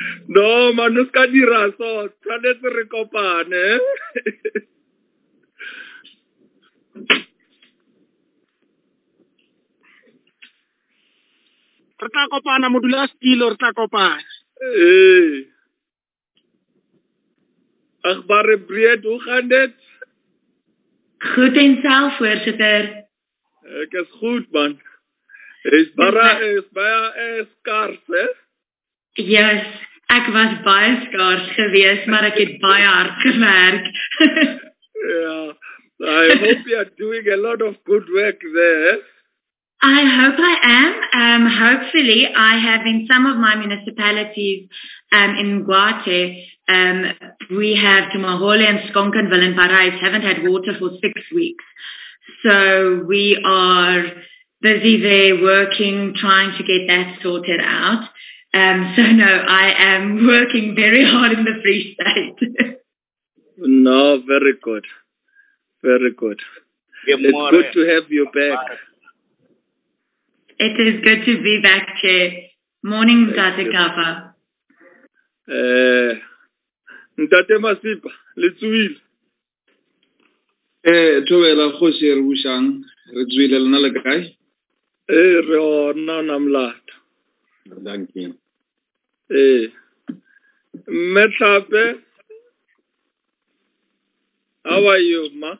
No, manus ka dira so. Tshwanetse re kopane. Re tla kopana modulasetulo, re tla kopana. Agbare Breed, hoe gaan dit? Goed en self, voorzitter. Ek is goed, man. Is baie skaars, hè? Yes, ek was baie skaars geweest, maar ek het baie hard gewerk. Yeah, I hope you are doing a lot of good work there. I hope I am. Hopefully, I have in some of my municipalities in Guate, we have Tumahole and Skonkenville and Parys haven't had water for 6 weeks. So we are busy there working, trying to get that sorted out. So no, I am working very hard in the Free State. No, very good. Very good. It's good to have you back. It is good to be back, Chair. Morning, Tate Kapa. Ntate Masipa, letsuile. Thobela kgosi re bushang re tswile lena le kae? Re ona namlata. Thank you. Metlape, how are you, ma?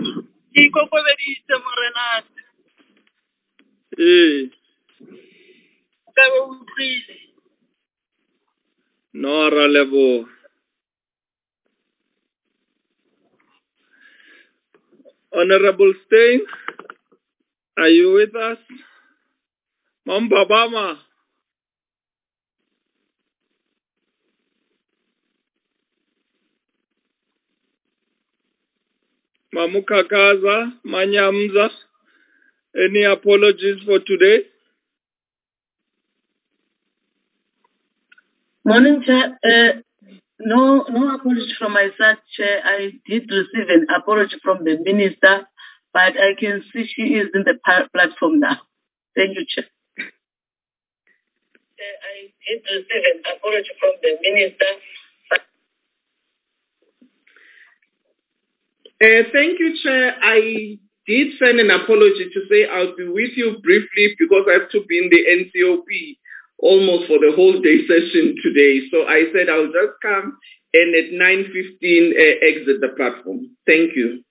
No, Ralevo. Honorable Stein, are you with us? Mamba Bama. Mamukakaza, Manyamza, any apologies for today? Morning, Chair. No apology from my side, Chair. I did receive an apology from the minister, but I can see she is in the platform now. Thank you, Chair. I did receive an apology from the minister. Thank you, Chair. I did send an apology to say I'll be with you briefly because I have to be in the NCOP almost for the whole day session today. So I said I'll just come and at 9:15 exit the platform. Thank you.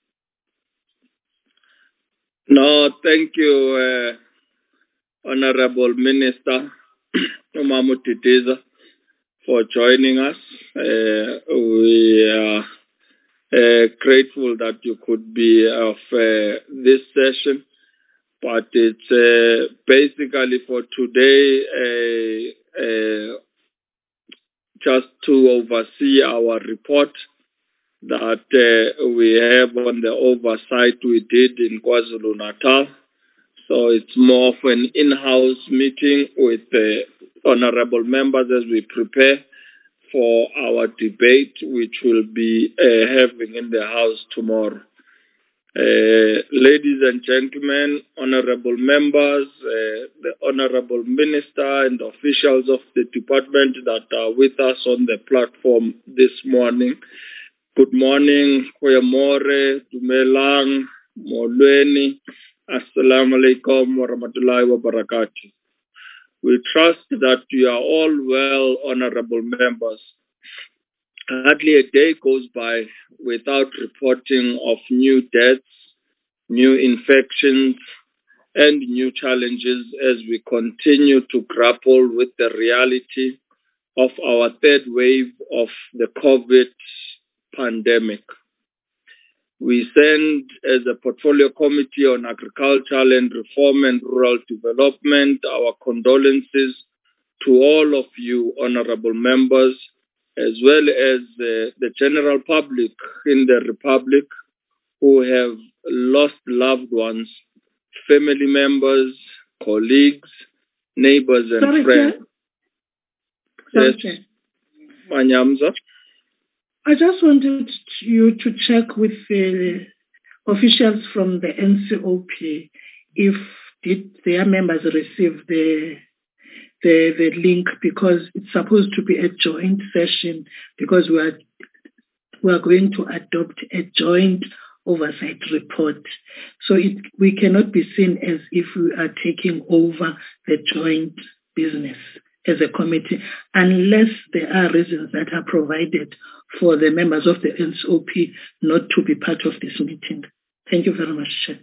No, thank you, Honorable Minister Umamu Titiza, for joining us. We are grateful that you could be of this session, but it's basically for today just to oversee our report that we have on the oversight we did in KwaZulu-Natal. So it's more of an in-house meeting with honorable members as we prepare for our debate, which we'll be having in the House tomorrow. Ladies and gentlemen, honorable members, the honorable minister and officials of the department that are with us on the platform this morning, good morning, Goeiemorgen, Dumelang, Molweni, Assalamu alaikum wa rahmatullahi wa barakatuh. We trust that you are all well, honorable members. Hardly a day goes by without reporting of new deaths, new infections, and new challenges as we continue to grapple with the reality of our third wave of the COVID pandemic. We send, as a portfolio committee on agricultural land reform and rural development, our condolences to all of you, honorable members, as well as the general public in the Republic who have lost loved ones, family members, colleagues, neighbors, and friends. Yes, Manyamza. I just wanted you to check with the officials from the NCOP if did their members receive the the link because it's supposed to be a joint session because we are going to adopt a joint oversight report. So we cannot be seen as if we are taking over the joint business as a committee unless there are reasons that are provided for the members of the NCOP not to be part of this meeting. Thank you very much, Chair.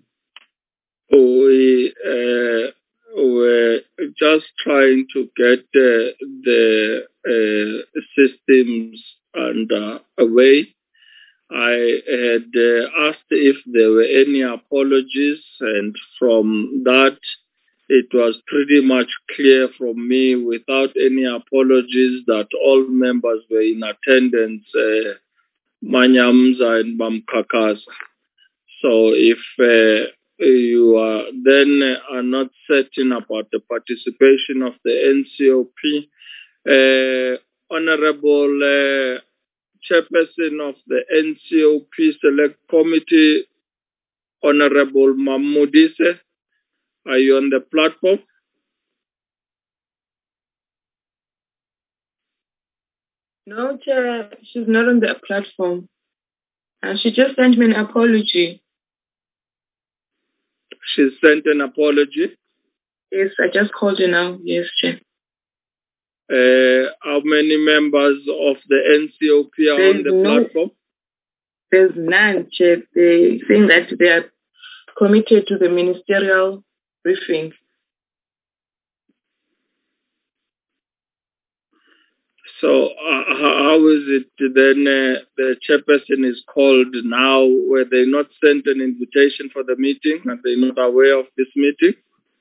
We were just trying to get the systems away. I had asked if there were any apologies, and from that, it was pretty much clear from me without any apologies that all members were in attendance, Manyamza and Mamkakasa. So if you are not certain about the participation of the NCOP, Honorable Chairperson of the NCOP Select Committee, Honorable Mamudise, are you on the platform? No, Chair, she's not on the platform. She just sent me an apology. She sent an apology? Yes, I just called her now. Yes, Chair. How many members of the NCOP are on the platform? There's none, Chair. They're saying that they are committed to the ministerial briefing. So how is it then the chairperson is called now? Were they not sent an invitation for the meeting? Are they not aware of this meeting?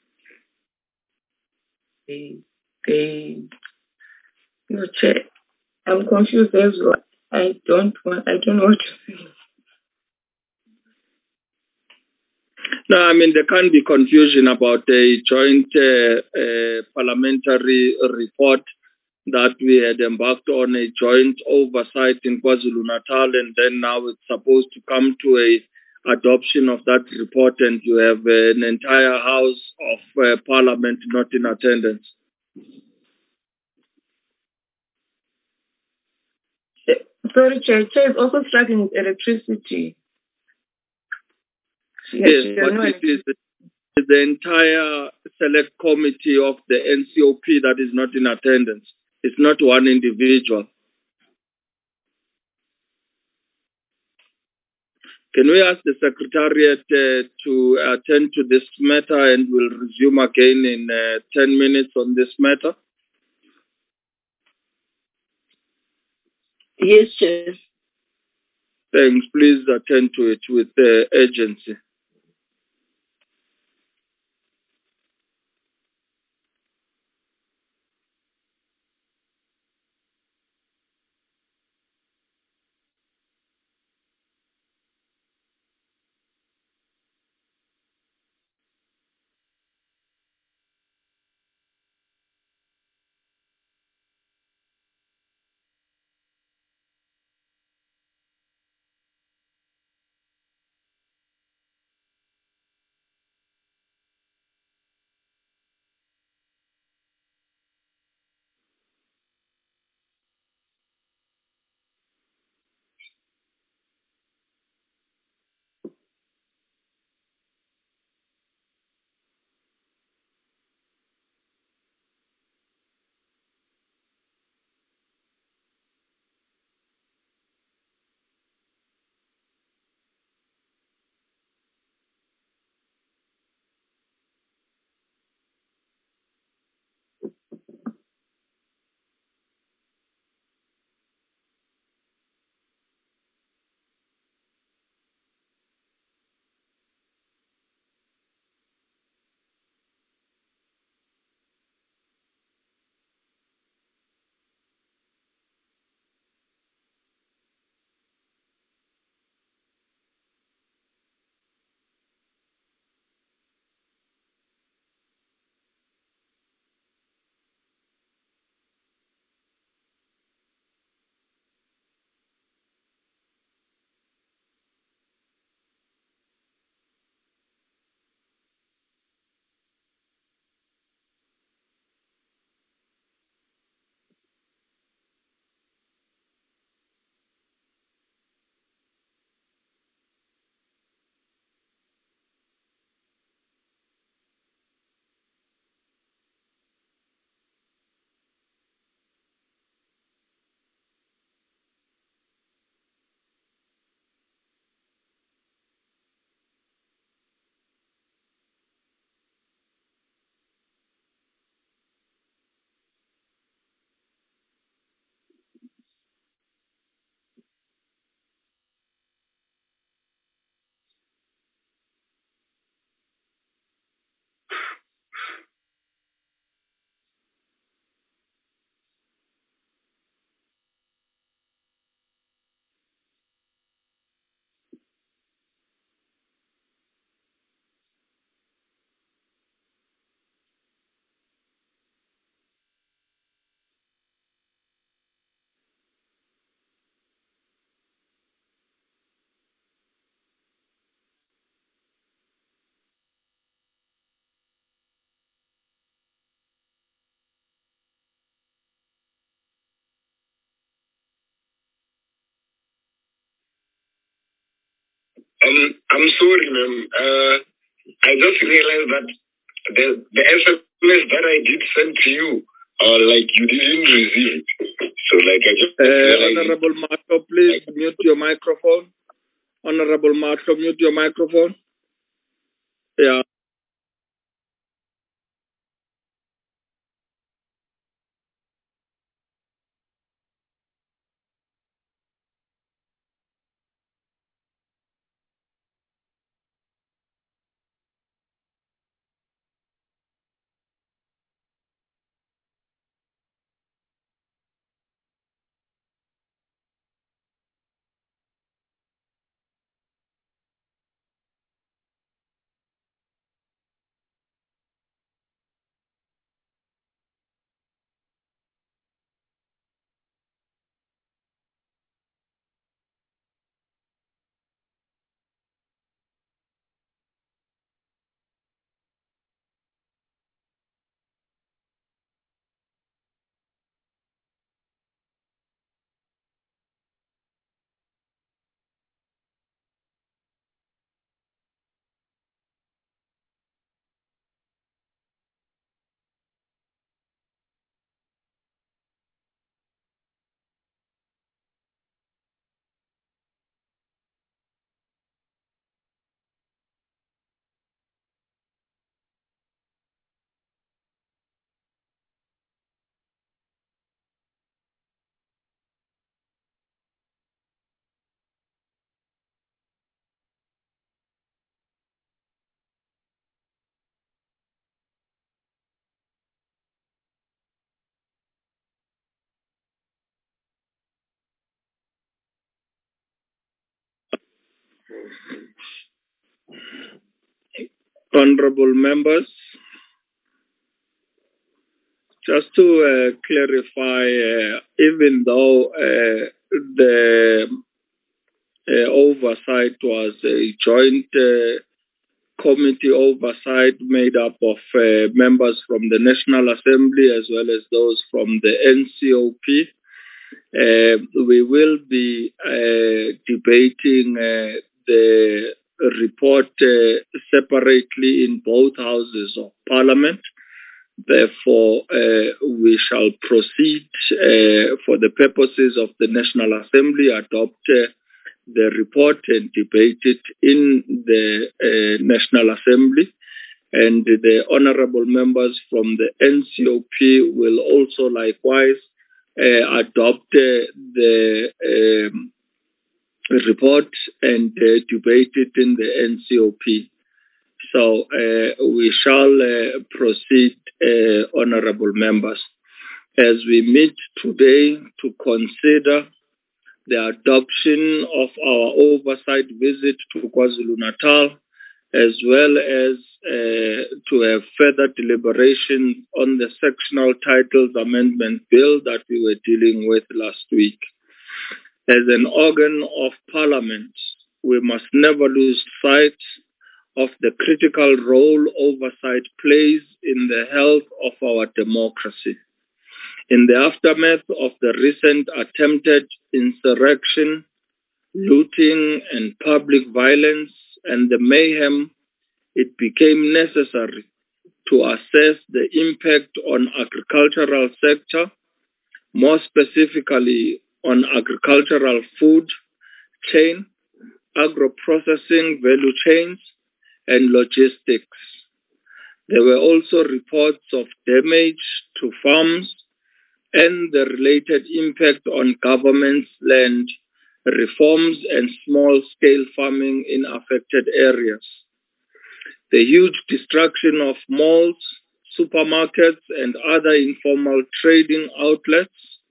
No, Chair. I'm confused as well. I don't know what to say. No, I mean, there can't be confusion about a joint parliamentary report that we had embarked on a joint oversight in KwaZulu-Natal, and then now it's supposed to come to a adoption of that report, and you have an entire House of Parliament not in attendance. Sorry, Chair. Chair is also struggling with electricity. Yes, but it is the entire select committee of the NCOP that is not in attendance. It's not one individual. Can we ask the Secretariat to attend to this matter, and we'll resume again in 10 minutes on this matter? Yes, Chair. Thanks. Please attend to it with urgency. I'm sorry, ma'am. I just realized that the SMS that I did send to you, like you didn't receive it. So like I just Honorable Marco, please mute your microphone. Honorable Marco, mute your microphone. Yeah. Honorable members, just to clarify, even though the oversight was a joint committee oversight made up of members from the National Assembly as well as those from the NCOP, we will be debating the report separately in both houses of Parliament. Therefore, we shall proceed for the purposes of the National Assembly, adopt the report and debate it in the National Assembly. And the honorable members from the NCOP will also likewise adopt the report and debate it in the NCOP. So we shall proceed, honorable members, as we meet today to consider the adoption of our oversight visit to KwaZulu-Natal, as well as to have further deliberation on the sectional titles amendment bill that we were dealing with last week. As an organ of Parliament, we must never lose sight of the critical role oversight plays in the health of our democracy. In the aftermath of the recent attempted insurrection, looting and public violence and the mayhem, it became necessary to assess the impact on agricultural sector, more specifically on agricultural food chain, agro-processing value chains, and logistics. There were also reports of damage to farms and the related impact on government's land, reforms and small-scale farming in affected areas. The huge destruction of malls, supermarkets, and other informal trading outlets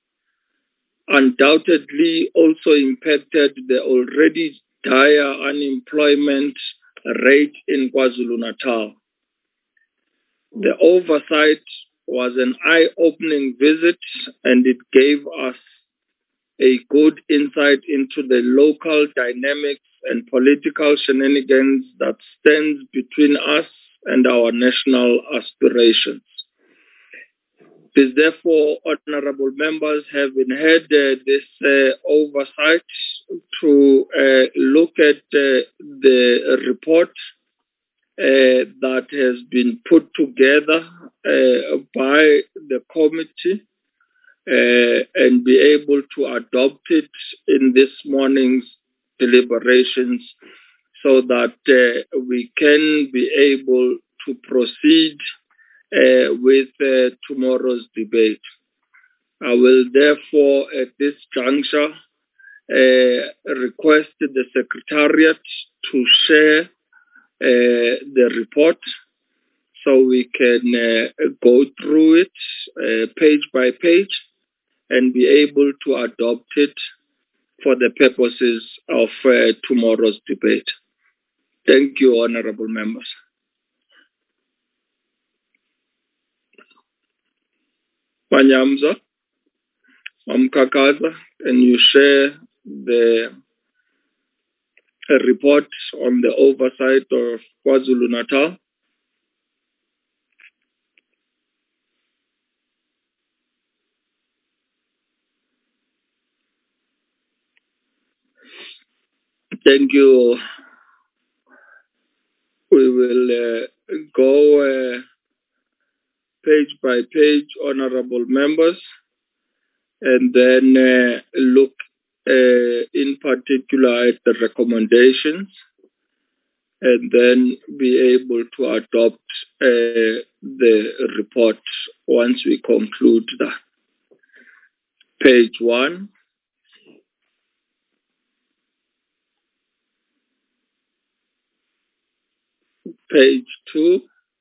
undoubtedly also impacted the already dire unemployment rate in KwaZulu-Natal. The oversight was an eye-opening visit, and it gave us a good insight into the local dynamics and political shenanigans that stands between us and our national aspirations. It is therefore, honorable members, having had this oversight to look at the report that has been put together by the committee and be able to adopt it in this morning's deliberations so that we can be able to proceed with tomorrow's debate. I will therefore at this juncture request the Secretariat to share the report so we can go through it page by page and be able to adopt it for the purposes of tomorrow's debate. Thank you, honorable members. Manyamza, Mamkakaza, can you share the report on the oversight of KwaZulu-Natal? Thank you. We will go page by page, honorable members, and then look in particular at the recommendations, and then be able to adopt the report once we conclude that. Page 1. Page 2.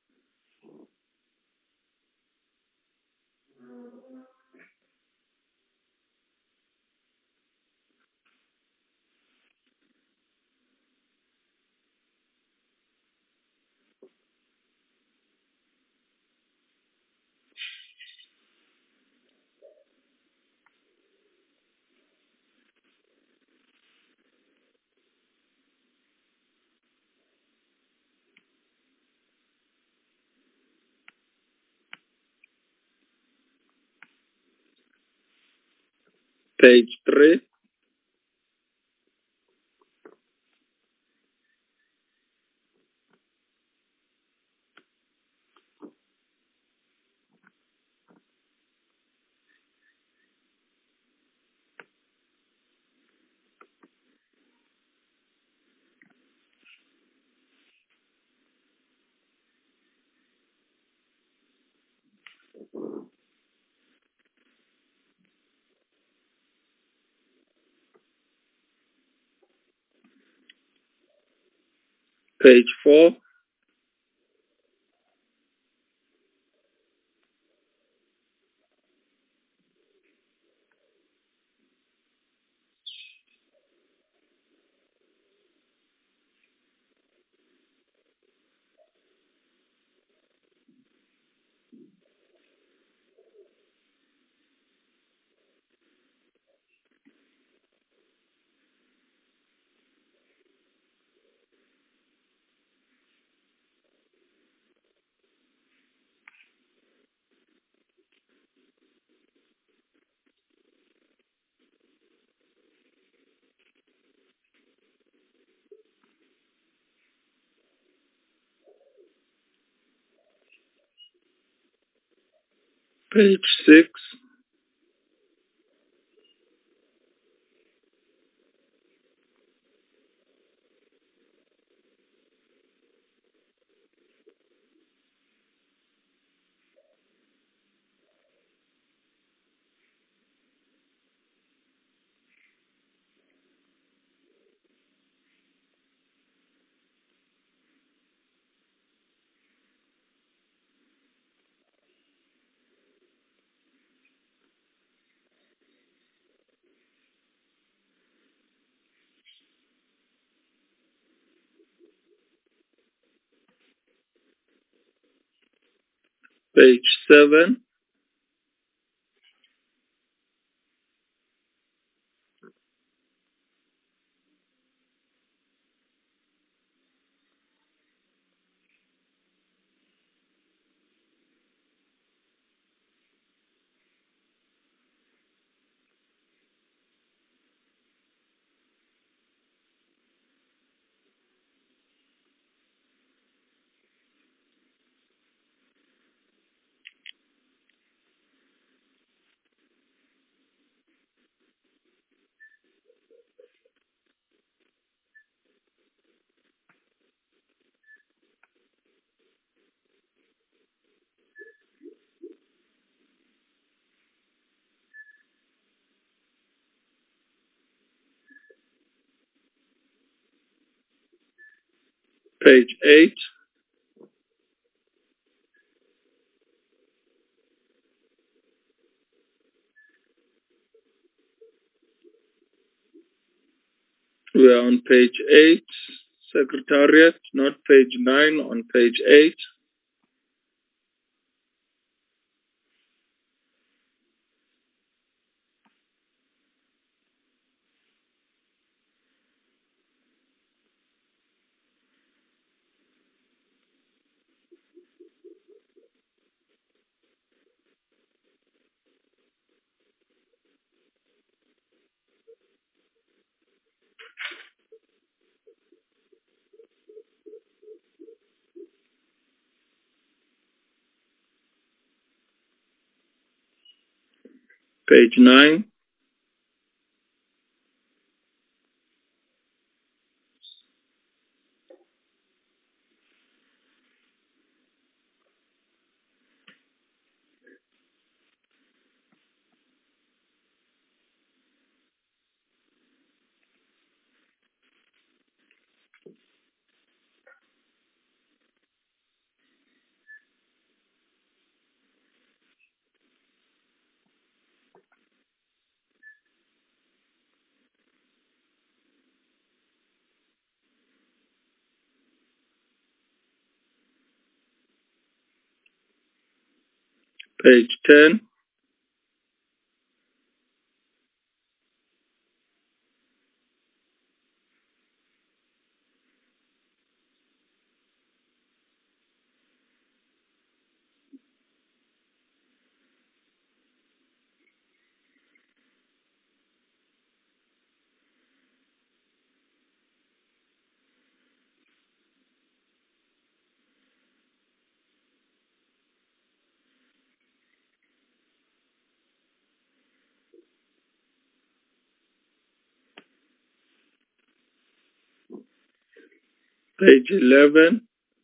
Page 3. Page 4. Page 6. Page 7. Page 8. We are on page 8, Secretariat, not page 9, on page 8. Page 9. Page 10. Page 11.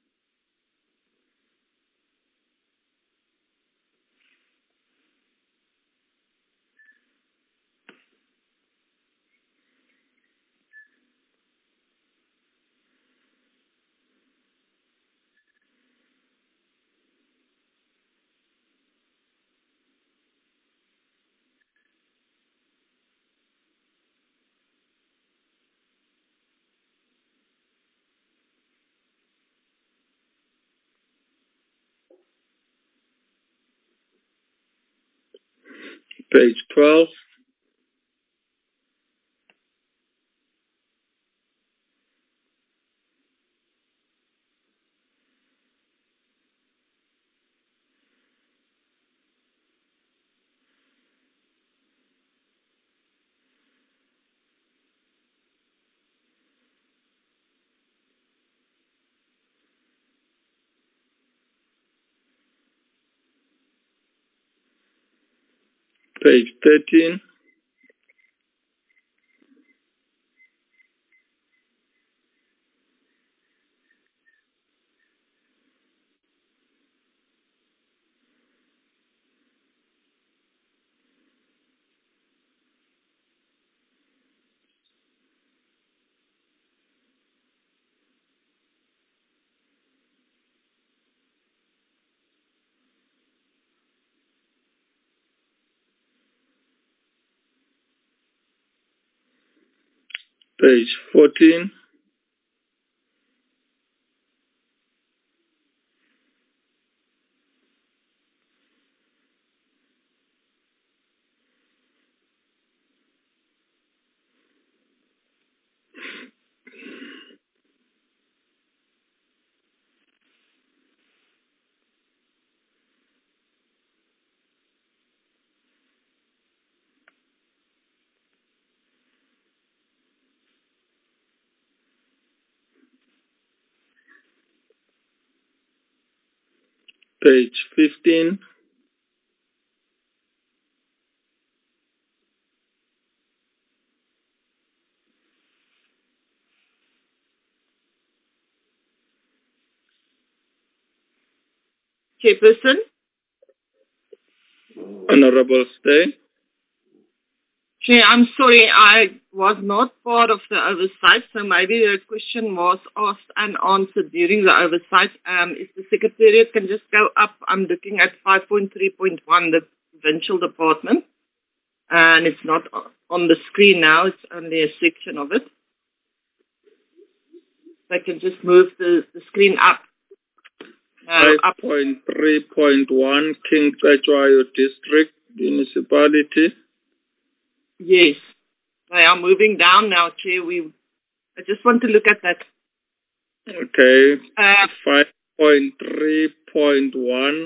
Page 12. Page 13. Page 14. Page 15. Chairperson. Honorable Stay. Chair, I'm sorry, I was not part of the oversight, so maybe the question was asked and answered during the oversight. If the Secretariat can just go up, I'm looking at 5.3.1, the provincial department, and it's not on the screen now, it's only a section of it. So I can just move the screen up. 5.3.1, King Cetshwayo District Municipality. Yes. They are moving down now, Chair. I just want to look at that. Okay. 5.3.1.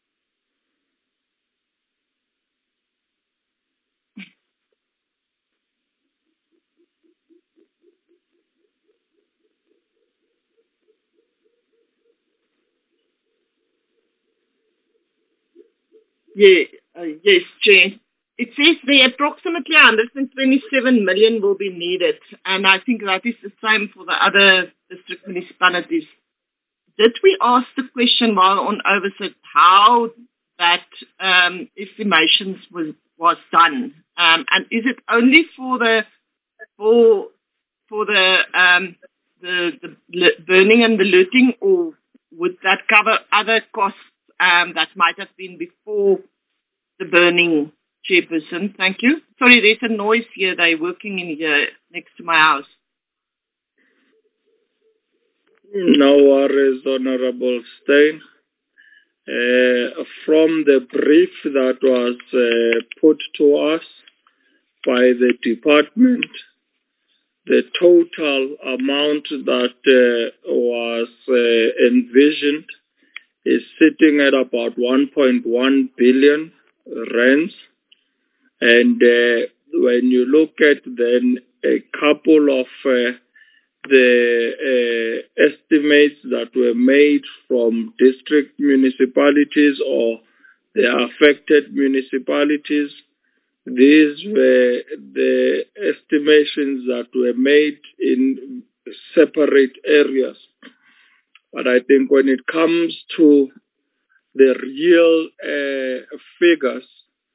Yeah, yes, Chair. It says there approximately 127 million will be needed, and I think that is the same for the other district municipalities. Did we ask the question while on oversight how that estimation was done, and is it only for the burning and the looting, or would that cover other costs that might have been before the burning? Chairperson, thank you. Sorry, there's a noise here. They're working in here next to my house. No worries, Honorable Steyn. From the brief that was put to us by the department, the total amount that was envisioned is sitting at about 1.1 billion rands. And when you look at then a couple of the estimates that were made from district municipalities or the affected municipalities, these were the estimations that were made in separate areas. But I think when it comes to the real figures,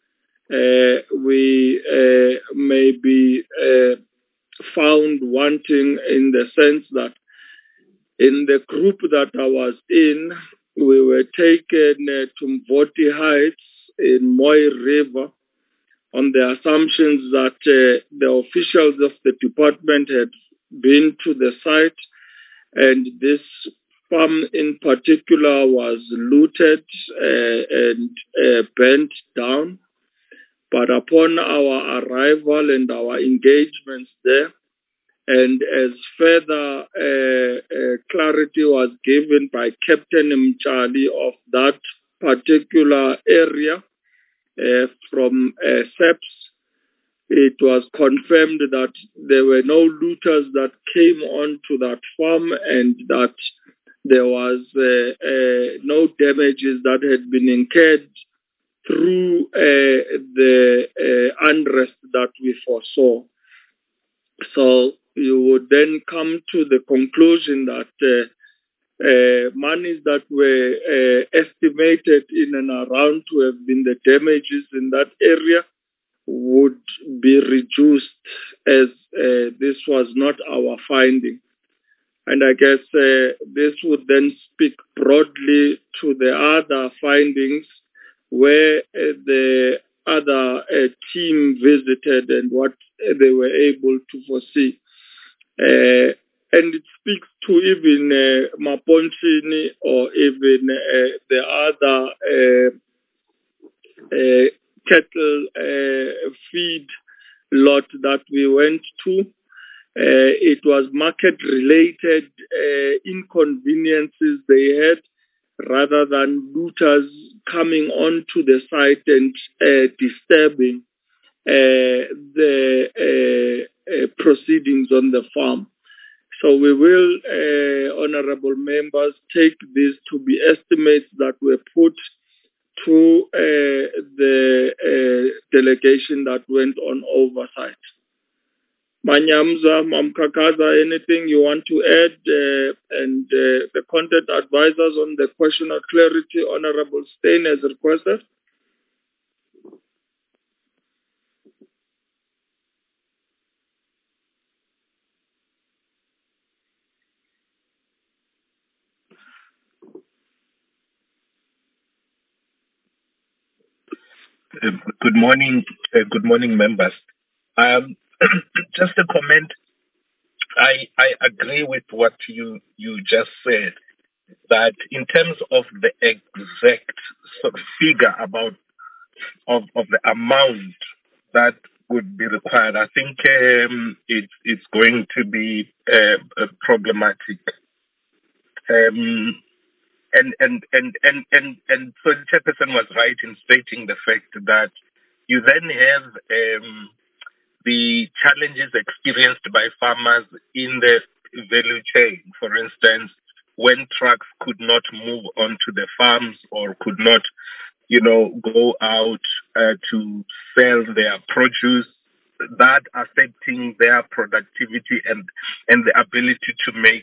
we may be found wanting in the sense that in the group that I was in, we were taken to Mvoti Heights in Moy River on the assumptions that the officials of the department had been to the site, and this farm in particular was looted and burnt down. But upon our arrival and our engagements there, and as further clarity was given by Captain Mchali of that particular area from SEPS, it was confirmed that there were no looters that came onto that farm and that there was no damages that had been incurred through the unrest that we foresaw. So you would then come to the conclusion that monies that were estimated in and around to have been the damages in that area would be reduced, as this was not our finding. And I guess this would then speak broadly to the other findings where the other team visited and what they were able to foresee. And it speaks to even Maponchini or even the other cattle feed lot that we went to. It was market-related inconveniences they had, rather than looters coming onto the site and disturbing the proceedings on the farm. So we will, honorable members, take these to be estimates that were put to the delegation that went on oversight. Manyamza, Mamkakaza, anything you want to add? And the content advisors on the question of clarity, Honorable Steyn, as requested. Good morning, members. Just a comment. I agree with what you just said, that in terms of the exact sort of figure of the amount that would be required, I think it's going to be problematic. And so the chairperson was right in stating the fact that you then have the challenges experienced by farmers in the value chain. For instance, when trucks could not move onto the farms or could not, go out to sell their produce, that affecting their productivity and the ability to make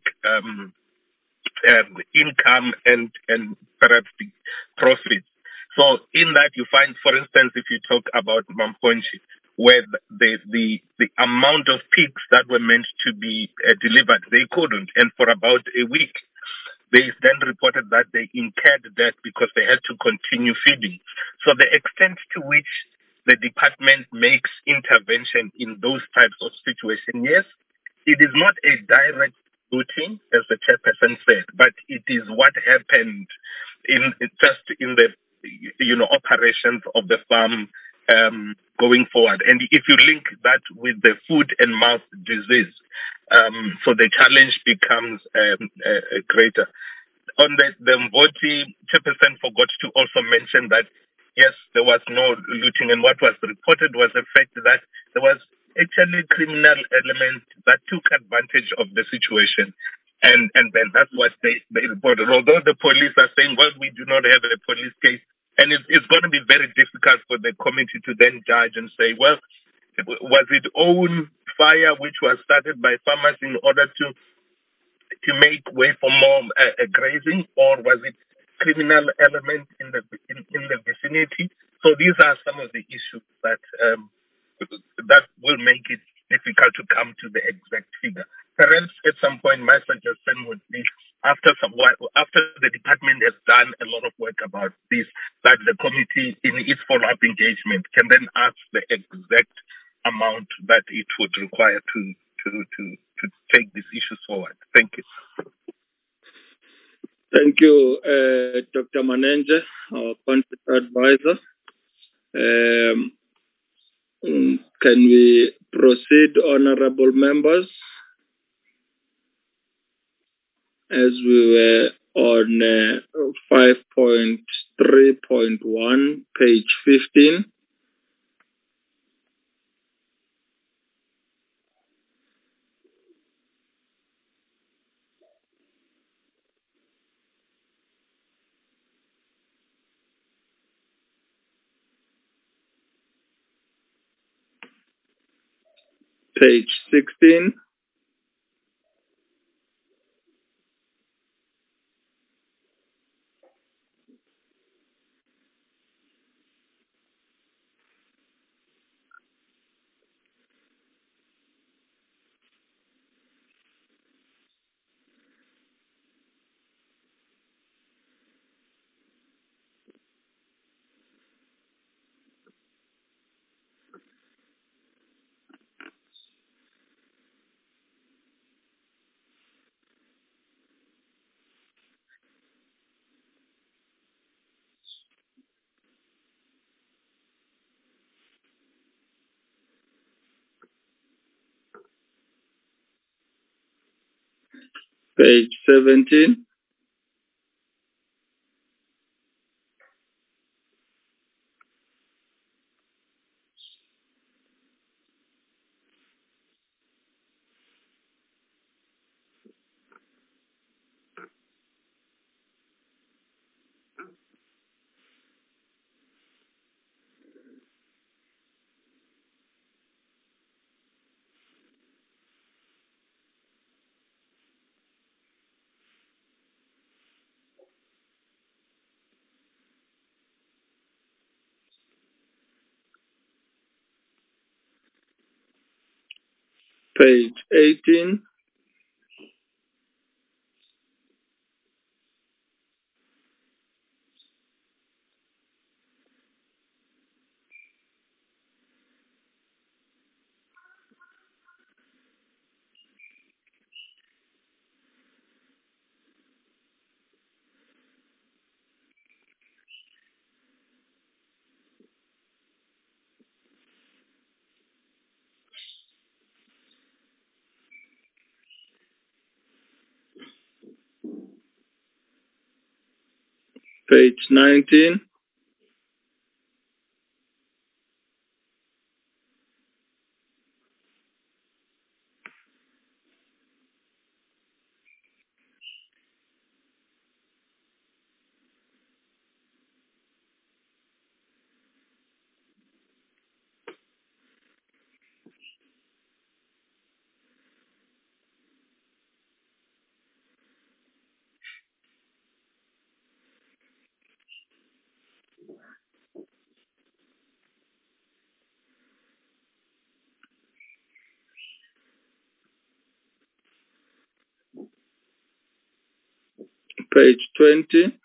income and perhaps the profits. So in that you find, for instance, if you talk about Mamponchi, where the amount of pigs that were meant to be delivered, they couldn't. And for about a week, they then reported that they incurred debt because they had to continue feeding. So the extent to which the department makes intervention in those types of situations, yes, it is not a direct looting, as the chairperson said, but it is what happened in the operations of the farm going forward. And if you link that with the foot and mouth disease, so the challenge becomes greater. On the Mvoti, chairperson forgot to also mention that yes, there was no looting, and what was reported was the fact that there was actually criminal elements that took advantage of the situation. And then that's what they reported. Although the police are saying, well, we do not have a police case, and it's going to be very difficult for the committee to then judge and say, well, was it own fire which was started by farmers in order to make way for more grazing, or was it criminal element in the vicinity? So these are some of the issues that will make it difficult to come to the exact figure. Perhaps at some point, my suggestion would be after the department has done a lot of work about this, that the committee in its follow-up engagement can then ask the exact amount that it would require to take these issues forward. Thank you. Thank you, Dr. Manenje, our content advisor. Can we proceed, honorable members? As we were on 5.3.1, page 15. Page 16. Page 17. Page 18. Page 19. Page 20.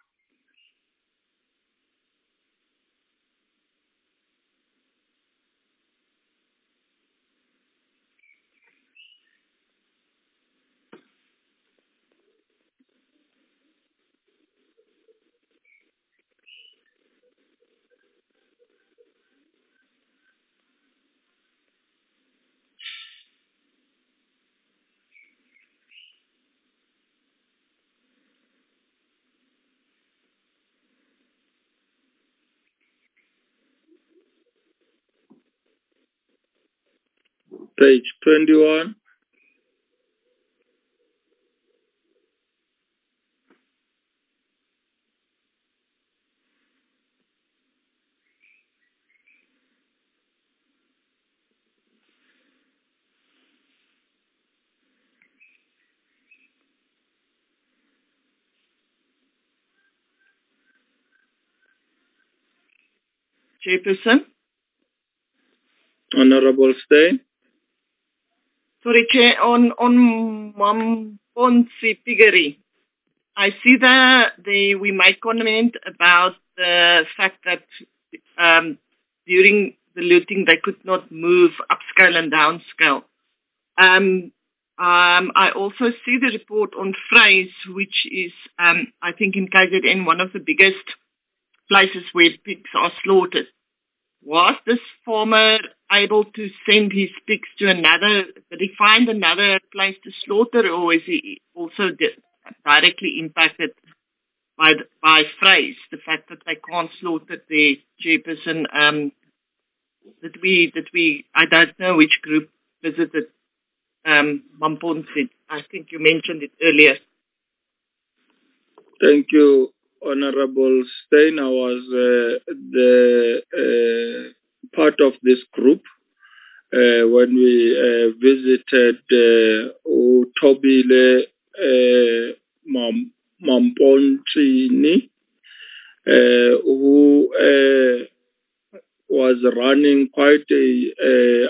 Page 21. Chairperson. Honorable Steyn. Sorry, Chair, on Mamponsi Piggery. I see that we might comment about the fact that during the looting they could not move upscale and downscale. I also see the report on Vryse, which is, I think in KZN, one of the biggest places where pigs are slaughtered. Was this farmer able to send his pigs to did he find another place to slaughter, or is he also directly impacted by Vryse, the fact that they can't slaughter the Chairperson? I don't know which group visited Mamponsi. I think you mentioned it earlier. Thank you, Honorable Steyn. I was the part of this group when we visited Tobile Mampontini, who was running quite a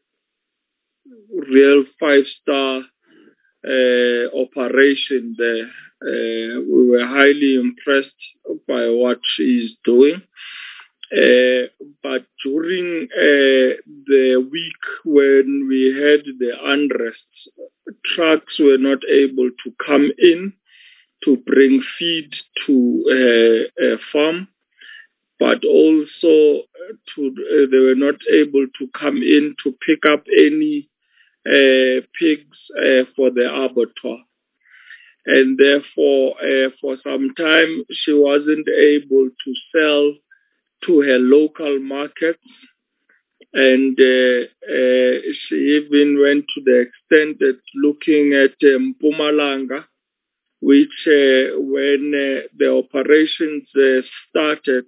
real 5-star operation there. We were highly impressed by what she's doing. But during the week when we had the unrest, trucks were not able to come in to bring feed to a farm, but also they were not able to come in to pick up any pigs for the abattoir. And therefore, for some time, she wasn't able to sell to her local markets. And she even went to the extent that looking at Mpumalanga, which when the operations started,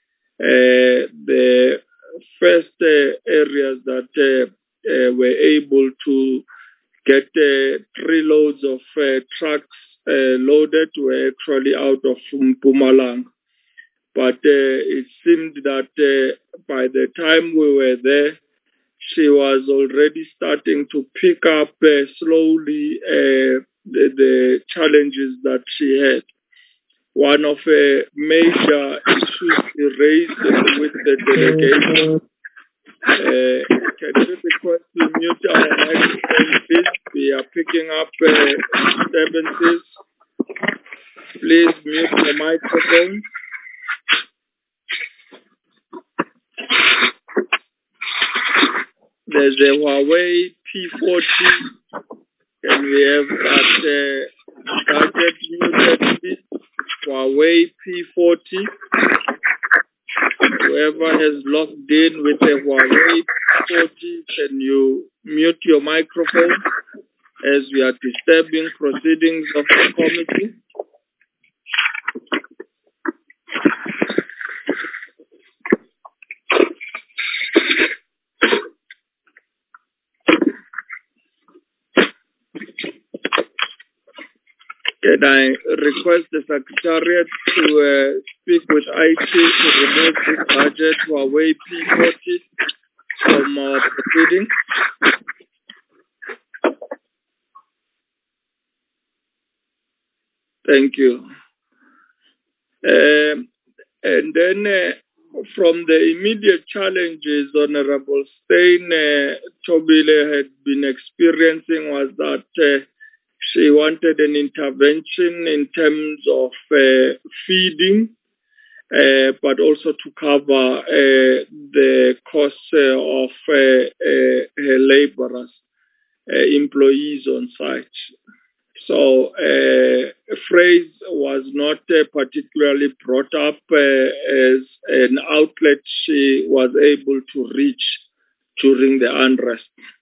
the first areas that were able to get 3 loads of trucks loaded were actually out of Mpumalanga. But it seemed that by the time we were there, she was already starting to pick up slowly the challenges that she had. One of the major issues she raised with the delegation. Can you request to mute our microphone, please? We are picking up disturbances. Please mute the microphone. There's a Huawei P40. Can we have that gadget muted, please? Huawei P40. Whoever has logged in with a Huawei P40, can you mute your microphone as we are disturbing proceedings of the committee? Can I request the Secretariat to speak with IT to remove this budget Huawei P40 from our proceedings? Thank you. And then from the immediate challenges Honorable Stein Tobile had been experiencing was that she wanted an intervention in terms of feeding, but also to cover the costs of her laborers, employees on site. So phrase was not particularly brought up as an outlet she was able to reach during the unrest.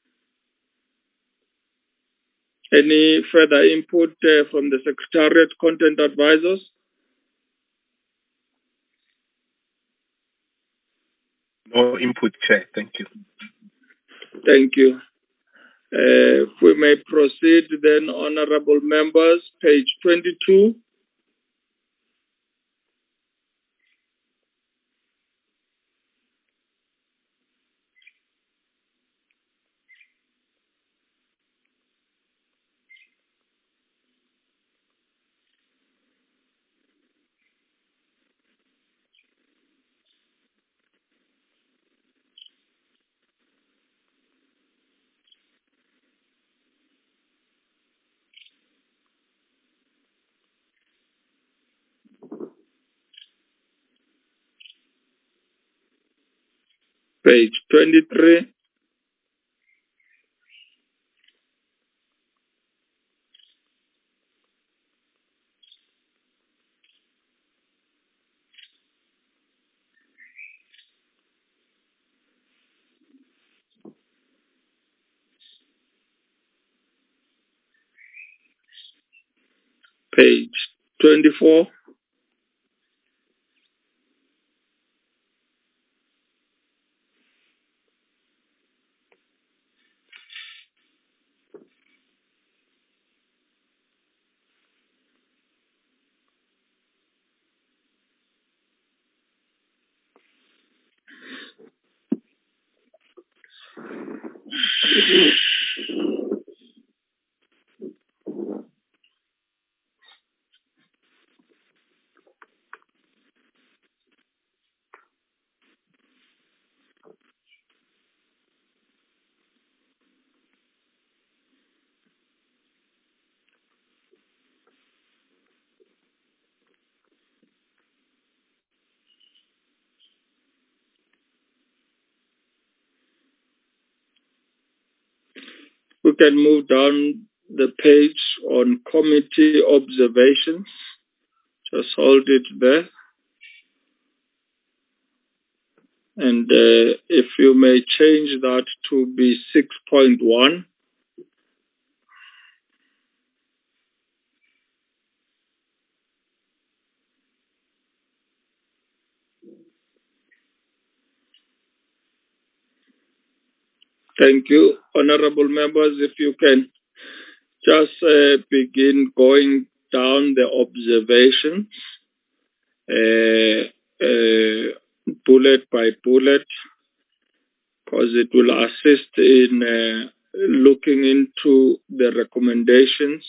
Any further input from the Secretariat Content Advisors? No input, Chair. Thank you. Thank you. If we may proceed then, honorable members, page 22. Page 23. Page 24. We can move down the page on committee observations. Just hold it there. And if you may change that to be 6.1. Thank you. Honorable members, if you can just begin going down the observations, bullet by bullet, because it will assist in looking into the recommendations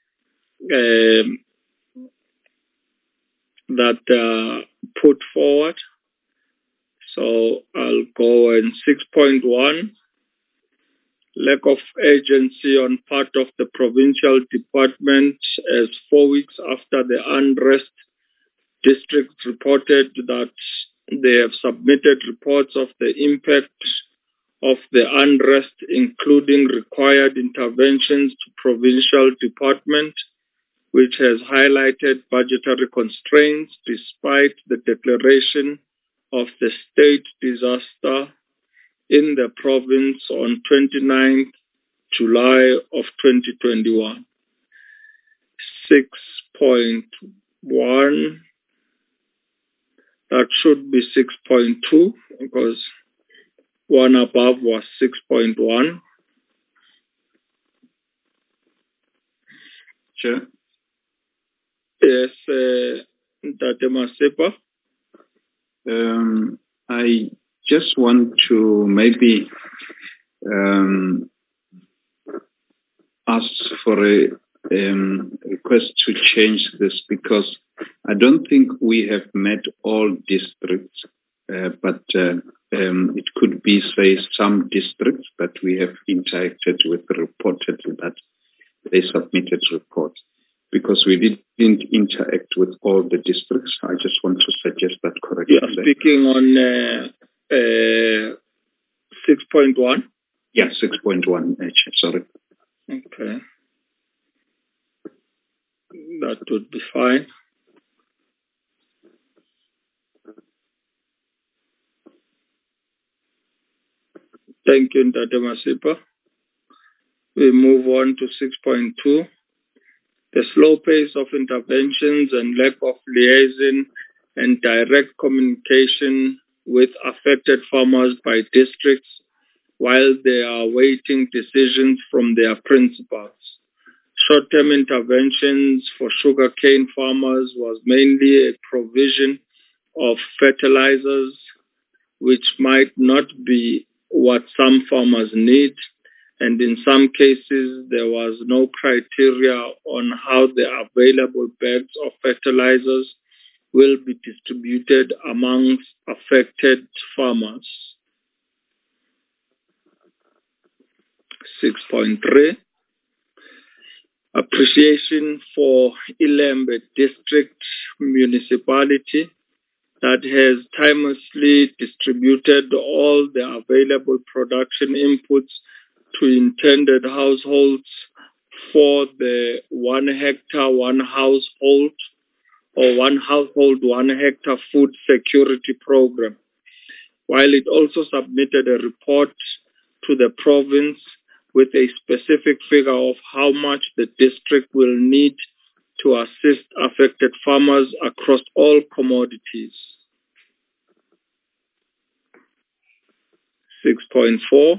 that are put forward. So I'll go in 6.1. Lack of agency on part of the provincial department, as 4 weeks after the unrest, districts reported that they have submitted reports of the impact of the unrest, including required interventions to provincial department, which has highlighted budgetary constraints despite the declaration of the state disaster in the province on 29th July of 2021. 6.1, that should be 6.2 because one above was 6.1. Chair? Yes, Dr. Masipa. I just want to maybe ask for a request to change this because I don't think we have met all districts, but it could be, say, some districts that we have interacted with reported that they submitted reports. Because we didn't interact with all the districts, I just want to suggest that correctly. You are speaking on 6.1? Yeah, 6.1, sorry. Okay. That would be fine. Thank you, Dr. Masipa. We move on to 6.2. The slow pace of interventions and lack of liaison and direct communication with affected farmers by districts while they are awaiting decisions from their principals. Short-term interventions for sugarcane farmers was mainly a provision of fertilizers, which might not be what some farmers need, and in some cases there was no criteria on how the available bags of fertilizers will be distributed amongst affected farmers. 6.3. Appreciation for Ilembe District Municipality that has timelessly distributed all the available production inputs to intended households for the 1 hectare, 1 household or 1 household, 1 hectare food security program. While it also submitted a report to the province with a specific figure of how much the district will need to assist affected farmers across all commodities. 6.4.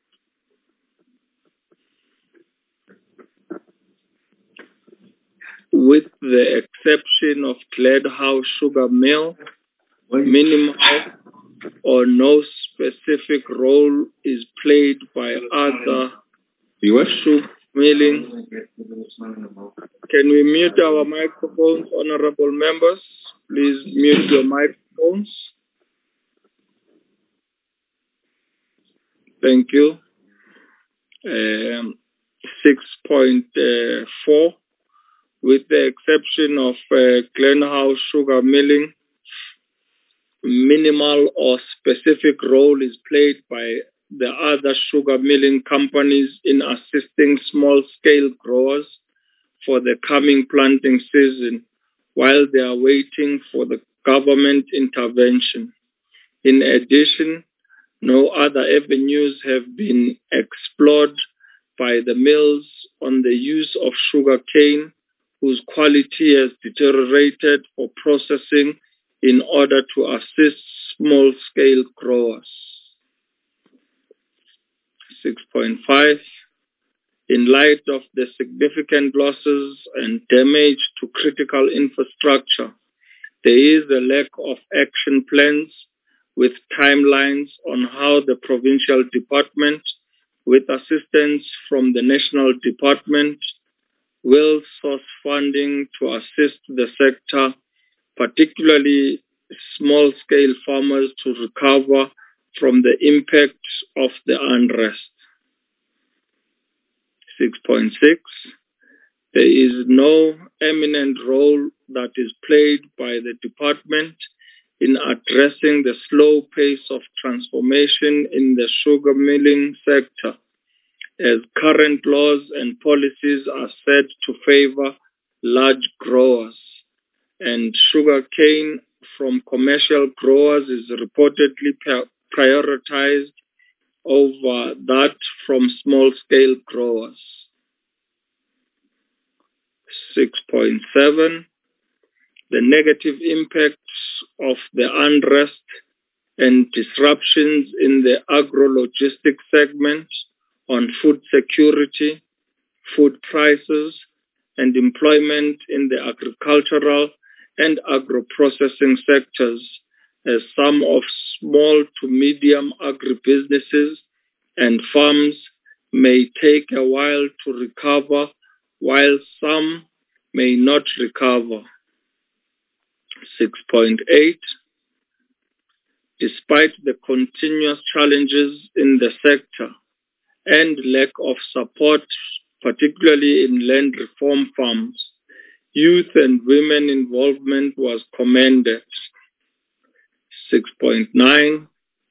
With the exception of Gladhouse Sugar Mill, minimal or no specific role is played by other sugar milling. Can we mute our microphones, honorable members? Please mute your microphones. Thank you. 6.4. With the exception of Glenhouse Sugar Milling, minimal or specific role is played by the other sugar milling companies in assisting small-scale growers for the coming planting season while they are waiting for the government intervention. In addition, no other avenues have been explored by the mills on the use of sugar cane whose quality has deteriorated for processing in order to assist small-scale growers. 6.5. In light of the significant losses and damage to critical infrastructure, there is a lack of action plans with timelines on how the provincial department, with assistance from the national department, will source funding to assist the sector, particularly small-scale farmers, to recover from the impact of the unrest. 6.6. There is no eminent role that is played by the department in addressing the slow pace of transformation in the sugar milling sector, as current laws and policies are said to favor large growers, and sugarcane from commercial growers is reportedly prioritized over that from small-scale growers. 6.7. The negative impacts of the unrest and disruptions in the agro-logistics segment on food security, food prices, and employment in the agricultural and agro-processing sectors, as some of small to medium agribusinesses and farms may take a while to recover, while some may not recover. 6.8. Despite the continuous challenges in the sector and lack of support, particularly in land reform farms, youth and women involvement was commended. 6.9.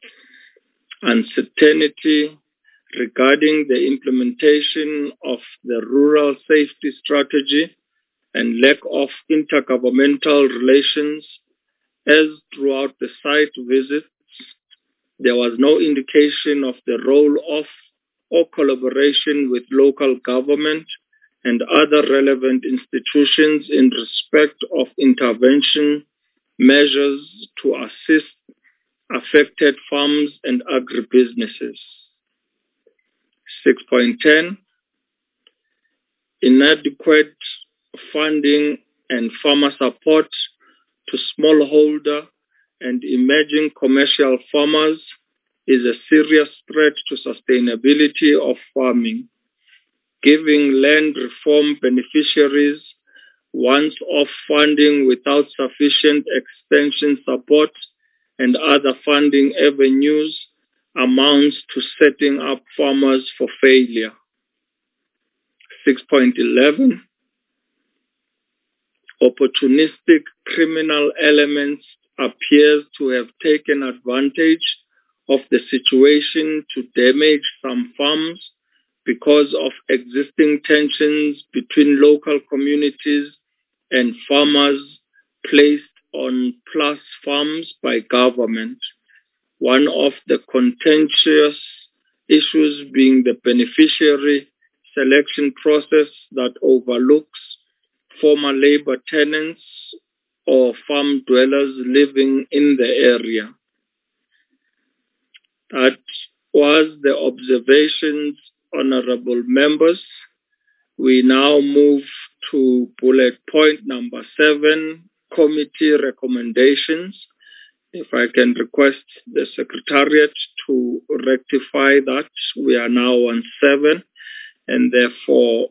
Uncertainty regarding the implementation of the rural safety strategy and lack of intergovernmental relations, as throughout the site visits, there was no indication of the role of or collaboration with local government and other relevant institutions in respect of intervention measures to assist affected farms and agribusinesses. 6.10. Inadequate funding and farmer support to smallholder and emerging commercial farmers is a serious threat to sustainability of farming, giving land reform beneficiaries once-off funding without sufficient extension support and other funding avenues amounts to setting up farmers for failure. 6.11. Opportunistic criminal elements appears to have taken advantage of the situation to damage some farms because of existing tensions between local communities and farmers placed on plus farms by government. One of the contentious issues being the beneficiary selection process that overlooks former labor tenants or farm dwellers living in the area. That was the observations, honorable members. We now move to bullet point number 7, committee recommendations. If I can request the Secretariat to rectify that. We are now on 7, and therefore...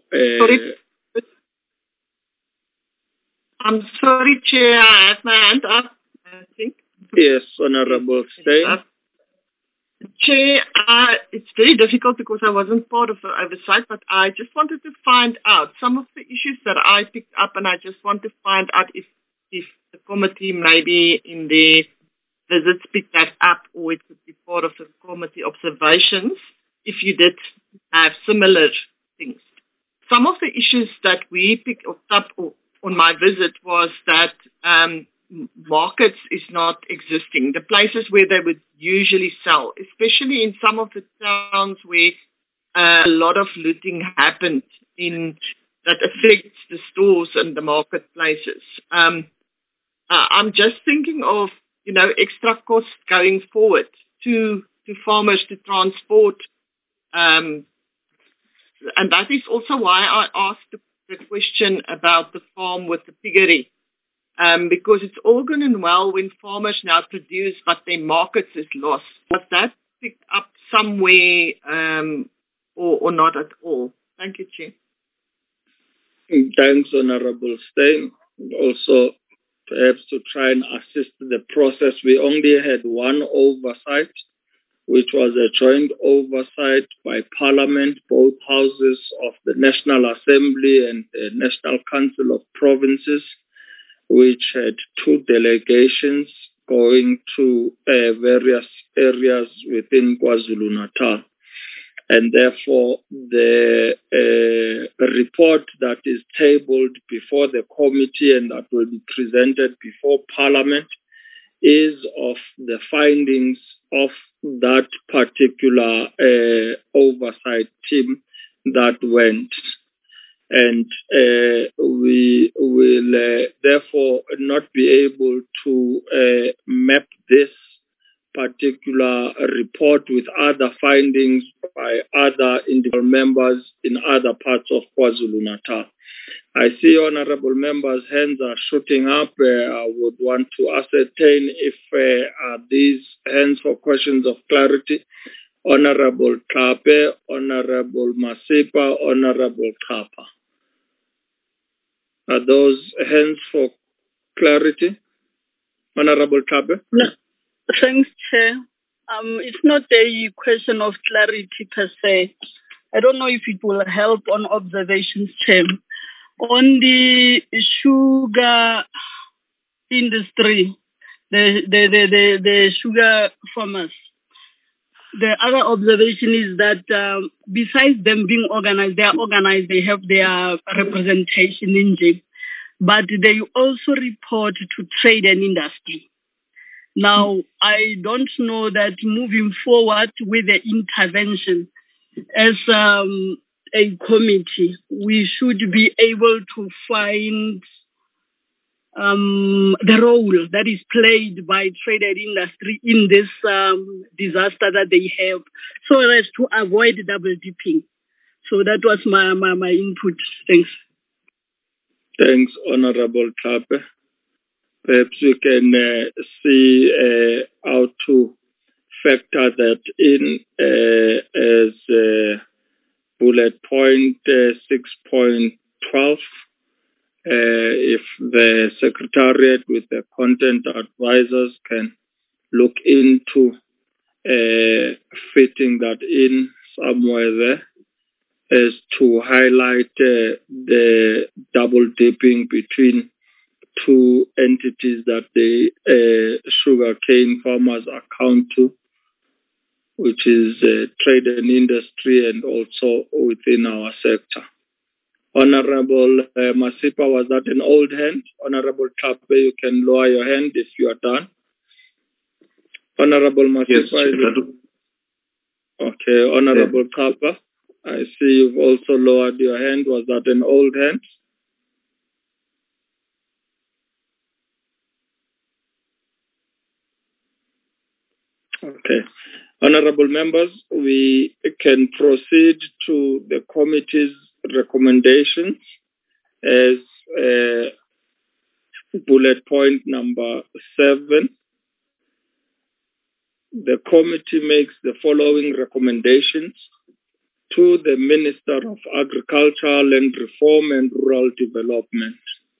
I'm sorry, Chair, I have my hand up, I think. Yes, Honorable Steyn. Chair, it's very difficult because I wasn't part of the oversight, but I just wanted to find out some of the issues that I picked up, and I just want to find out if the committee maybe in the visits picked that up, or it could be part of the committee observations, if you did have similar things. Some of the issues that we picked up on my visit was that markets is not existing. The places where they would usually sell, especially in some of the towns where a lot of looting happened that affects the stores and the marketplaces. I'm just thinking of, extra costs going forward to farmers to transport. And that is also why I asked the question about the farm with the piggery. Because it's all good and well when farmers now produce, but their markets is lost. Was that picked up somewhere or not at all? Thank you, Chair. Thanks, Honorable Steyn. Also, perhaps to try and assist the process, we only had one oversight, which was a joint oversight by Parliament, both houses of the National Assembly and the National Council of Provinces, which had 2 delegations going to various areas within KwaZulu-Natal. And therefore, the report that is tabled before the committee and that will be presented before Parliament is of the findings of that particular oversight team that went. And we will therefore not be able to map this particular report with other findings by other individual members in other parts of KwaZulu-Natal. I see honorable members' hands are shooting up. I would want to ascertain if these hands for questions of clarity. Honorable Kape, Honorable Masipa, Honorable Kapa. Are those hands for clarity? Honorable Kape? No. Thanks, Chair. It's not a question of clarity per se. I don't know if it will help on observations, Chair. On the sugar industry, the sugar farmers, the other observation is that besides them being organized, they are organized, they have their representation in JIP, but they also report to trade and industry. Now, I don't know that moving forward with the intervention as a committee, we should be able to find the role that is played by trade and industry in this disaster that they have, so as to avoid double dipping. So that was my input. Thanks. Thanks, Honorable Kape. Perhaps we can see how to factor that in as bullet point 6.12. If the Secretariat with the content advisors can look into fitting that in somewhere there as to highlight the double dipping between two entities that the sugarcane farmers account to, which is trade and industry and also within our sector. Honorable Masipa, was that an old hand? Honorable Kape, you can lower your hand if you are done. Honorable Masipa, yes, okay. Honorable Kapa, I see you've also lowered your hand. Was that an old hand? Okay. Honorable members, we can proceed to the committee's recommendations as bullet point number 7. The committee makes the following recommendations to the Minister of Agriculture, Land Reform and Rural Development.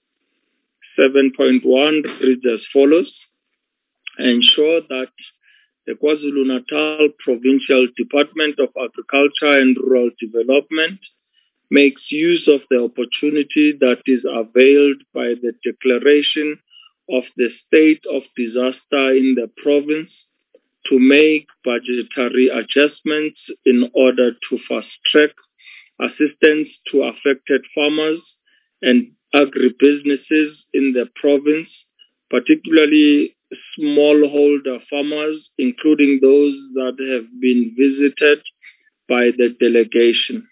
7.1 reads as follows: ensure that the KwaZulu-Natal Provincial Department of Agriculture and Rural Development makes use of the opportunity that is availed by the declaration of the state of disaster in the province to make budgetary adjustments in order to fast-track assistance to affected farmers and agribusinesses in the province, particularly smallholder farmers, including those that have been visited by the delegation.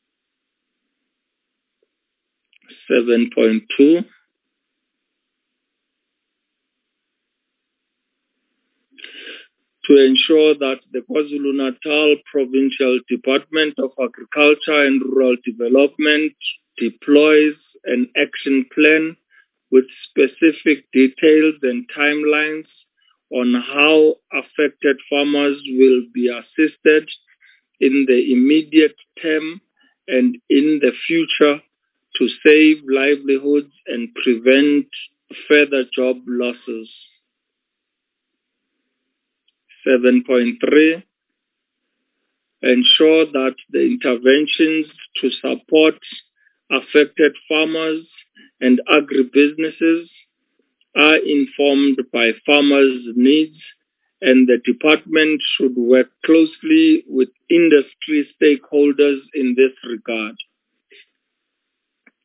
7.2. To ensure that the KwaZulu-Natal Provincial Department of Agriculture and Rural Development deploys an action plan with specific details and timelines on how affected farmers will be assisted in the immediate term and in the future to save livelihoods and prevent further job losses. 7.3. Ensure that the interventions to support affected farmers and agribusinesses are informed by farmers' needs, and the department should work closely with industry stakeholders in this regard.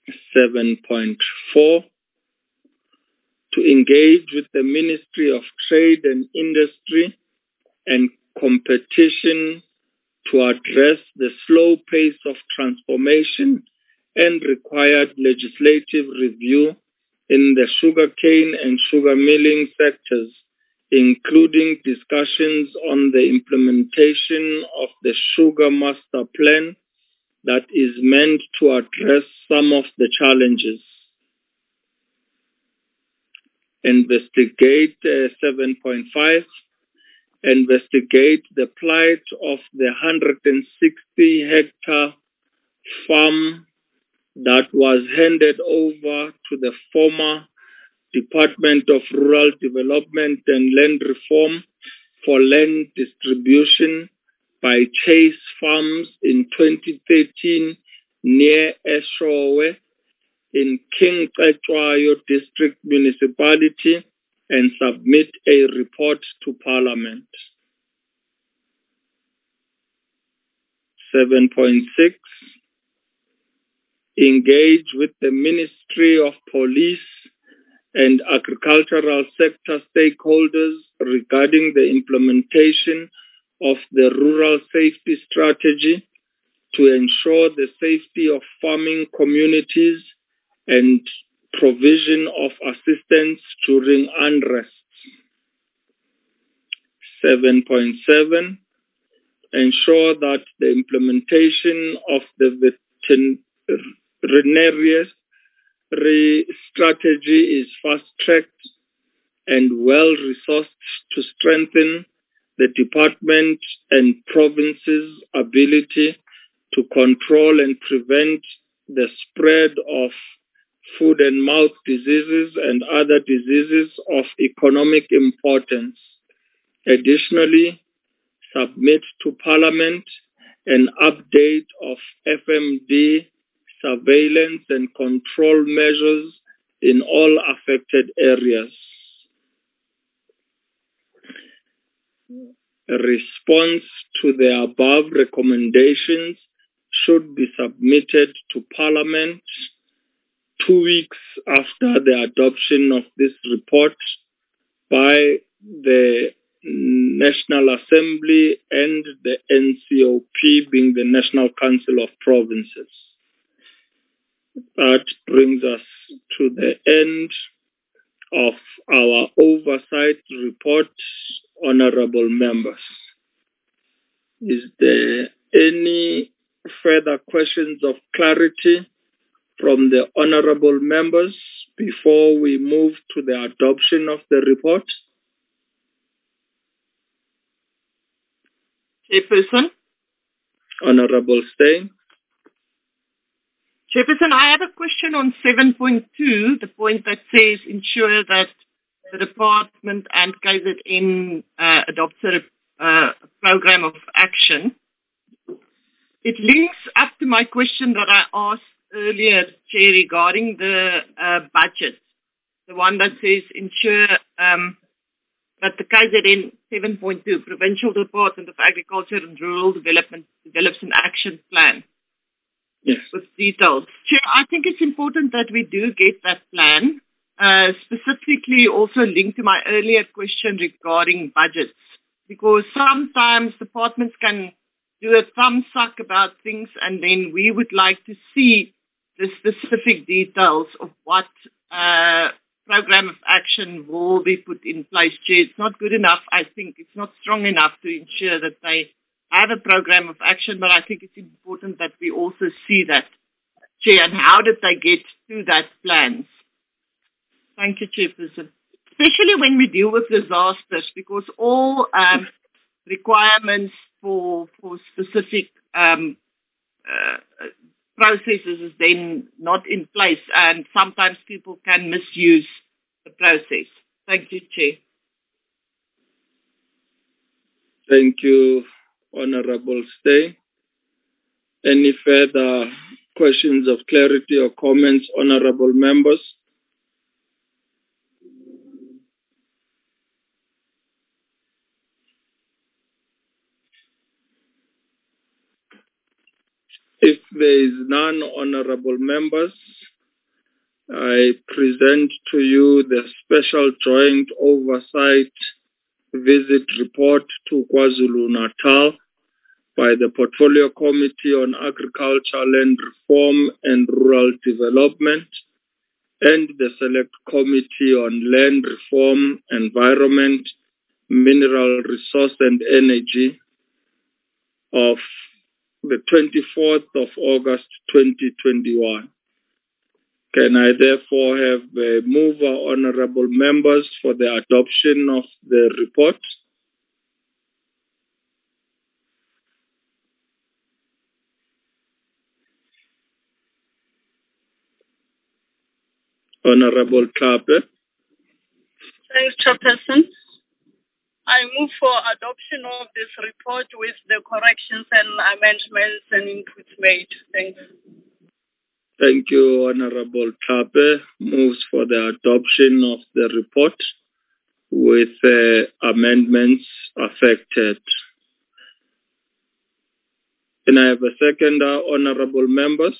7.4, to engage with the Ministry of Trade and Industry and Competition to address the slow pace of transformation and required legislative review in the sugarcane and sugar milling sectors, including discussions on the implementation of the Sugar Master Plan that is meant to address some of the challenges. Investigate 7.5. Investigate the plight of the 160-hectare farm that was handed over to the former Department of Rural Development and Land Reform for land distribution by Chase Farms in 2013 near Eshowe in King Cetshwayo District Municipality and submit a report to Parliament. 7.6. Engage with the Ministry of Police and agricultural sector stakeholders regarding the implementation of the Rural Safety Strategy to ensure the safety of farming communities and provision of assistance during unrest. 7.7. Ensure that the implementation of the veterinary strategy is fast-tracked and well-resourced to strengthen the department and province's ability to control and prevent the spread of foot and mouth diseases and other diseases of economic importance. Additionally, submit to Parliament an update of FMD surveillance and control measures in all affected areas. A response to the above recommendations should be submitted to Parliament 2 weeks after the adoption of this report by the National Assembly and the NCOP, being the National Council of Provinces. That brings us to the end of our oversight report, honorable members. Is there any further questions of clarity from the honorable members before we move to the adoption of the report? Chairperson. Honorable Steyn. Chairperson, I have a question on 7.2, the point that says ensure that the department and KZN adopts a program of action. It links up to my question that I asked earlier, Chair, regarding the budget, the one that says ensure that the KZN 7.2, Provincial Department of Agriculture and Rural Development, develops an action plan. Yes. With details. Chair, I think it's important that we do get that plan, specifically also linked to my earlier question regarding budgets, because sometimes departments can do a thumb suck about things, and then we would like to see the specific details of what program of action will be put in place. Chair, it's not good enough. I think it's not strong enough to ensure that they have a program of action, but I think it's important that we also see that, Chair, and how did they get to that plans? Thank you, Chairperson. Especially when we deal with disasters, because all requirements for specific processes is then not in place, and sometimes people can misuse the process. Thank you, Chair. Thank you, Honorable Steyn. Any further questions of clarity or comments, honorable members? If there is none, honorable members, I present to you the Special Joint Oversight Visit Report to KwaZulu-Natal by the Portfolio Committee on Agriculture, Land Reform and Rural Development and the Select Committee on Land Reform, Environment, Mineral Resource and Energy of the 24th of August 2021. Can I therefore have a mover, honorable members, for the adoption of the report? Honorable Tlhape. Thanks, Chairperson. I move for adoption of this report with the corrections and amendments and inputs made. Thanks. Thank you, Honorable Tlhape. Moves for the adoption of the report with amendments affected. Can I have a second, honorable members?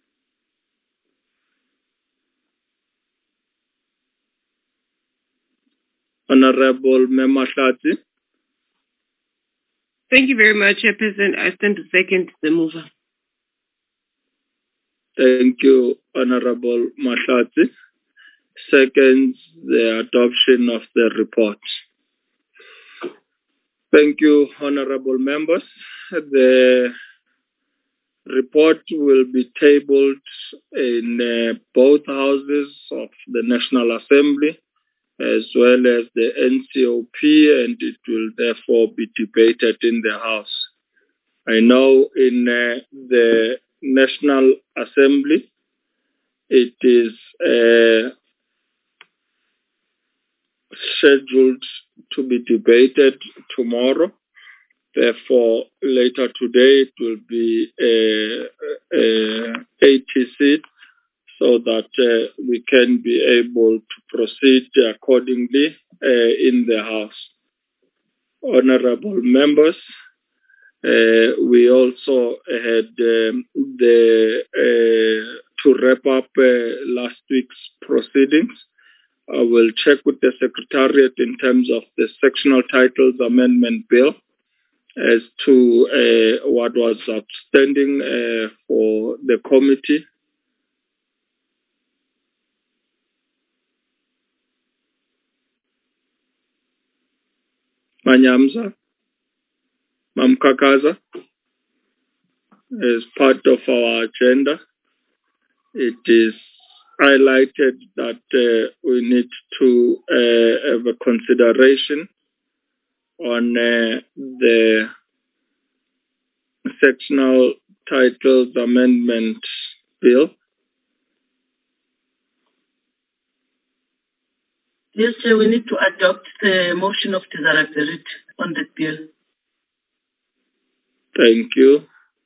Honorable Memahlati. Thank you very much, Chairperson. I stand to second the mover. Thank you, Honorable Mahlati. Seconds the adoption of the report. Thank you, honorable members. The report will be tabled in both houses of the National Assembly as well as the NCOP, and it will therefore be debated in the House. I know in the National Assembly it is scheduled to be debated tomorrow. Therefore, later today it will be ATC so that we can be able to proceed accordingly in the House. Honorable members, we also had to wrap up last week's proceedings. I will check with the Secretariat in terms of the Sectional Titles Amendment Bill as to what was outstanding for the committee. Manyamza, Mamkakaza, as part of our agenda, it is highlighted that we need to have a consideration on the Sectional Titles Amendment Bill. Yes, Chair, we need to adopt the motion of Desirability on the bill. Thank you.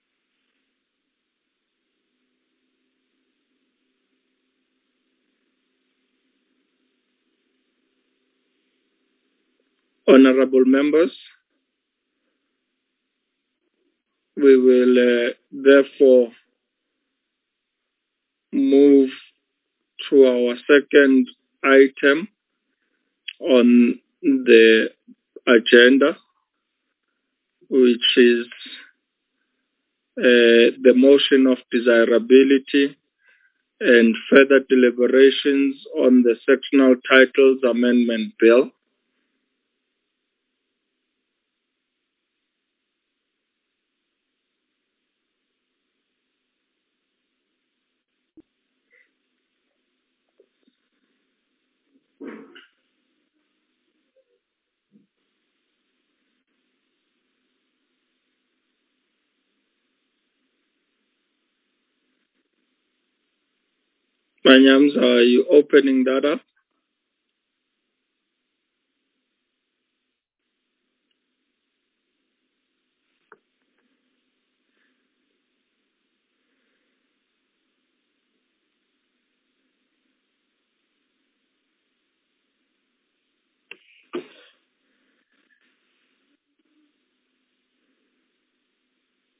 Honorable members, we will therefore move to our second item on the agenda, which is the motion of desirability and further deliberations on the Sectional Titles Amendment Bill. Manyams, are you opening that up?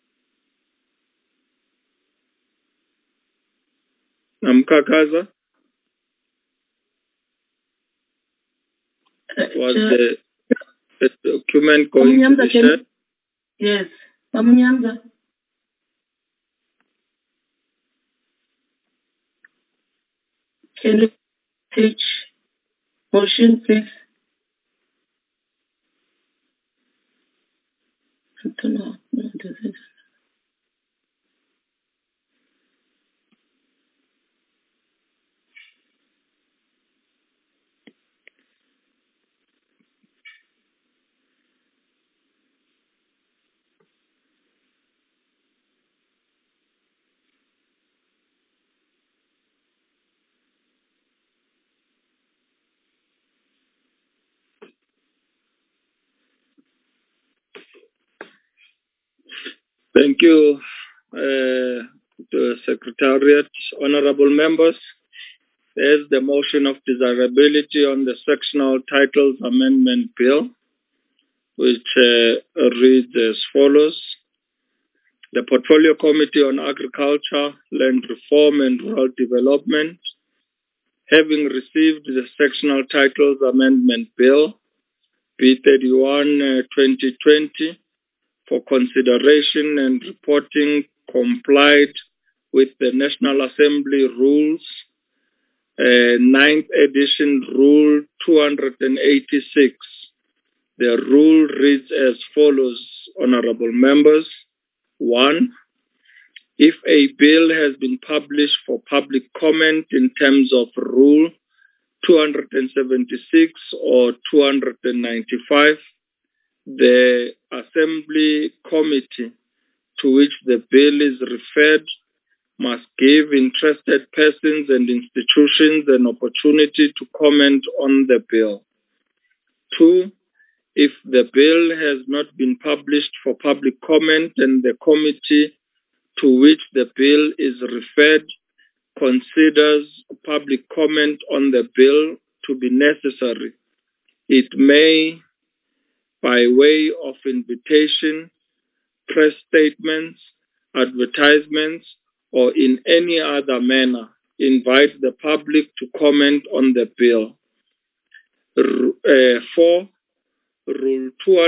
Namkakaza? was the document going to be shared? Yes. Mamunyamza. Can you take motion, please? I don't know. No, it doesn't. Thank you, the Secretariat. Honorable members, there's the motion of desirability on the Sectional Titles Amendment Bill, which reads as follows. The Portfolio Committee on Agriculture, Land Reform and Rural Development, having received the Sectional Titles Amendment Bill, B31-2020, for consideration and reporting, complied with the National Assembly Rules, 9th edition Rule 286. The rule reads as follows, honorable members. 1. If a bill has been published for public comment in terms of Rule 276 or 295, the Assembly Committee to which the bill is referred must give interested persons and institutions an opportunity to comment on the bill. 2. If the bill has not been published for public comment and the committee to which the bill is referred considers public comment on the bill to be necessary, it may, by way of invitation, press statements, advertisements, or in any other manner, invite the public to comment on the bill. 4. Rule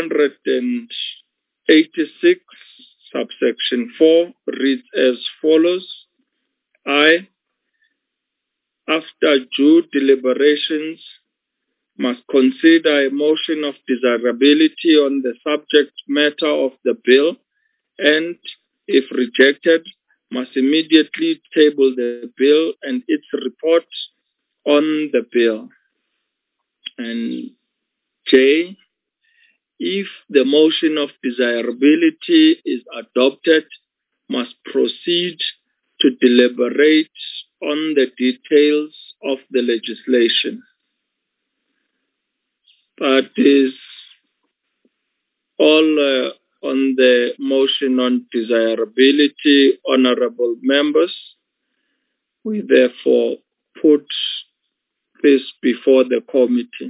286, subsection 4, reads as follows. I, after due deliberations, must consider a motion of desirability on the subject matter of the bill and, if rejected, must immediately table the bill and its report on the bill. And J, if the motion of desirability is adopted, must proceed to deliberate on the details of the legislation. That is all on the motion on desirability, honorable members. We therefore put this before the committee.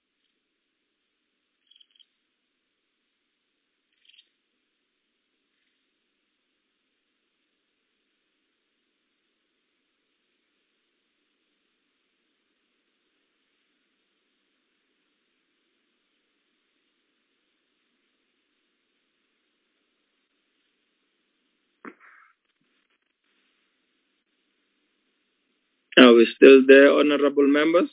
Are we still there, honorable members?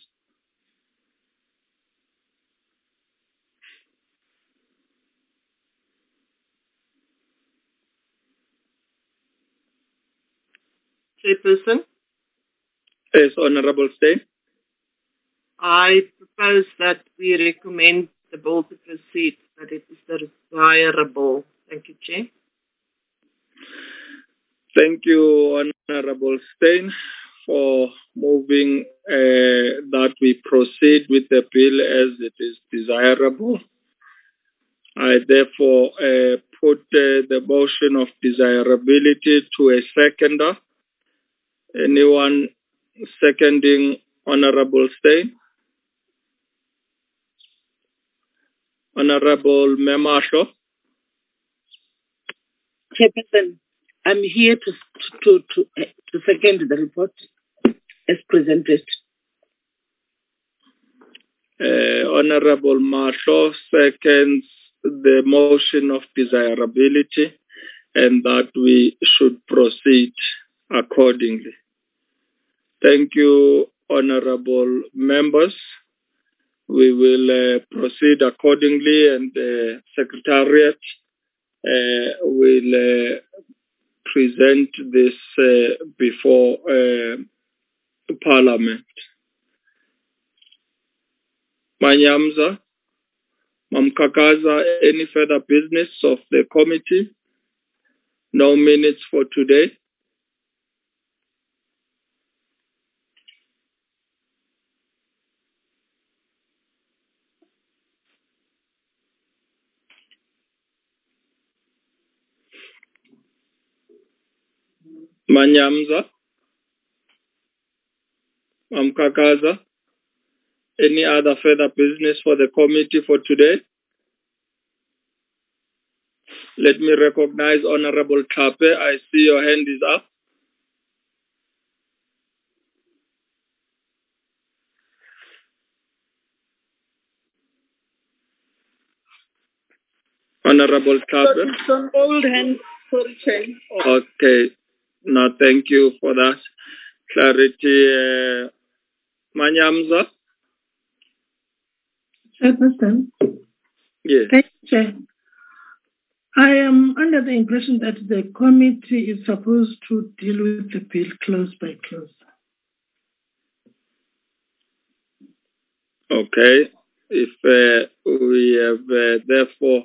Chairperson? Yes, Honorable State. I propose that we recommend the bill to proceed, that it is desirable. Thank you, Chair. Thank you, Honorable Stein, for moving that we proceed with the bill as it is desirable. I therefore put the motion of desirability to a seconder. Anyone seconding Honorable Stein? Honorable Memasho? Chairperson, I'm here to second the report as presented. Honorable Mahlo seconds the motion of desirability and that we should proceed accordingly. Thank you, honorable members. We will proceed accordingly, and the Secretariat will present this before Parliament. Manyamza, Mamkakaza, any further business of the committee? No minutes for today. Manyamza, Mamkakaza, any other further business for the committee for today? Let me recognize Honorable Kape. I see your hand is up. Honorable Kape. It's an old hand, sorry, Chair. Okay. No, thank you for that clarity. Manyamza? Chairperson? Yes. Thank you, Chair. I am under the impression that the committee is supposed to deal with the bill clause by clause. Okay. If we have therefore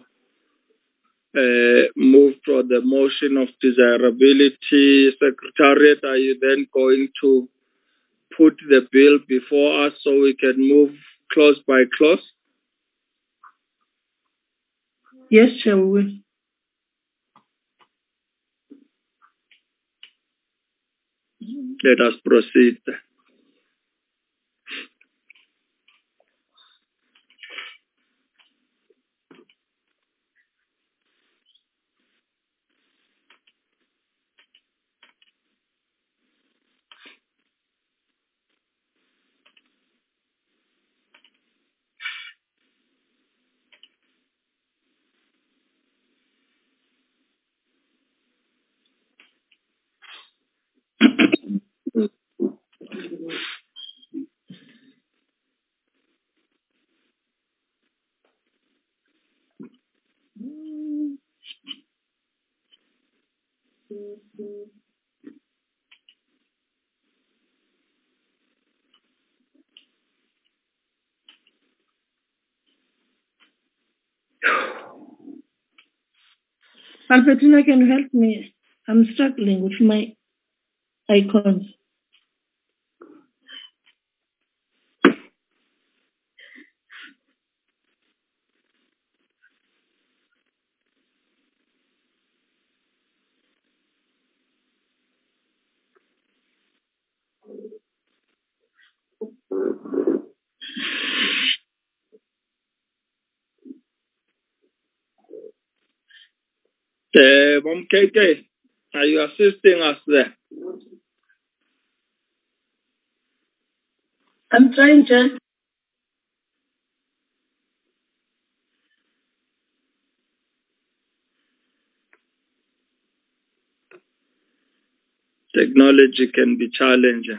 moved for the motion of desirability, Secretariat, are you then going to put the bill before us so we can move clause by clause? Yes, Chair, we will. Let us proceed. Albertina, can you help me? I'm struggling with my icons. Mom KK, are you assisting us there? I'm trying, Chair. Technology can be challenging.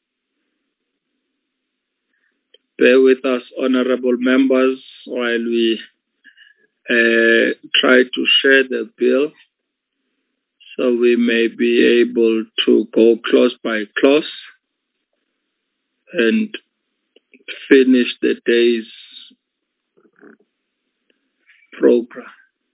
Bear with us, honorable members, while we try to share the bill so we may be able to go clause by clause and finish the day's program.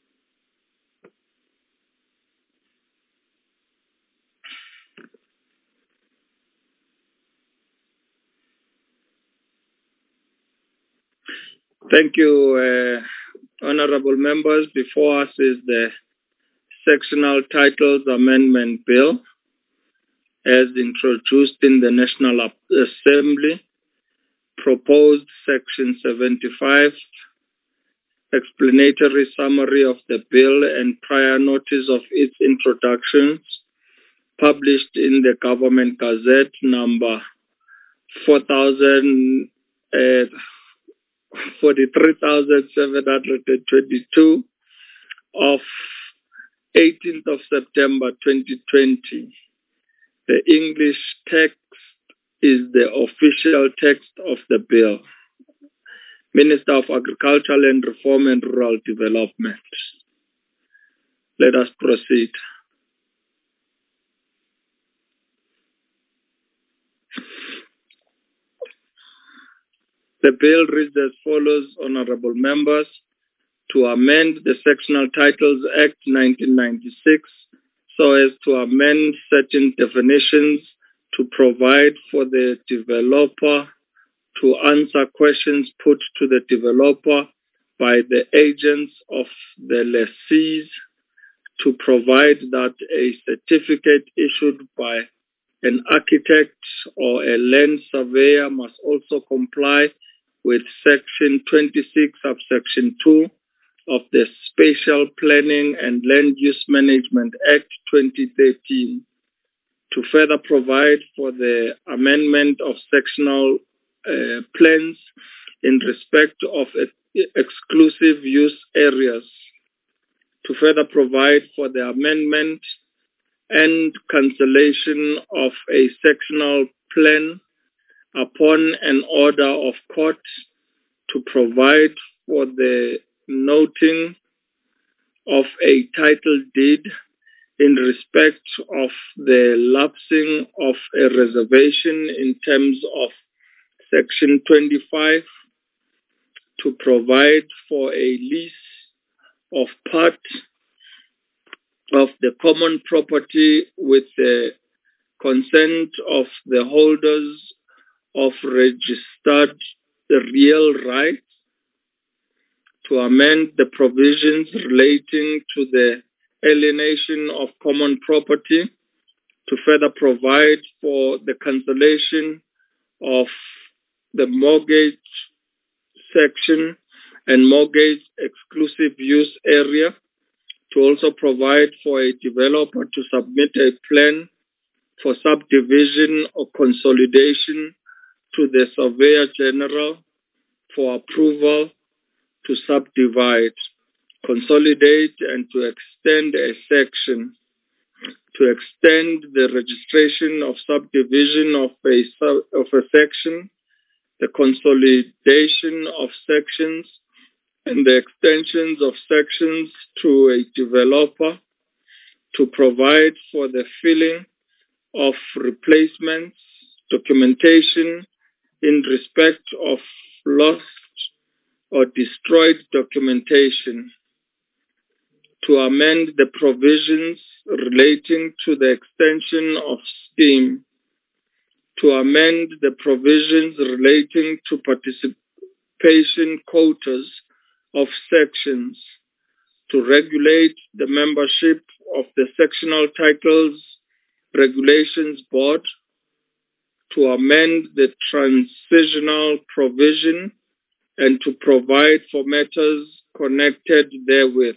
Thank you, honorable members. Before us is the Sectional Titles Amendment Bill as introduced in the National Assembly, proposed Section 75, explanatory summary of the bill and prior notice of its introductions, published in the Government Gazette number 4000, 43,722 of 18th of September 2020. The English text is the official text of the bill. Minister of Agriculture, Land Reform and Rural Development. Let us proceed. The bill reads as follows, honorable members, to amend the Sectional Titles Act 1996 so as to amend certain definitions to provide for the developer to answer questions put to the developer by the agents of the lessees, to provide that a certificate issued by an architect or a land surveyor must also comply with Section 26, subsection 2 of the Spatial Planning and Land Use Management Act 2013, to further provide for the amendment of sectional plans in respect of exclusive use areas, to further provide for the amendment and cancellation of a sectional plan upon an order of court, to provide for the noting of a title deed in respect of the lapsing of a reservation in terms of Section 25, to provide for a lease of part of the common property with the consent of the holders of registered real rights, to amend the provisions relating to the alienation of common property, to further provide for the cancellation of the mortgage section and mortgage exclusive use area, to also provide for a developer to submit a plan for subdivision or consolidation to the Surveyor General for approval to subdivide, consolidate, and to extend a section, to extend the registration of subdivision of a section, the consolidation of sections, and the extensions of sections to a developer, to provide for the filling of replacements, documentation in respect of lost or destroyed documentation, to amend the provisions relating to the extension of scheme, to amend the provisions relating to participation quotas of sections, to regulate the membership of the Sectional Titles Regulations Board, to amend the transitional provision and to provide for matters connected therewith.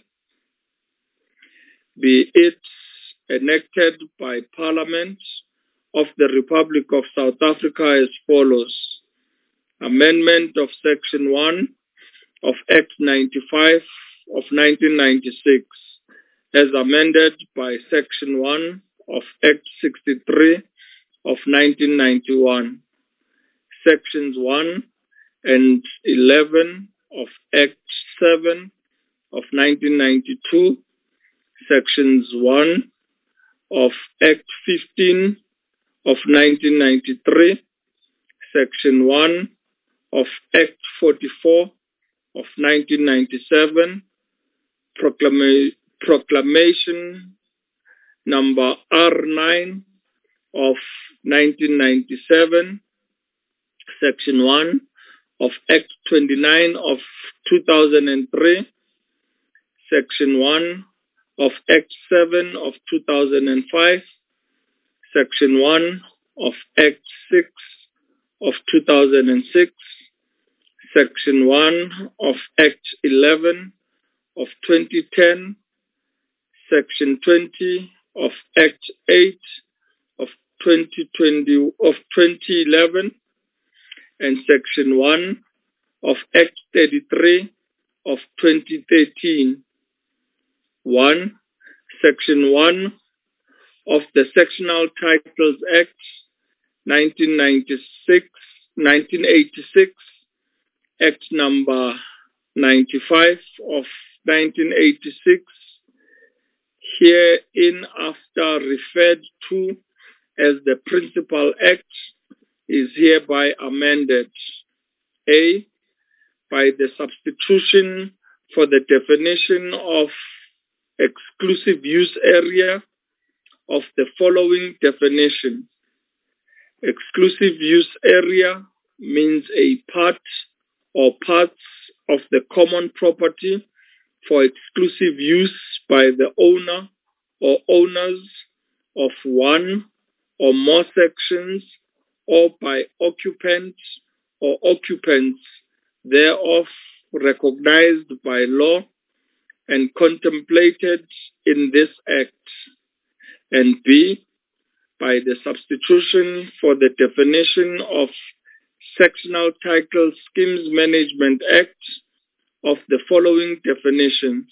Be it enacted by Parliament of the Republic of South Africa as follows. Amendment of Section 1 of Act 95 of 1996 as amended by Section 1 of Act 63 of 1991. Sections 1 and 11 of Act 7 of 1992, Sections 1 of Act 15 of 1993, Section 1 of Act 44 of 1997, Proclamation number R9 of 1997, Section 1 of Act 29 of 2003, Section 1 of Act 7 of 2005, Section 1 of Act 6 of 2006, Section 1 of Act 11 of 2010, Section 20 of Act 8 of 2011, and Section 1 of Act 33 of 2013. 1. Section 1 of the Sectional Titles Act 1986, Act number 95 of 1986, hereinafter referred to as the Principal Act, is hereby amended. A. By the substitution for the definition of exclusive use area of the following definition. Exclusive use area means a part or parts of the common property for exclusive use by the owner or owners of one or more sections, or by occupant or occupants thereof recognized by law and contemplated in this Act. And B, by the substitution for the definition of Sectional Title Schemes Management Act of the following definitions.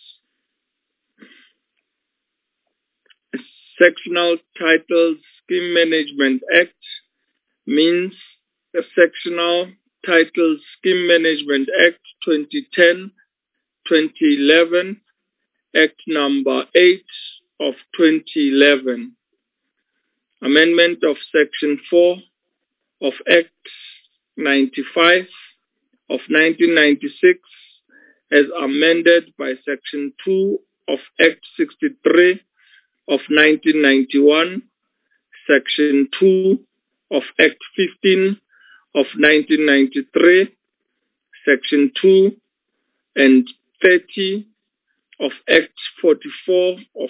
Sectional Title Scheme Management Act means the Sectional Title Scheme Management Act 2010-2011, Act number 8 of 2011. Amendment of Section 4 of Act 95 of 1996 as amended by Section 2 of Act 63 of 1991, Section 2 of Act 15 of 1993, Section 2 and 30 of Act 44 of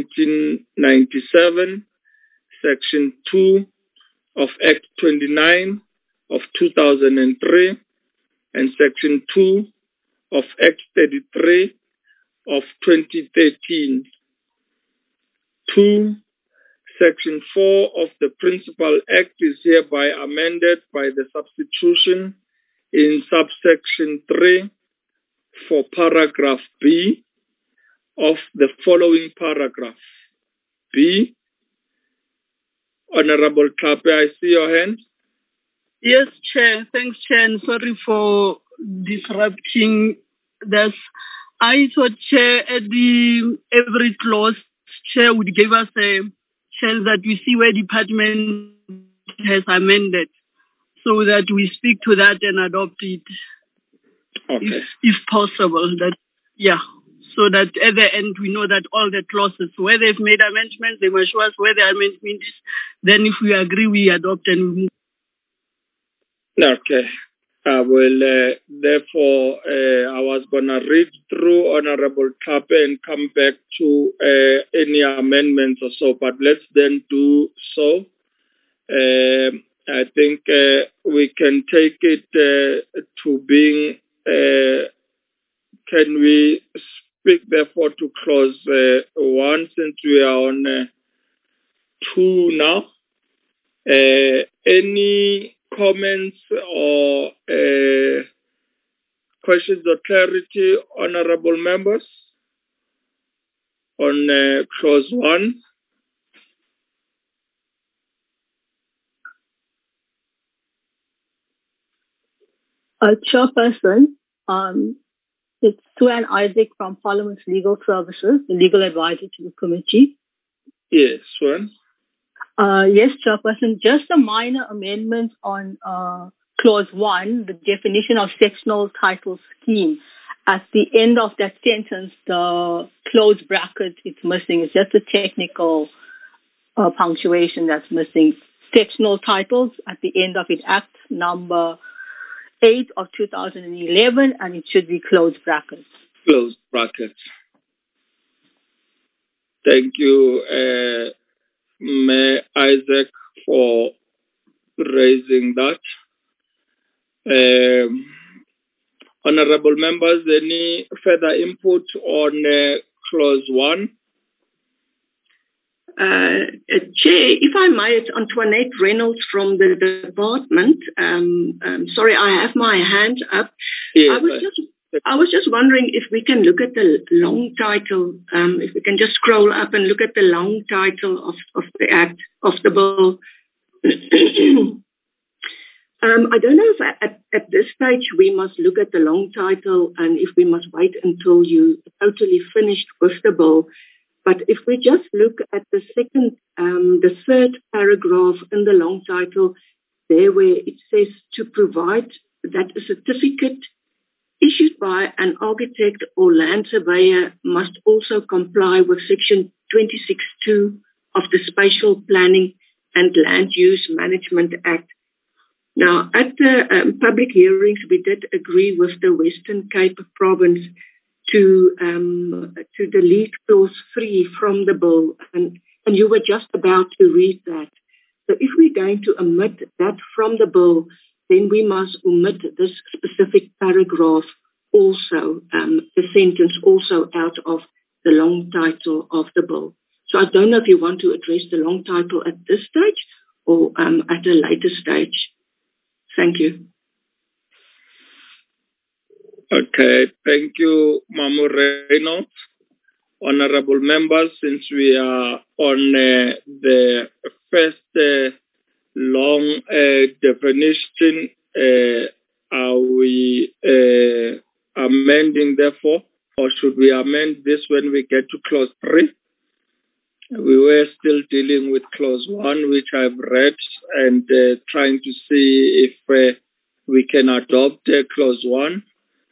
1997, Section 2 of Act 29 of 2003, and Section 2 of Act 33 of 2013. 2. Section 4 of the Principal Act is hereby amended by the substitution in subsection 3 for paragraph B of the following paragraph. B. Honorable Tlhape, I see your hand. Yes, Chair. Thanks, Chair, and sorry for disrupting this. I thought, Chair, at every clause, Chair would give us a chance that we see where department has amended, so that we speak to that and adopt it, if possible. So that at the end we know that all the clauses, where they've made amendments, they must show us where the amendment is. Then if we agree, we adopt and we move. Okay. I will, therefore, I was going to read through Honorable Tlhape and come back to any amendments or so, but let's then do so. I think we can take it to being, can we speak therefore to clause 1 since we are on 2 now? Any comments or questions or clarity, honorable members, on clause 1? Chairperson, it's Sue-Ann Isaac from Parliament's Legal Services, the legal advisor to the committee. Yes, Sue-Ann. Yes, Chairperson, just a minor amendment on clause 1, the definition of sectional title scheme. At the end of that sentence, the closed bracket, it's missing. It's just a technical punctuation that's missing. Sectional titles at the end of it, Act number 8 of 2011, and it should be closed brackets. Closed brackets. Thank you, Mayor Isaac, for raising that. Honorable members, any further input on clause 1? Chair, if I may, it's Antoinette Reynolds from the department. Sorry, I have my hand up. Yes, I was just wondering if we can look at the long title, if we can just scroll up and look at the long title of the Act, of the bill. I don't know if at this stage we must look at the long title and if we must wait until you totally finished with the bill. But if we just look at the third paragraph in the long title, there where it says to provide that a certificate issued by an architect or land surveyor must also comply with Section 26(2) of the Spatial Planning and Land Use Management Act. Now, at the public hearings, we did agree with the Western Cape Province to delete clause 3 from the bill, and you were just about to read that. So if we're going to omit that from the bill, then we must omit this specific paragraph also, the sentence also out of the long title of the bill. So I don't know if you want to address the long title at this stage or at a later stage. Thank you. Okay, thank you, Mamu Reynolds. Honorable members, since we are on the first long definition, are we amending therefore, or should we amend this when we get to clause 3? We were still dealing with clause 1, which I've read, and trying to see if we can adopt clause 1.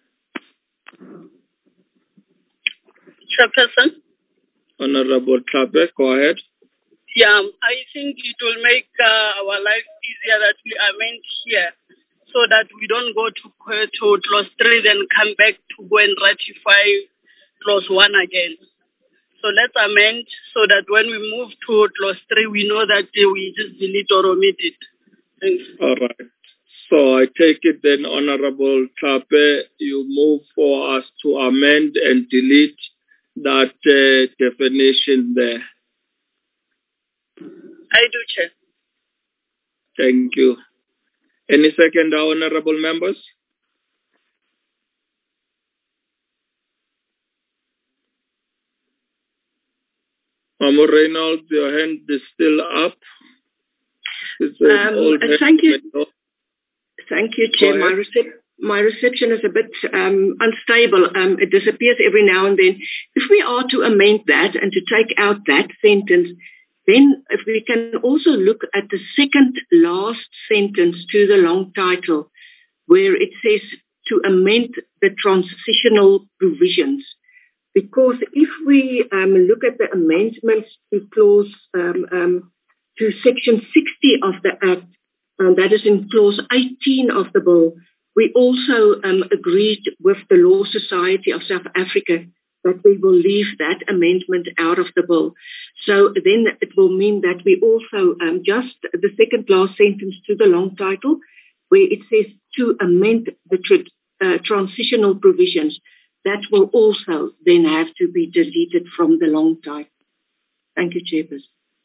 Chairperson? Honorable Tlhape, go ahead. Yeah, I think it will make our life easier that we amend here so that we don't go to clause 3, then come back to go and ratify clause 1 again. So let's amend so that when we move to clause 3, we know that we just delete or omit it. Thanks. All right. So I take it then, Honorable Tlhape, you move for us to amend and delete that definition there. I do, Chair. Thank you. Any second, honorable members? Mamu Reynolds, your hand is still up. Thank you. Thank you, Chair. My reception is a bit unstable. It disappears every now and then. If we are to amend that and to take out that sentence, then if we can also look at the second last sentence to the long title, where it says to amend the transitional provisions. Because if we look at the amendments to clause to section 60 of the Act, that is in clause 18 of the bill, we also agreed with the Law Society of South Africa that we will leave that amendment out of the bill. So then it will mean that we also just the second last sentence to the long title, where it says to amend the transitional provisions, that will also then have to be deleted from the long title. Thank you, Chairperson.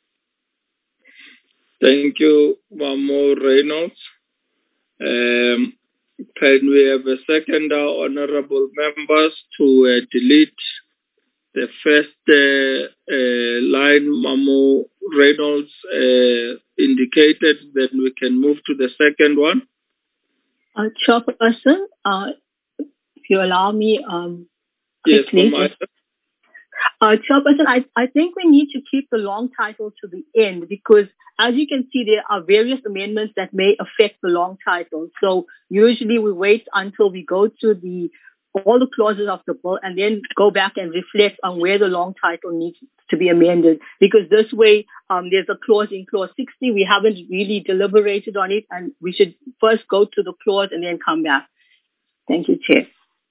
Thank you, Mamu Reynolds. Can we have a second, honorable members, to delete the first line Mamu Reynolds indicated, then we can move to the second one? Chairperson, if you allow me quickly. Yes, Chairperson, I think we need to keep the long title to the end because, as you can see, there are various amendments that may affect the long title. So usually we wait until we go to all the clauses of the bill and then go back and reflect on where the long title needs to be amended. Because this way, there's a clause in clause 60. We haven't really deliberated on it, and we should first go to the clause and then come back. Thank you, Chair.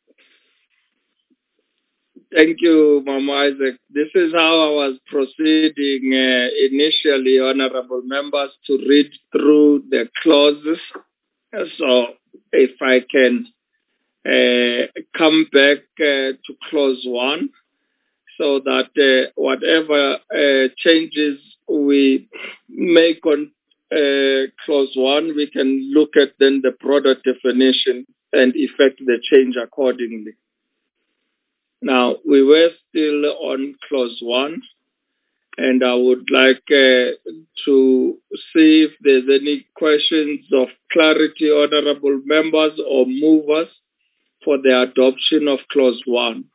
Thank you, Mama Isaac. This is how I was proceeding initially, honorable members, to read through the clauses. So if I can come back to clause 1. so that whatever changes we make on clause 1, we can look at then the broader definition and effect the change accordingly. Now, we were still on clause 1, and I would like to see if there's any questions of clarity, honorable members or movers, for the adoption of clause 1.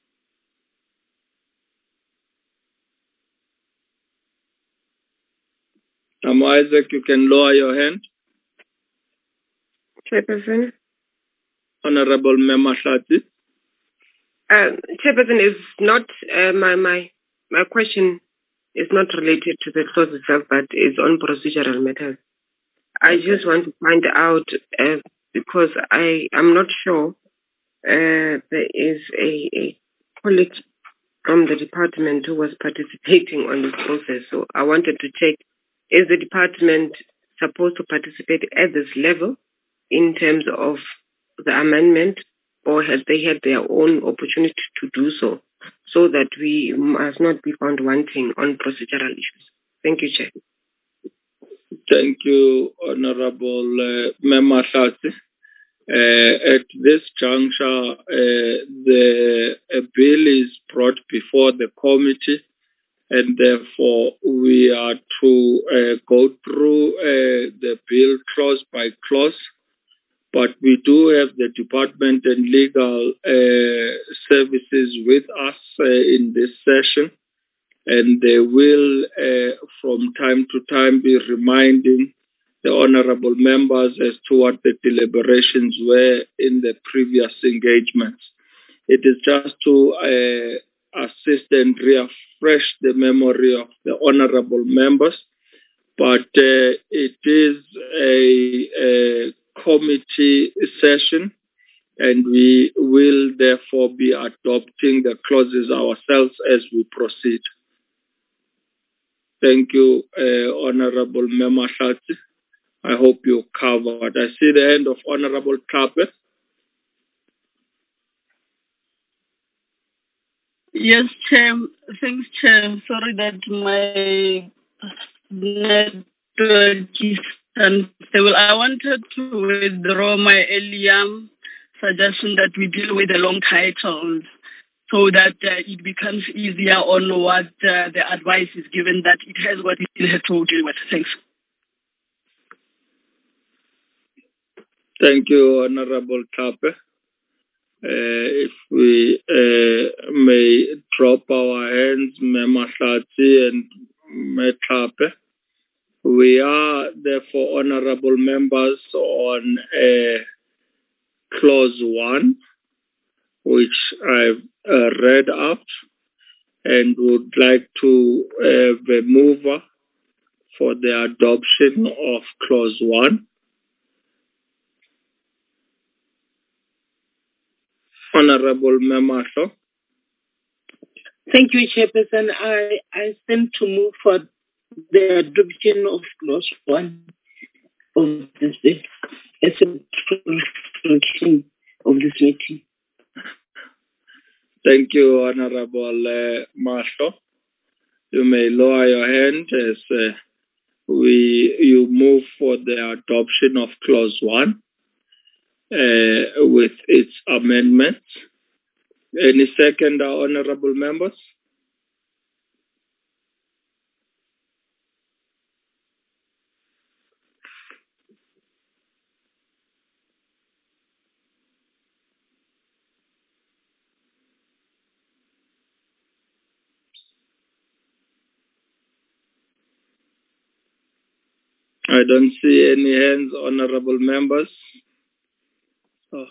Isaac, you can lower your hand. Chairperson. Honorable Member Shati. Chairperson, is not my question is not related to the clause itself, but is on procedural matters. I just want to find out because I am not sure there is a colleague from the department who was participating on this process. So I wanted to check, is the department supposed to participate at this level in terms of the amendment, or have they had their own opportunity to do so that we must not be found wanting on procedural issues? Thank you, Chair. Thank you, Honorable Member Shati. At this juncture, the bill is brought before the committee, and therefore we are to go through the bill clause by clause. But we do have the department and legal services with us in this session, and they will, from time to time, be reminding the honorable members as to what the deliberations were in the previous engagements. It is just to assist and refresh the memory of the honorable members, but it is a committee session, and we will therefore be adopting the clauses ourselves as we proceed. Thank you, Honorable Member Shati. I hope you covered. I see the hand of Honorable Kape. Yes, Chair. Thanks, Chair. Sorry that my network is unstable. I wanted to withdraw my earlier suggestion that we deal with the long titles so that it becomes easier on what the advice is given, that it has what it has to deal with. Thanks. Thank you, Honorable Kape. If we may drop our hands, Member Shati and Kape. We are therefore, honorable members, on clause 1, which I've read out, and would like to have a mover for the adoption of clause 1. Honorable Member. Thank you, Chairperson. I stand to move for the adoption of clause 1 of this bill as a reflection of this meeting. Thank you, Honorable Marshall. You may lower your hand as you move for the adoption of clause 1 with its amendments. Any second, honorable members? I don't see any hands, honorable members. Oh.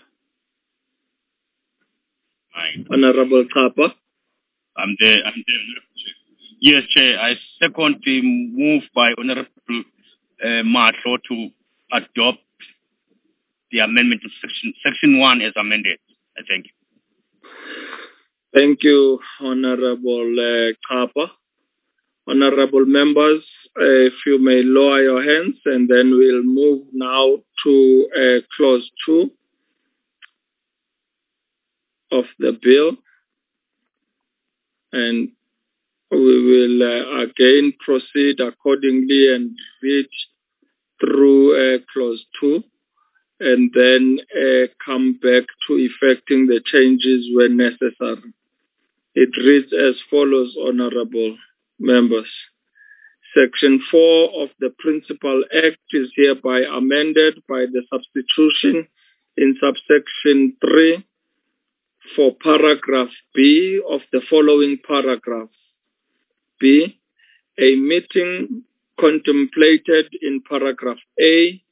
Honorable Kapa. I'm there. Yes, Chair. I second the move by Honorable Matlo to adopt the amendment to section 1 as amended. I thank you. Thank you, Honorable Kapa. Honorable members, if you may lower your hands, and then we'll move now to clause 2 of the bill. And we will again proceed accordingly and read through clause 2 and then come back to effecting the changes when necessary. It reads as follows, honorable members. Section 4 of the Principal Act is hereby amended by the substitution in subsection 3 for paragraph B of the following paragraph. B, a meeting contemplated in paragraph A,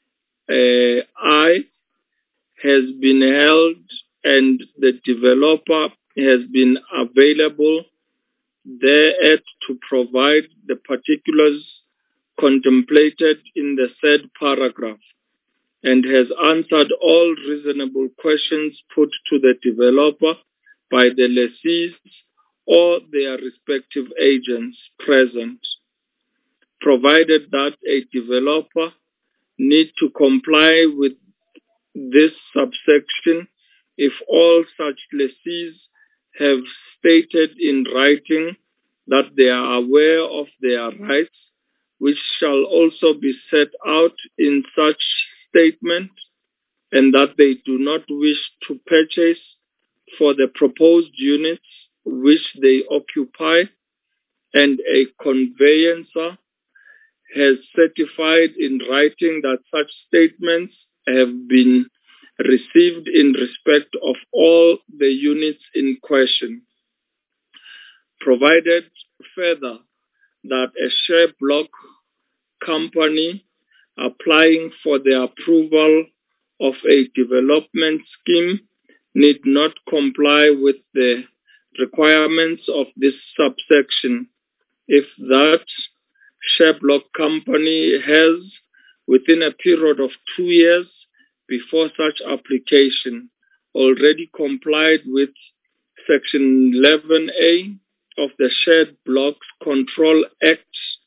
I, has been held and the developer has been available thereat to provide the particulars contemplated in the said paragraph and has answered all reasonable questions put to the developer by the lessees or their respective agents present, provided that a developer need to comply with this subsection if all such lessees have stated in writing that they are aware of their rights, which shall also be set out in such statement, and that they do not wish to purchase for the proposed units which they occupy, and a conveyancer has certified in writing that such statements have been received in respect of all the units in question. Provided further that a share block company applying for the approval of a development scheme need not comply with the requirements of this subsection if that share block company has, within a period of 2 years before such application, already complied with Section 11A of the Shared Blocks Control Act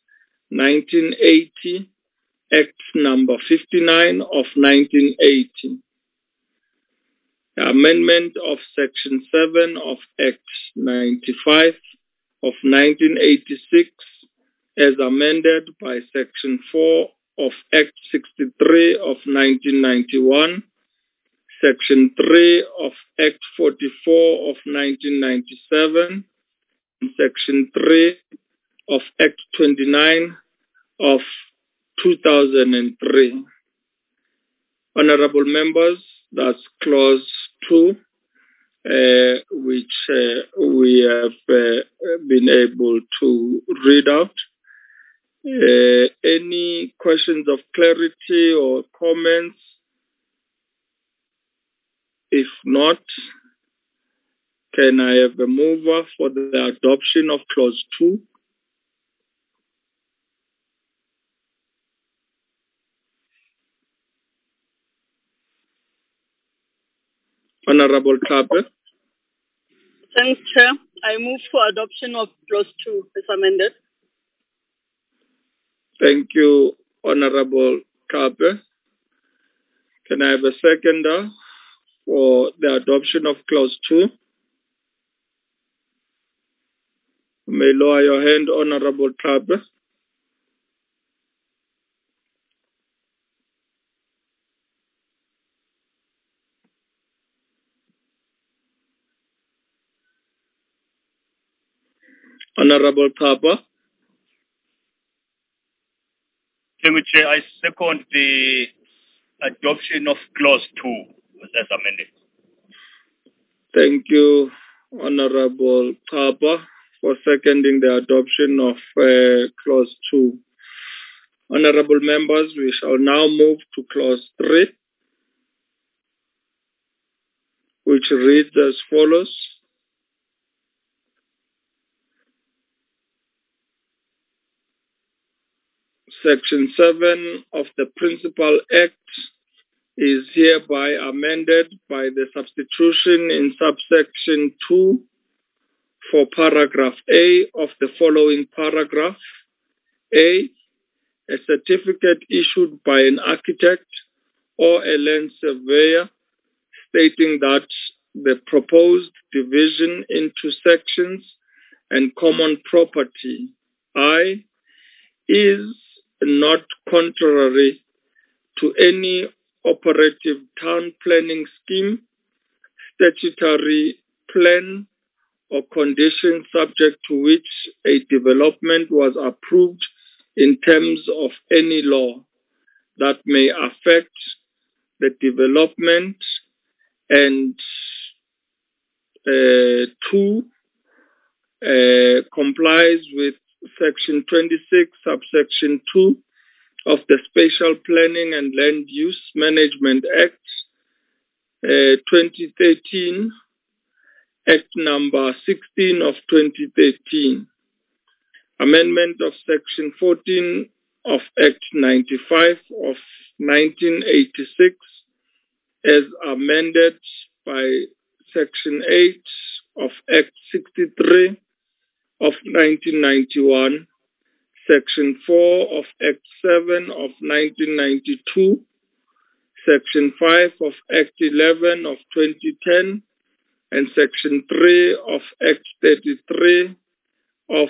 1980, Act number 59 of 1980. The amendment of Section 7 of Act 95 of 1986 as amended by Section 4 of Act 63 of 1991, Section 3 of Act 44 of 1997, and Section 3 of Act 29 of 2003. Honorable members, that's clause 2, which we have been able to read out. Any questions of clarity or comments? If not, can I have a mover for the adoption of clause 2? Honorable Kape. Thanks, Chair. I move for adoption of clause 2 as amended. Thank you, Honorable Kape. Can I have a seconder for the adoption of clause 2? You may lower your hand, Honorable Kape. Honorable Kape. Thank you, Chair. I second the adoption of clause 2 as amended. Thank you, Honorable Kape, for seconding the adoption of clause 2. Honorable members, we shall now move to clause 3, which reads as follows. Section 7 of the Principal Act is hereby amended by the substitution in subsection 2 for paragraph A of the following paragraph. A certificate issued by an architect or a land surveyor stating that the proposed division into sections and common property, I, is not contrary to any operative town planning scheme, statutory plan, or condition subject to which a development was approved in terms of any law that may affect the development, and 2, complies with Section 26, subsection 2 of the Spatial Planning and Land Use Management Act, 2013, Act number 16 of 2013, amendment of Section 14 of Act 95 of 1986, as amended by Section 8 of Act 63 of 1991, Section 4 of Act 7 of 1992, Section 5 of Act 11 of 2010, and Section 3 of Act 33 of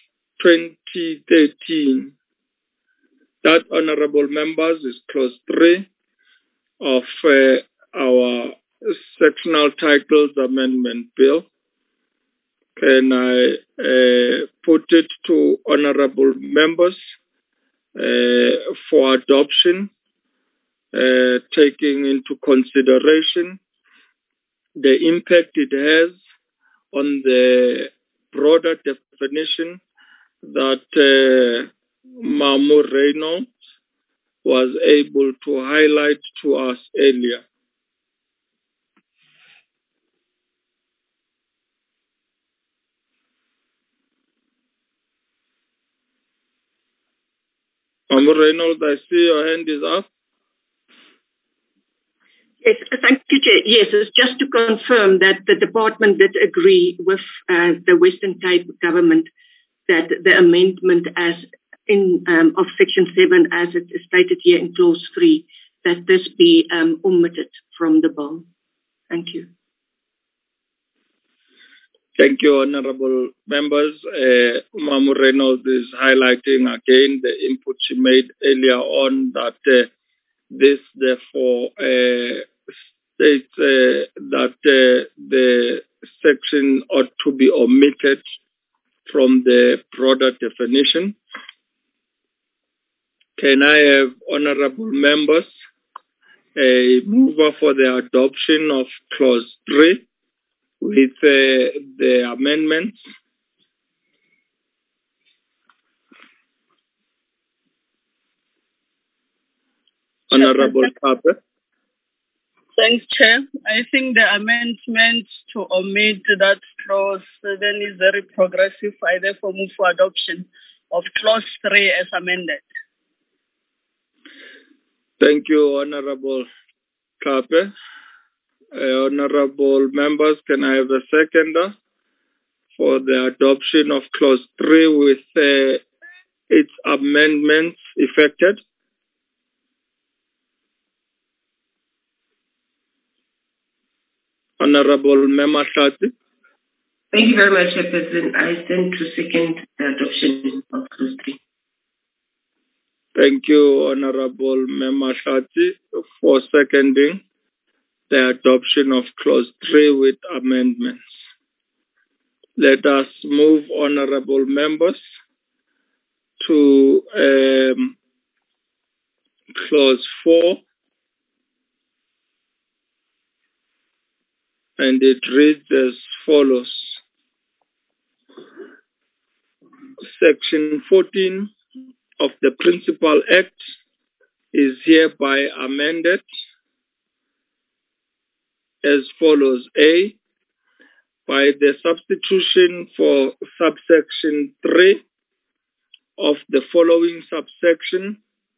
2013. That, honorable members, is Clause 3 of our Sectional Titles Amendment Bill. Can I put it to honorable members for adoption, taking into consideration the impact it has on the broader definition that Mahmoud Reynolds was able to highlight to us earlier. Mahmoud Reynolds, I see your hand is up. Yes, thank you, Chair. Yes, it's just to confirm that the department did agree with the Western Cape government that the amendment as in of Section 7, as it is stated here in Clause 3, that this be omitted from the bill. Thank you. Thank you, honorable members. Mahmoud Reynolds is highlighting again the input she made earlier on that this therefore states that the section ought to be omitted from the broader definition. Can I have honorable members move for the adoption of Clause 3 with the amendments? Honorable Papa. Thanks, Chair. I think the amendment to omit that clause 7 is very progressive. I therefore move for adoption of clause 3 as amended. Thank you, Honorable Kape. Honorable members, can I have a seconder for the adoption of clause 3 with its amendments effected? Honorable Mema Shati. Thank you very much, President. I stand to second the adoption of clause 3. Thank you, Honorable Mema Shati, for seconding the adoption of clause 3 with amendments. Let us move, honorable members, to clause 4. And it reads as follows. Section 14 of the Principal Act is hereby amended as follows. A, by the substitution for subsection 3 of the following subsection.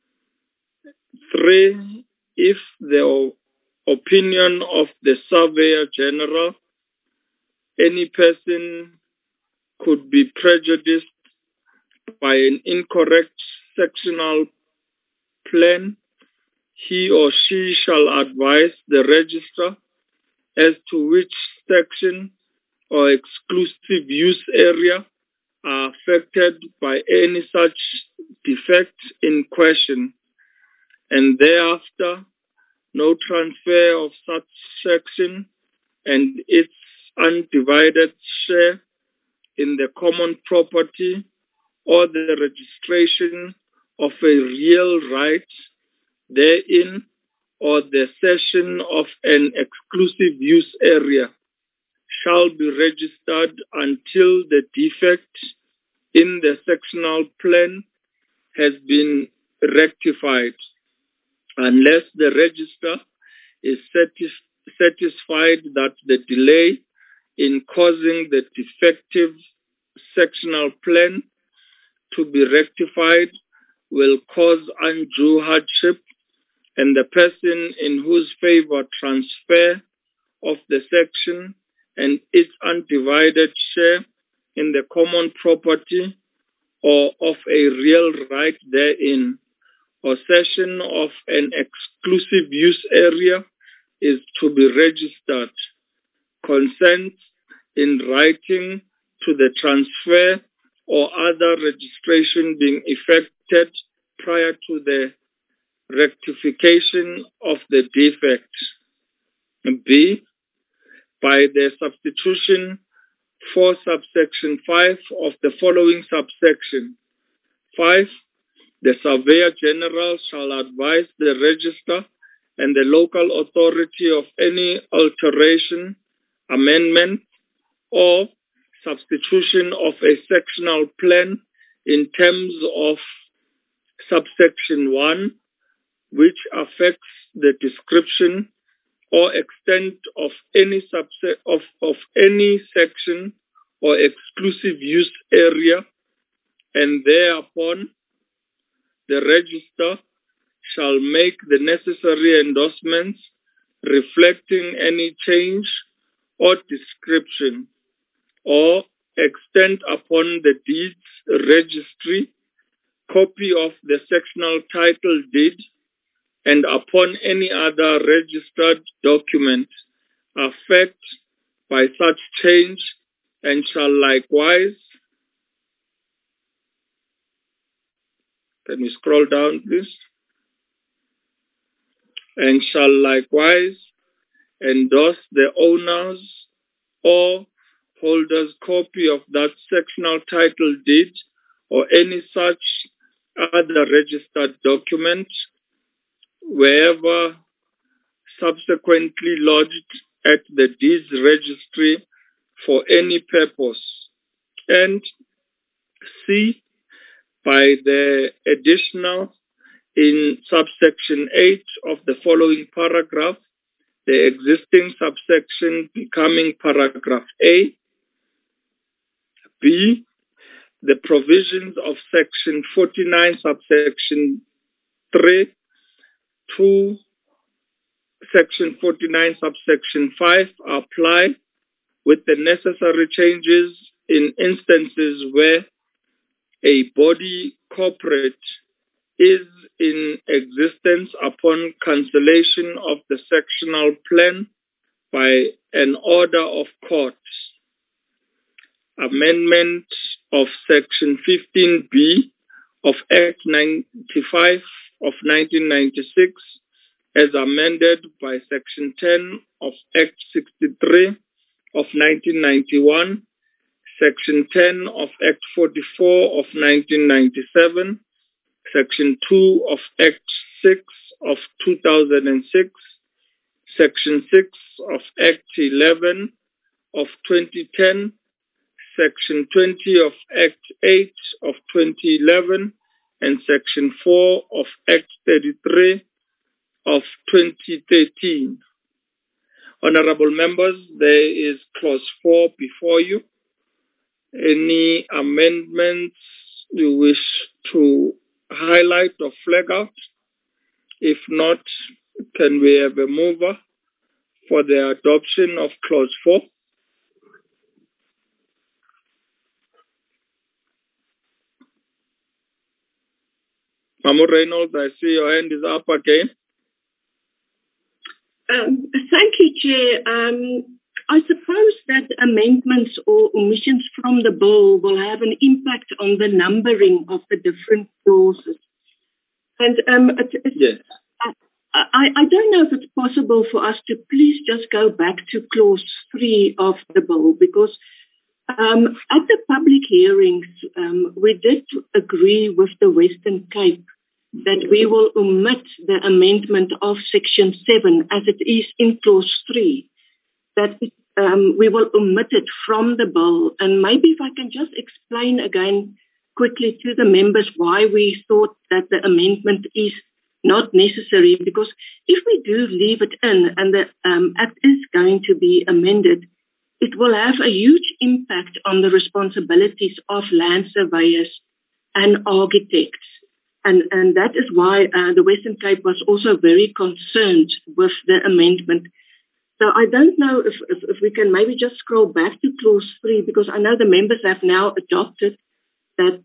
3, if the opinion of the Surveyor General, any person could be prejudiced by an incorrect sectional plan, he or she shall advise the registrar as to which section or exclusive use area are affected by any such defect in question, and thereafter no transfer of such section and its undivided share in the common property or the registration of a real right therein or the cession of an exclusive use area shall be registered until the defect in the sectional plan has been rectified, unless the register is satisfied that the delay in causing the defective sectional plan to be rectified will cause undue hardship, and the person in whose favor transfer of the section and its undivided share in the common property or of a real right therein or cession of an exclusive use area is to be registered, consents in writing to the transfer or other registration being effected prior to the rectification of the defect. B, by the substitution for subsection 5 of the following subsection. 5. The Surveyor General shall advise the Register and the local authority of any alteration, amendment, or substitution of a sectional plan in terms of subsection 1, which affects the description or extent of any of any section or exclusive use area, and thereupon the Register shall make the necessary endorsements reflecting any change or description or extent upon the deeds registry, copy of the sectional title deed, and upon any other registered document affected by such change, and shall likewise, can you scroll down please, and shall likewise endorse the owner's or holder's copy of that sectional title deed or any such other registered document wherever subsequently lodged at the deeds registry for any purpose. And C, by the additional in subsection 8 of the following paragraph, the existing subsection becoming paragraph A. B, the provisions of section 49 subsection 3 to section 49 subsection 5 apply with the necessary changes in instances where a body corporate is in existence upon cancellation of the sectional plan by an order of court. Amendment of Section 15B of Act 95 of 1996 as amended by Section 10 of Act 63 of 1991, Section 10 of Act 44 of 1997, Section 2 of Act 6 of 2006, Section 6 of Act 11 of 2010, Section 20 of Act 8 of 2011, and Section 4 of Act 33 of 2013. Honorable members, there is clause 4 before you. Any amendments you wish to highlight or flag out? If not, can we have a mover for the adoption of clause 4? Mamu Reynolds, I see your hand is up again. Thank you, Chair. I suppose that amendments or omissions from the bill will have an impact on the numbering of the different clauses. And yes. I don't know if it's possible for us to please just go back to clause 3 of the bill, because at the public hearings, we did agree with the Western Cape that we will omit the amendment of Section 7 as it is in clause 3, that we will omit it from the bill. And maybe if I can just explain again quickly to the members why we thought that the amendment is not necessary, because if we do leave it in and the Act is going to be amended, it will have a huge impact on the responsibilities of land surveyors and architects. And that is why the Western Cape was also very concerned with the amendment. So I don't know if we can maybe just scroll back to clause 3, because I know the members have now adopted that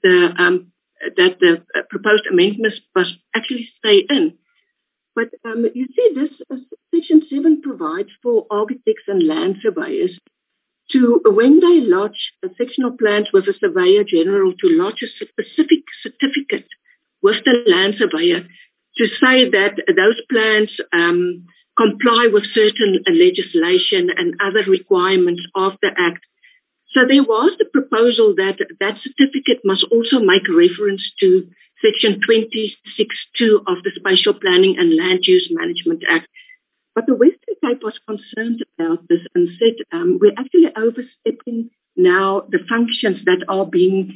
the proposed amendments must actually stay in. But you see, this Section 7 provides for architects and land surveyors to, when they lodge sectional plans with a surveyor general, to lodge a specific certificate with the land surveyor to say that those plans comply with certain legislation and other requirements of the Act. So there was the proposal that that certificate must also make reference to Section 26(2) of the Spatial Planning and Land Use Management Act. But the Western Cape was concerned about this and said, we're actually overstepping now the functions that are being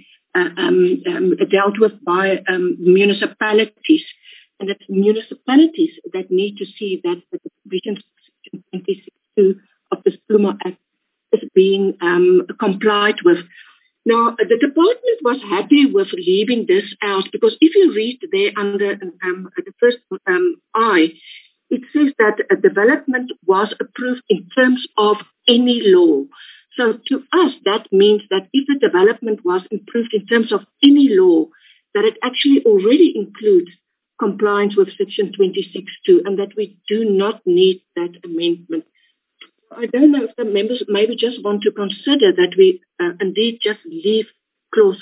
dealt with by municipalities. And it's municipalities that need to see that the provisions of Section 26(2) of the Spluma Act is being complied with. Now, the department was happy with leaving this out, because if you read there under the first I, it says that a development was approved in terms of any law. So to us, that means that if the development was approved in terms of any law, that it actually already includes compliance with Section 26(2), and that we do not need that amendment. I don't know if the members maybe just want to consider that we indeed just leave clause.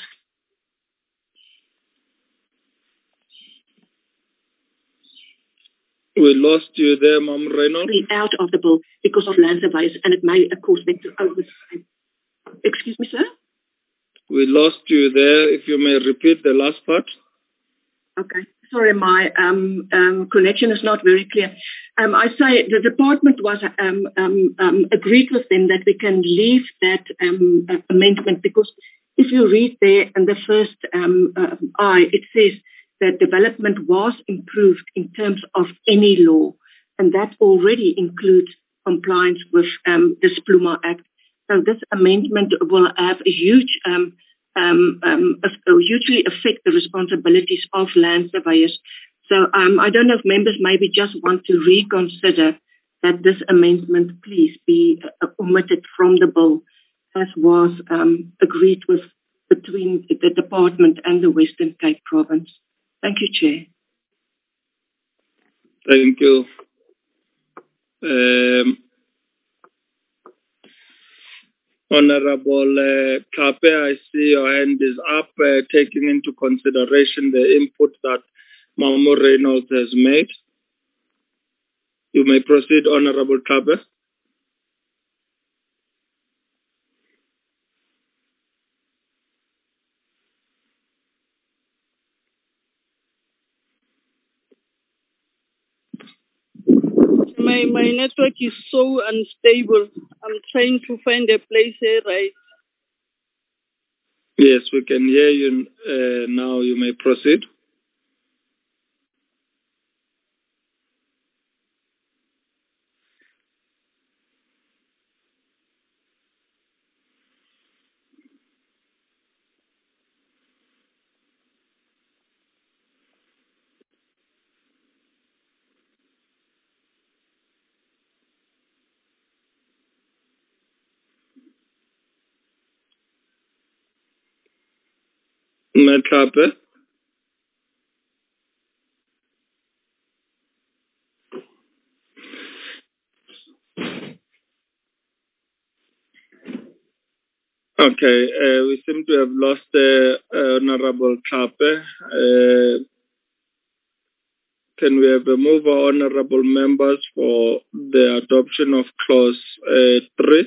We lost you there, Ma'am Reynolds. Out of the bill because of land surveys, and it may, of course, lead to oversight. Excuse me, sir? We lost you there. If you may repeat the last part. Okay. Sorry, my connection is not very clear. I say the department was agreed with them that we can leave that amendment, because if you read there in the first I, it says that development was improved in terms of any law, and that already includes compliance with the Spluma Act. So this amendment will have a huge hugely affect the responsibilities of land surveyors. So I don't know if members maybe just want to reconsider that this amendment please be omitted from the bill, as was agreed with between the department and the Western Cape Province. Thank you, Chair. Thank you. Honorable Kape, I see your hand is up, taking into consideration the input that Mamo Reynolds has made. You may proceed, Honorable Kape. My network is so unstable. I'm trying to find a place here, right? Yes, we can hear you now. You may proceed. Kape. Okay, we seem to have lost Honorable Chape. Can we have a move, honorable members, for the adoption of clause 3?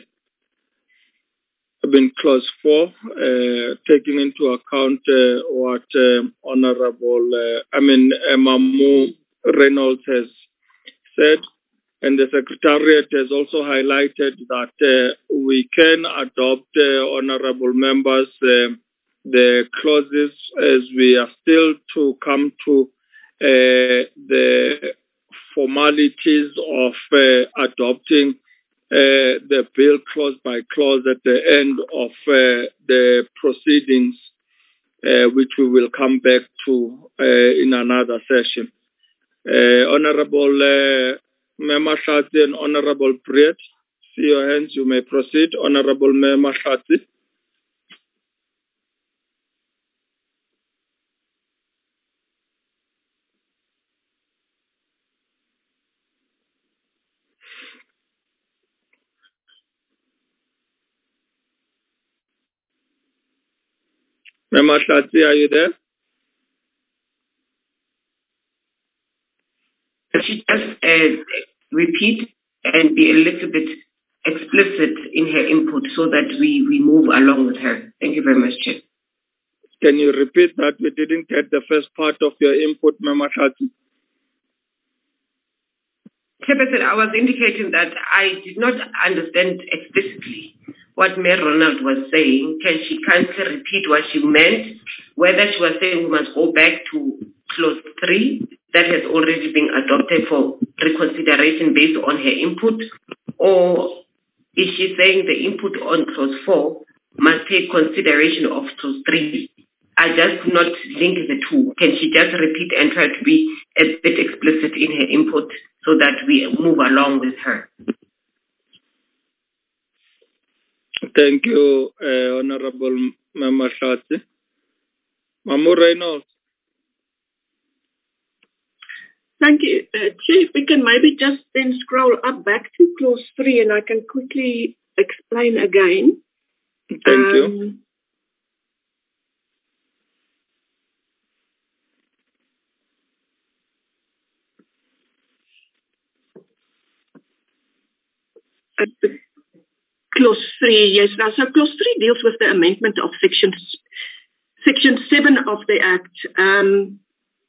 Clause 4, taking into account what Honorable Mamu Reynolds has said, and the Secretariat has also highlighted that we can adopt, honorable members, the clauses as we are still to come to the formalities of adopting the bill clause by clause at the end of the proceedings, which we will come back to in another session. Honorable Mema Shati and Honorable Briet, see your hands, you may proceed. Honorable Mema Shati. Mema Shati, are you there? She just repeat and be a little bit explicit in her input so that we move along with her. Thank you very much, Chair. Can you repeat that? We didn't get the first part of your input, Mema Shati. Chairperson, I was indicating that I did not understand explicitly what Mayor Ronald was saying. Can she kindly repeat what she meant? Whether she was saying we must go back to clause 3 that has already been adopted for reconsideration based on her input, or is she saying the input on clause 4 must take consideration of clause 3? I just could not link the two. Can she just repeat and try to be a bit explicit in her input so that we move along with her? Thank you, Honorable Mema Shati. Mamu Reynolds. Thank you. Chief, we can maybe just then scroll up back to clause 3 and I can quickly explain again. Thank you. Clause 3, yes. Now, so clause 3 deals with the amendment of section 7 of the Act.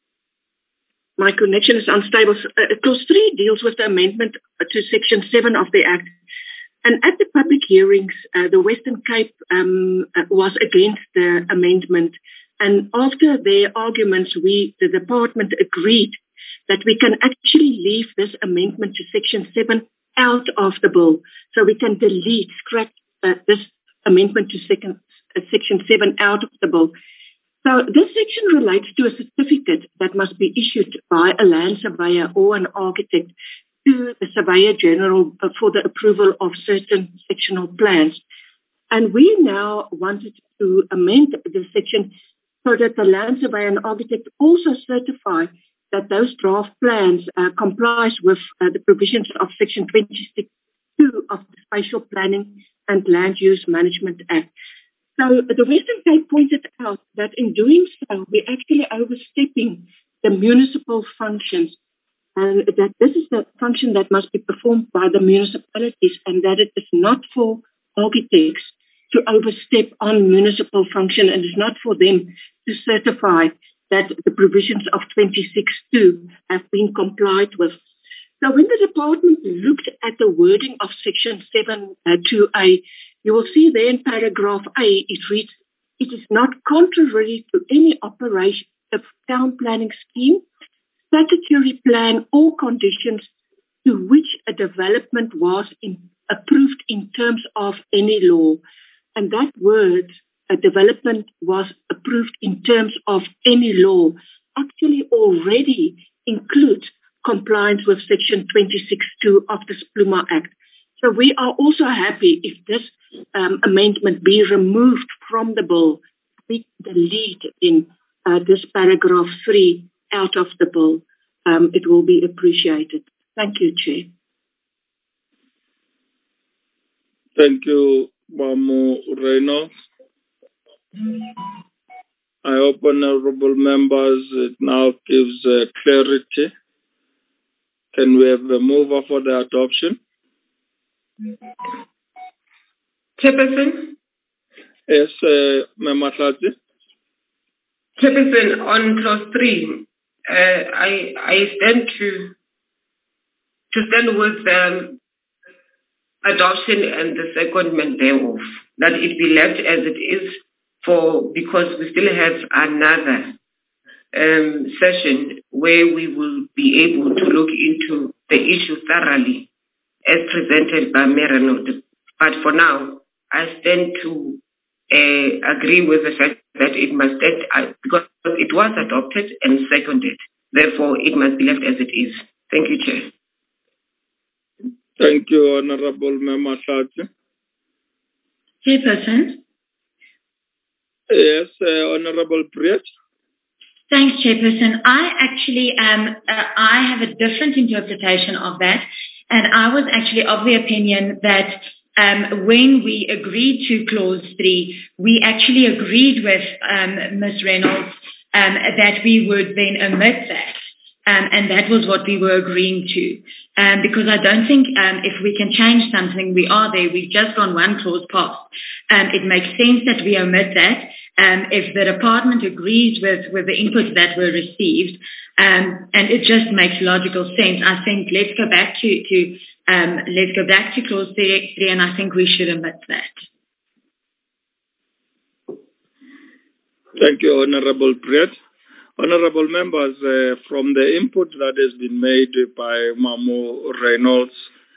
My connection is unstable. Clause 3 deals with the amendment to section 7 of the Act. And at the public hearings, the Western Cape was against the amendment. And after their arguments, the department agreed that we can actually leave this amendment to section 7 out of the bill. So we can scratch this amendment to section 7 out of the bill. So this section relates to a certificate that must be issued by a land surveyor or an architect to the Surveyor General for the approval of certain sectional plans. And we now wanted to amend the section so that the land surveyor and architect also certify that those draft plans complies with the provisions of section 26(2) of the Spatial Planning and Land Use Management Act. So the Western Cape pointed out that in doing so, we're actually overstepping the municipal functions, and that this is the function that must be performed by the municipalities, and that it is not for architects to overstep on municipal function, and it's not for them to certify that the provisions of 26(2) have been complied with. So when the department looked at the wording of section 7(2)(a), you will see there in paragraph A, it reads, it is not contrary to any operation of town planning scheme, statutory plan or conditions to which a development was approved in terms of any law. And that word, a development was approved in terms of any law, actually already includes compliance with section 26(2) of the Spluma Act. So we are also happy if this amendment be removed from the bill. We delete in this paragraph 3 out of the bill. It will be appreciated. Thank you, Chair. Thank you, Mamu Reynolds. I hope honorable members it now gives clarity. Can we have a mover for the adoption? Chairperson? Yes, Mematlati. Chairperson, on clause 3, I stand to stand with adoption and the secondment thereof, that it be left as it is because we still have another session where we will be able to look into the issue thoroughly as presented by Mayor. But for now, I stand to agree with the fact that it must stand because it was adopted and seconded. Therefore, it must be left as it is. Thank you, Chair. Thank you, Honorable Mematlati. Chairperson. Yes, Honorable Priet. Thanks, Chairperson. I actually I have a different interpretation of that, and I was actually of the opinion that when we agreed to clause 3, we actually agreed with Ms. Reynolds that we would then omit that. And that was what we were agreeing to. Because I don't think if we can change something, we are there. We've just gone one clause past. It makes sense that we omit that. If the department agrees with the inputs that were received, and it just makes logical sense, I think let's go back to clause 3, and I think we should omit that. Thank you, Honorable Priet. Honorable members, from the input that has been made by Mamu Reynolds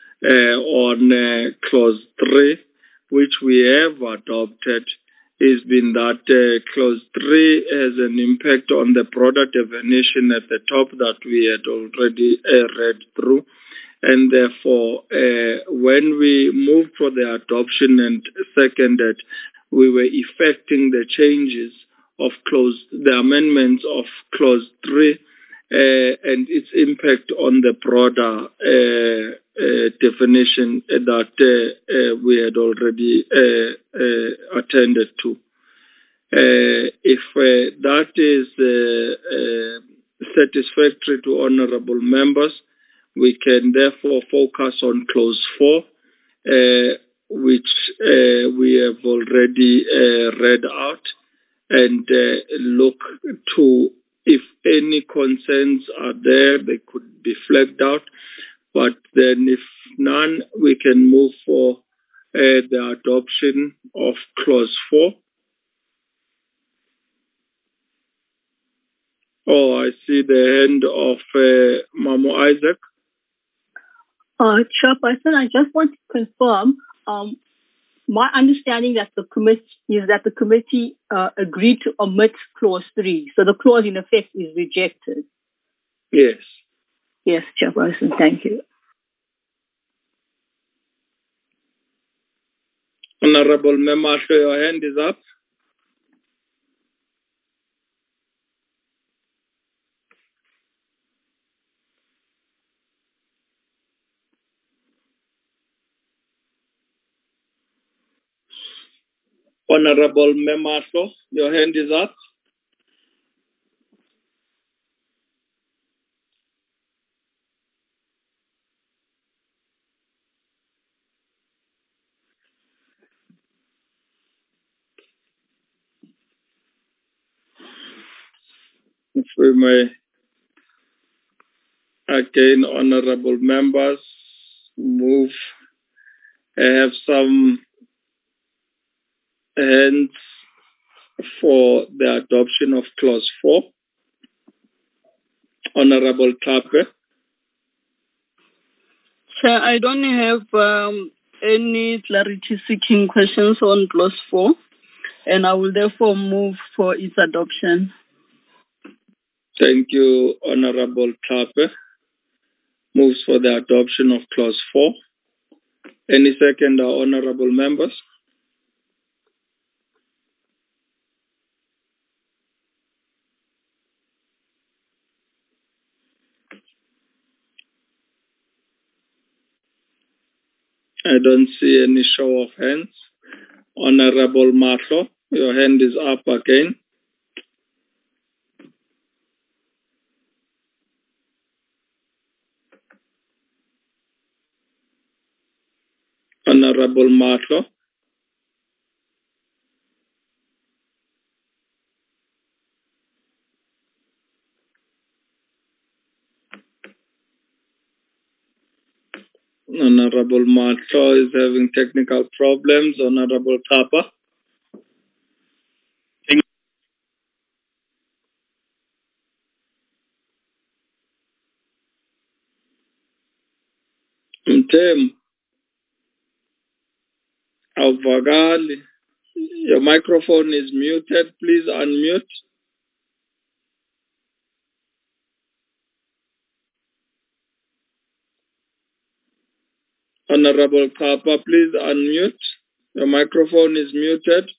on clause 3, which we have adopted, has been that clause 3 has an impact on the product definition at the top that we had already read through. And therefore, when we moved for the adoption and seconded, we were effecting the changes of the amendments of clause 3 and its impact on the broader definition that we had already attended to. If that is satisfactory to honorable members, we can therefore focus on clause 4, which we have already read out, and look to if any concerns are there, they could be flagged out. But then if none, we can move for the adoption of clause 4. Oh, I see the hand of Mamu Isaac. Chairperson, I just want to confirm my understanding that the committee agreed to omit clause 3. So the clause in effect is rejected. Yes. Yes, Chairperson. Thank you. Honorable Member, your hand is up. Honorable Memaso, your hand is up. If we may, again, honorable members, move. I have some hands for the adoption of clause 4. Honorable Tape. Chair, I don't have any clarity-seeking questions on clause 4, and I will therefore move for its adoption. Thank you, Honorable Tape. Moves for the adoption of clause 4. Any second, honorable members? I don't see any show of hands. Honorable Matlo, your hand is up again. Honorable Matlo. Honorable Matlo is having technical problems. Honorable Tapa. Tim. Avakali. Your microphone is muted. Please unmute. Honorable Kapa, please unmute. Your microphone is muted.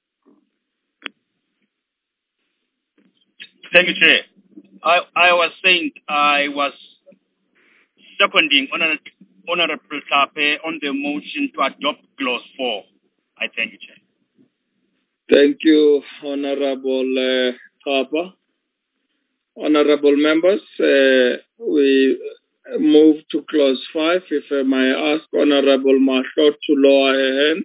Thank you, Chair. I was saying I was seconding Honorable Tape on the motion to adopt Clause 4. I thank you, Chair. Thank you, Honorable Kapa. Honorable members, we move to Clause 5. If I may ask Honorable Mahlo to lower her hand.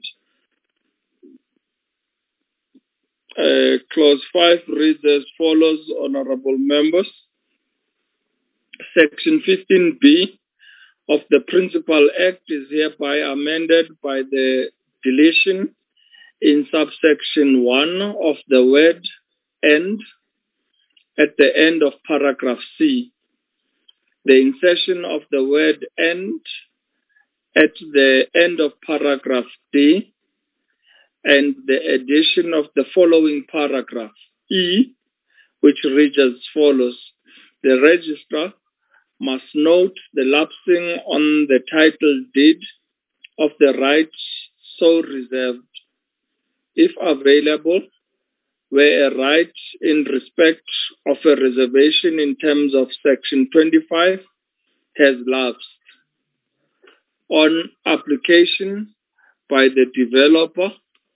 Clause 5 reads as follows, Honorable members. Section 15B of the Principal Act is hereby amended by the deletion in subsection 1 of the word "and" at the end of paragraph C. The insertion of the word "and" at the end of paragraph D, and the addition of the following paragraph, E, which reads as follows. The registrar must note the lapsing on the title deed of the rights so reserved, if available, where a right in respect of a reservation in terms of Section 25 has lapsed. On application by the developer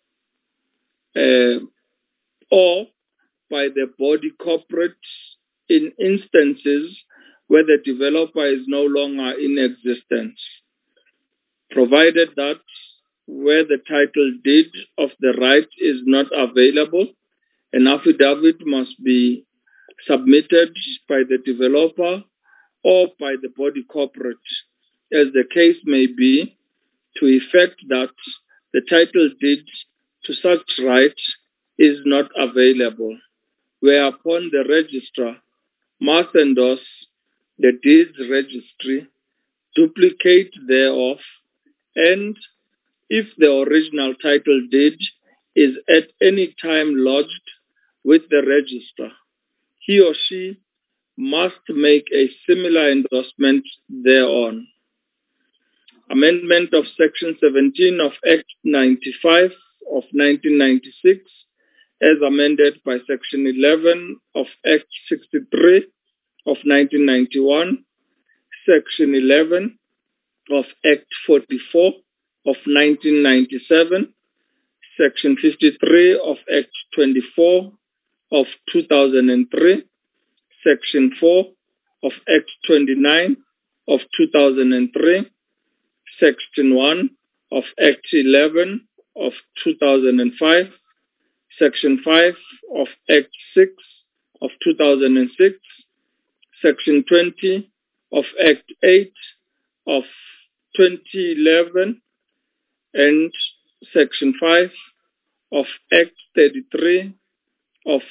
or by the body corporate in instances where the developer is no longer in existence, provided that where the title deed of the right is not available, an affidavit must be submitted by the developer or by the body corporate, as the case may be, to effect that the title deed to such right is not available, whereupon the registrar must endorse the deeds registry, duplicate thereof, and if the original title deed is at any time lodged with the registrar, he or she must make a similar endorsement thereon. Amendment of Section 17 of Act 95 of 1996, as amended by Section 11 of Act 63 of 1991, Section 11 of Act 44 of 1997, Section 53 of Act 24 of 2003, Section 4 of Act 29 of 2003, Section 1 of Act 11 of 2005, Section 5 of Act 6 of 2006, Section 20 of Act 8 of 2011, and Section 5 of Act 33 of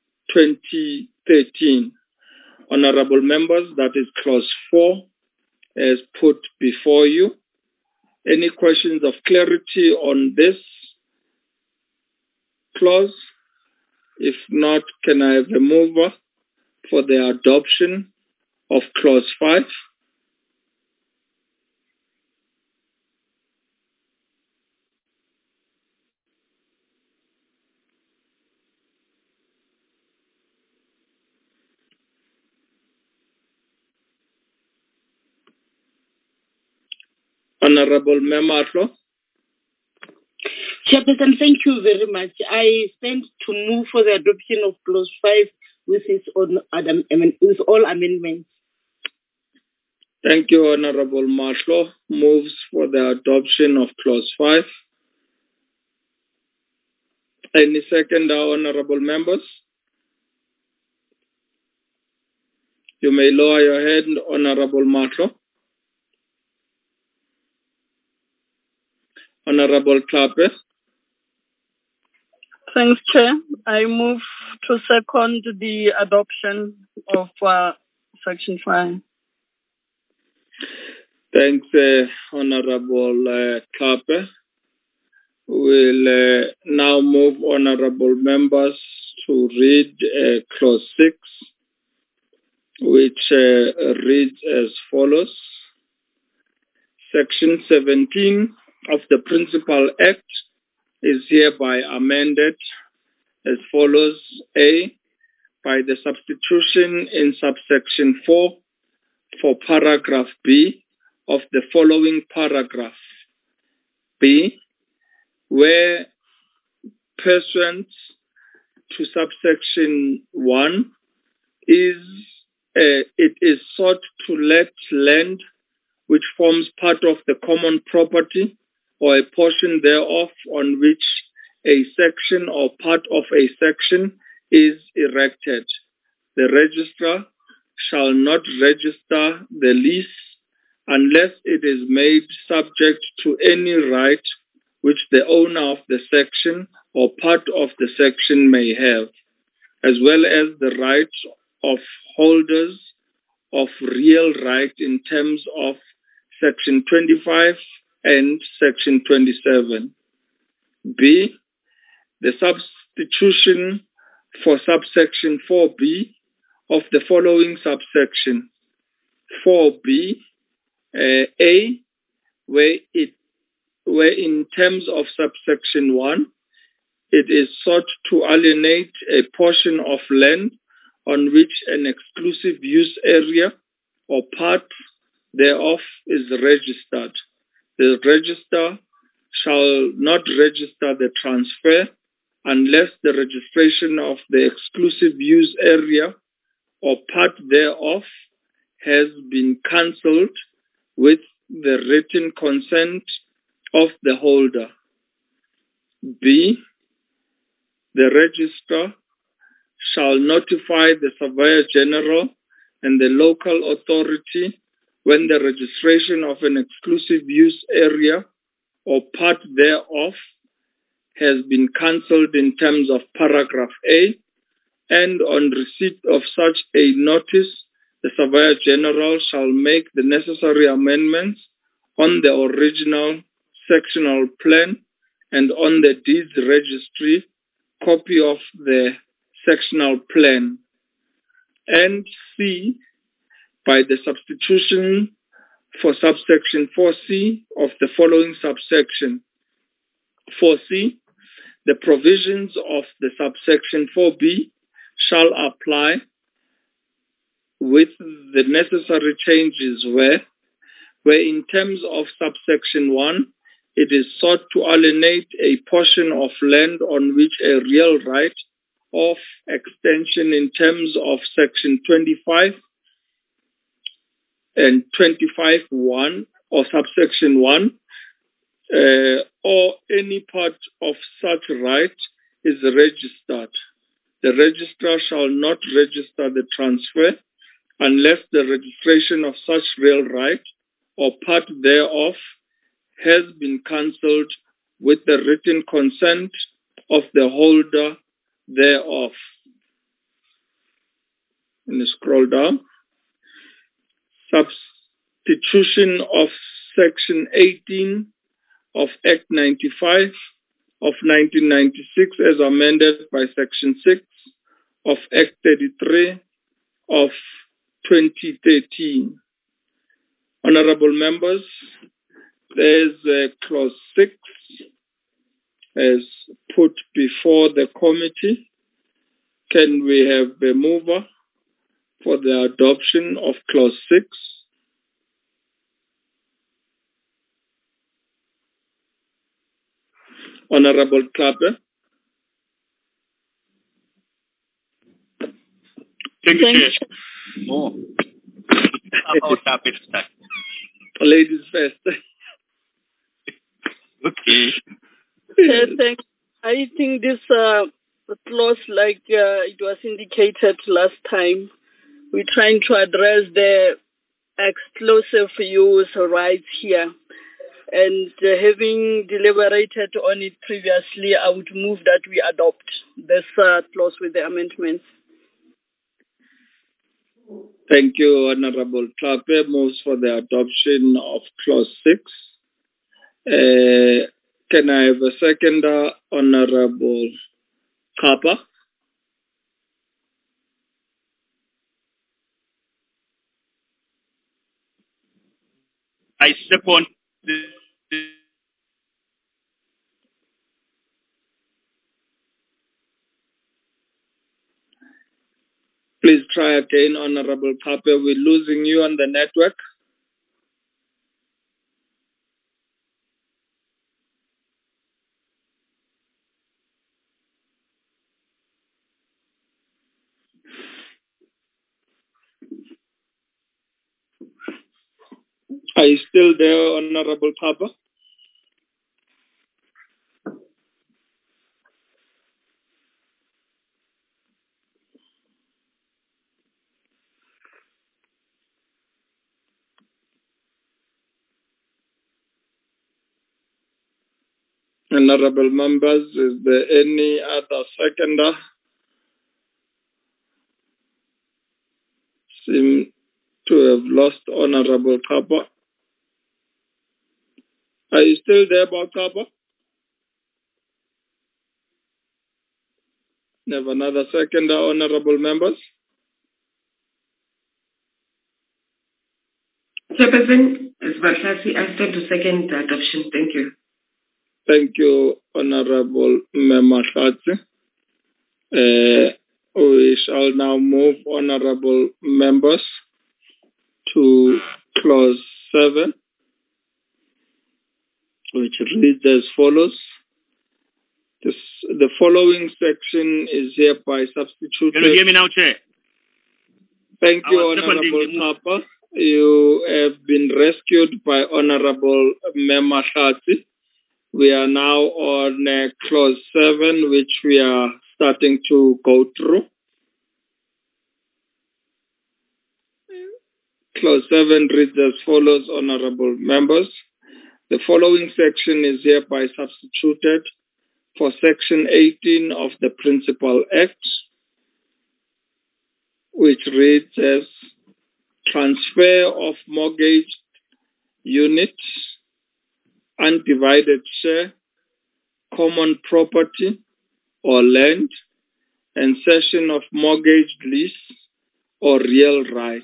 2013. Honorable members, that is Clause 4 as put before you. Any questions of clarity on this clause? If not, can I have a mover for the adoption of Clause 5? Honorable Mematlo. Chairperson, thank you very much. I stand to move for the adoption of clause 5 with with all amendments. Thank you, Honorable Mahlo. Moves for the adoption of clause 5. Any second, honorable members? You may lower your hand, Honorable Mahlo. Honorable Klape. Thanks, Chair. I move to second the adoption of Section 5. Thanks, Honorable Klape. We'll now move, honorable members, to read clause 6, which reads as follows. Section 17 of the Principal Act is hereby amended as follows. A, by the substitution in subsection 4 for paragraph B of the following paragraph. B, where pursuant to subsection 1 it is sought to let land which forms part of the common property or a portion thereof on which a section or part of a section is erected. The registrar shall not register the lease unless it is made subject to any right which the owner of the section or part of the section may have, as well as the right of holders of real right in terms of Section 25 and Section 27. B, the substitution for subsection 4B of the following subsection. 4B, A, where in terms of subsection 1, it is sought to alienate a portion of land on which an exclusive use area or part thereof is registered. The registrar shall not register the transfer unless the registration of the exclusive use area or part thereof has been cancelled with the written consent of the holder. B, the registrar shall notify the Surveyor General and the local authority when the registration of an exclusive use area or part thereof has been cancelled in terms of paragraph A, and on receipt of such a notice, the Surveyor General shall make the necessary amendments on the original sectional plan and on the deeds registry copy of the sectional plan. And C, by the substitution for subsection 4C of the following subsection. 4C, the provisions of the subsection 4B shall apply with the necessary changes where in terms of subsection 1, it is sought to alienate a portion of land on which a real right of extension in terms of section 25 and 25(1) or subsection 1 or any part of such right is registered. The registrar shall not register the transfer unless the registration of such real right or part thereof has been cancelled with the written consent of the holder thereof. And scroll down. Substitution of Section 18 of Act 95 of 1996 as amended by Section 6 of Act 33 of 2013. Honorable members, there's clause 6 as put before the committee. Can we have a mover for the adoption of clause 6? Honorable Klape. Thank you, Chair. Oh. Ladies first. Okay. Thanks. I think this clause, like it was indicated last time, we're trying to address the exclusive use rights here. And having deliberated on it previously, I would move that we adopt this clause with the amendments. Thank you, Honorable Klape. Moves for the adoption of Clause 6. Can I have a seconder, Honorable Kapa? I second Please try again, Honorable Kapa. We're losing you on the network. Are you still there, Honorable Kapa? Honorable members, is there any other seconder? Seem to have lost Honorable Kapa. Are you still there, Bob Kapa? Have another seconder, Honorable members? Chairperson, as Batlasi, I stand to second the adoption. Thank you. Thank you, Honorable Mematlatsi. We shall now move, Honorable members, to Clause 7, which reads as follows. The following section is hereby substituted. Can you hear me now, Chair? Thank you, Honorable Kapa. You have been rescued by Honorable Mematlatsi. We are now on Clause 7, which we are starting to go through. Clause 7 reads as follows, Honorable members. The following section is hereby substituted for Section 18 of the Principal Act, which reads as transfer of mortgaged unit, undivided share, common property or land, and cession of mortgaged lease or real right.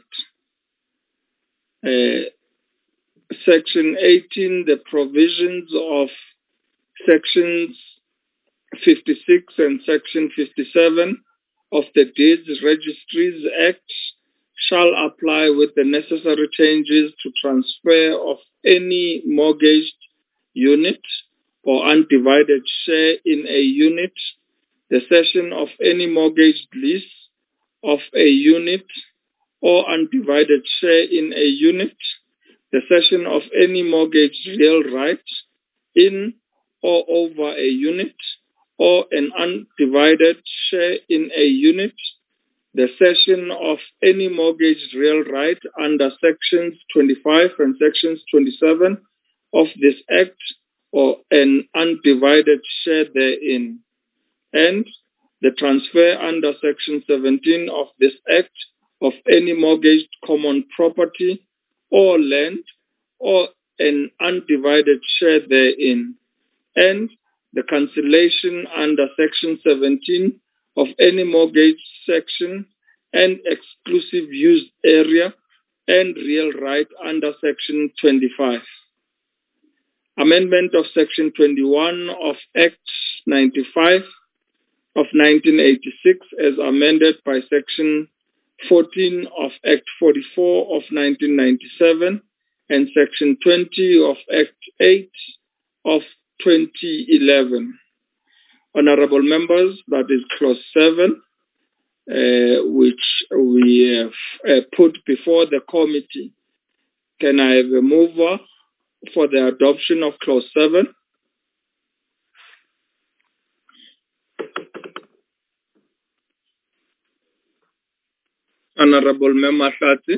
Section 18, the provisions of Sections 56 and Section 57 of the Deeds Registries Act shall apply with the necessary changes to transfer of any mortgaged unit or undivided share in a unit, the cession of any mortgaged lease of a unit or undivided share in a unit, the cession of any mortgaged real right in or over a unit or an undivided share in a unit, the cession of any mortgaged real right under Sections 25 and Sections 27 of this Act or an undivided share therein, and the transfer under Section 17 of this Act of any mortgaged common property or land or an undivided share therein, and the cancellation under Section 17 of any mortgage section and exclusive use area and real right under Section 25. Amendment of Section 21 of Act 95 of 1986 as amended by Section 14 of Act 44 of 1997 and Section 20 of Act 8 of 2011. Honorable members, that is clause 7, which we have put before the committee. Can I have a mover for the adoption of clause 7? Honorable Member Hlati.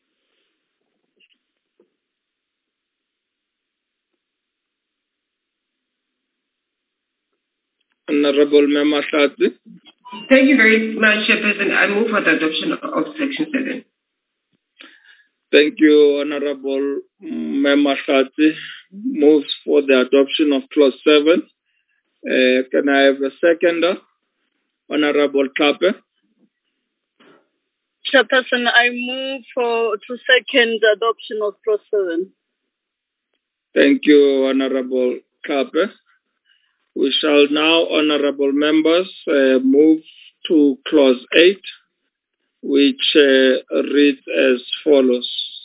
Honorable Member Hlati. Thank you very much, Chairperson. I move for the adoption of Section 7. Thank you, Honorable Member Hlati. Moves for the adoption of clause 7. Can I have a seconder? Honorable Klape. Chairperson, I move to second the adoption of clause 7. Thank you, Honorable Klape. We shall now, honorable members, move to clause 8, which reads as follows.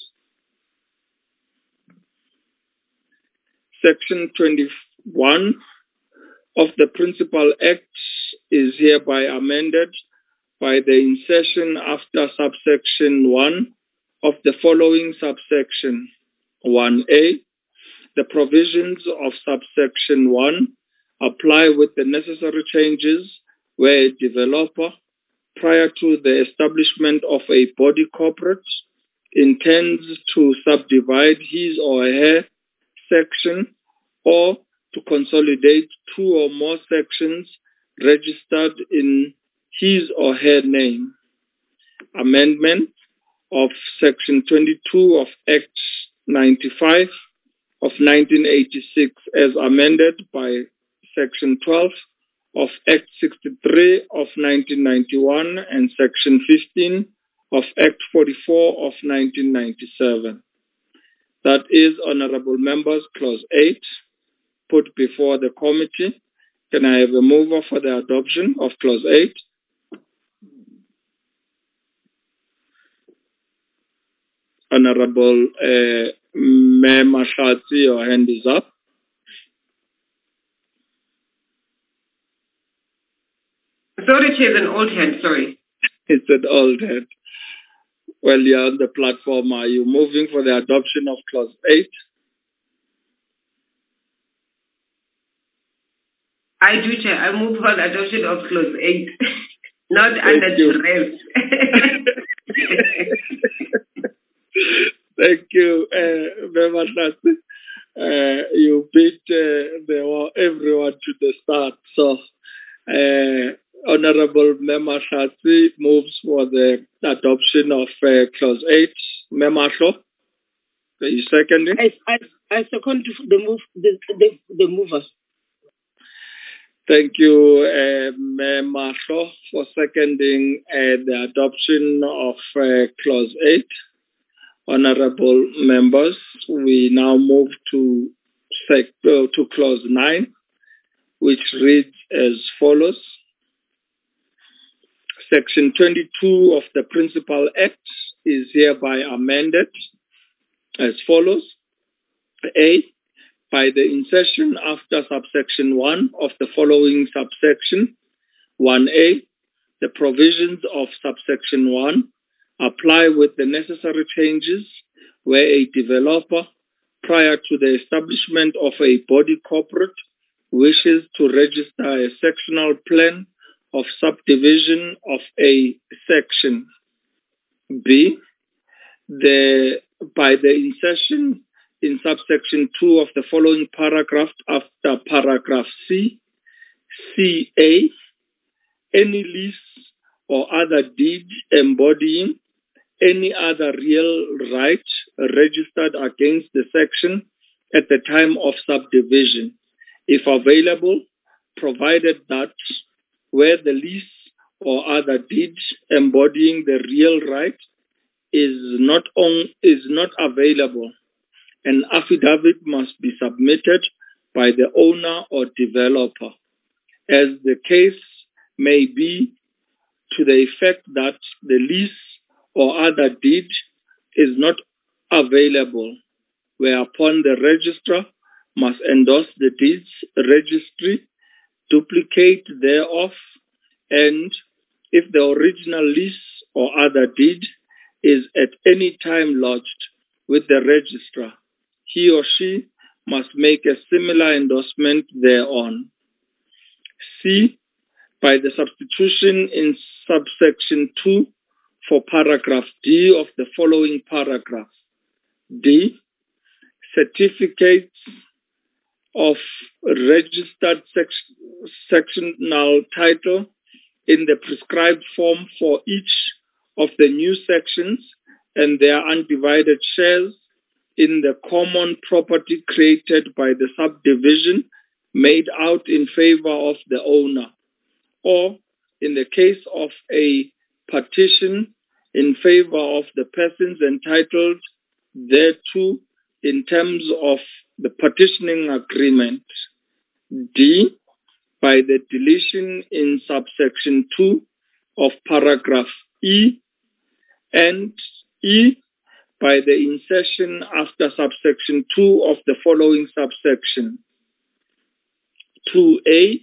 Section 21 of the Principal Act is hereby amended by the insertion after subsection 1 of the following subsection. 1A, the provisions of subsection 1 apply with the necessary changes where a developer, prior to the establishment of a body corporate, intends to subdivide his or her section or to consolidate 2 or more sections registered in his or her name. Amendment of Section 22 of Act 95 of 1986 as amended by Section 12 of Act 63 of 1991 and Section 15 of Act 44 of 1997. That is, honorable members, clause 8, put before the committee. Can I have a mover for the adoption of clause 8? Honorable Member Hlati, your hand is up. Sorry, Chair, an old hand, sorry. It's an old hand. Well, you're on the platform. Are you moving for the adoption of clause 8? I do, Chair. I move for the adoption of clause 8. Not under duress. Thank you, Member Hlati. You beat everyone to the start. So, Honorable Member Hlati moves for the adoption of clause 8. Member Hlo, are you seconding? I second the mover. Thank you, Member Hlo, for seconding the adoption of clause 8. Honorable members, we now move to clause 9, which reads as follows. Section 22 of the Principal Act is hereby amended as follows. A, by the insertion after subsection 1 of the following subsection. 1A, the provisions of subsection 1 apply with the necessary changes where a developer, prior to the establishment of a body corporate, wishes to register a sectional plan of subdivision of a section. B, by the insertion in subsection 2 of the following paragraph after paragraph C, CA, any lease or other deed embodying any other real right registered against the section at the time of subdivision, if available, provided that where the lease or other deed embodying the real right is not available, an affidavit must be submitted by the owner or developer, as the case may be, to the effect that the lease or other deed is not available, whereupon the registrar must endorse the deeds registry, duplicate thereof, and if the original lease or other deed is at any time lodged with the registrar, he or she must make a similar endorsement thereon. C. By the substitution in subsection 2 for paragraph D of the following paragraph. D. Certificates of registered sectional title in the prescribed form for each of the new sections and their undivided shares in the common property created by the subdivision made out in favor of the owner, or in the case of a partition in favor of the persons entitled thereto in terms of the partitioning agreement. D. By the deletion in subsection 2 of paragraph E, and E. By the insertion after subsection 2 of the following subsection. 2A,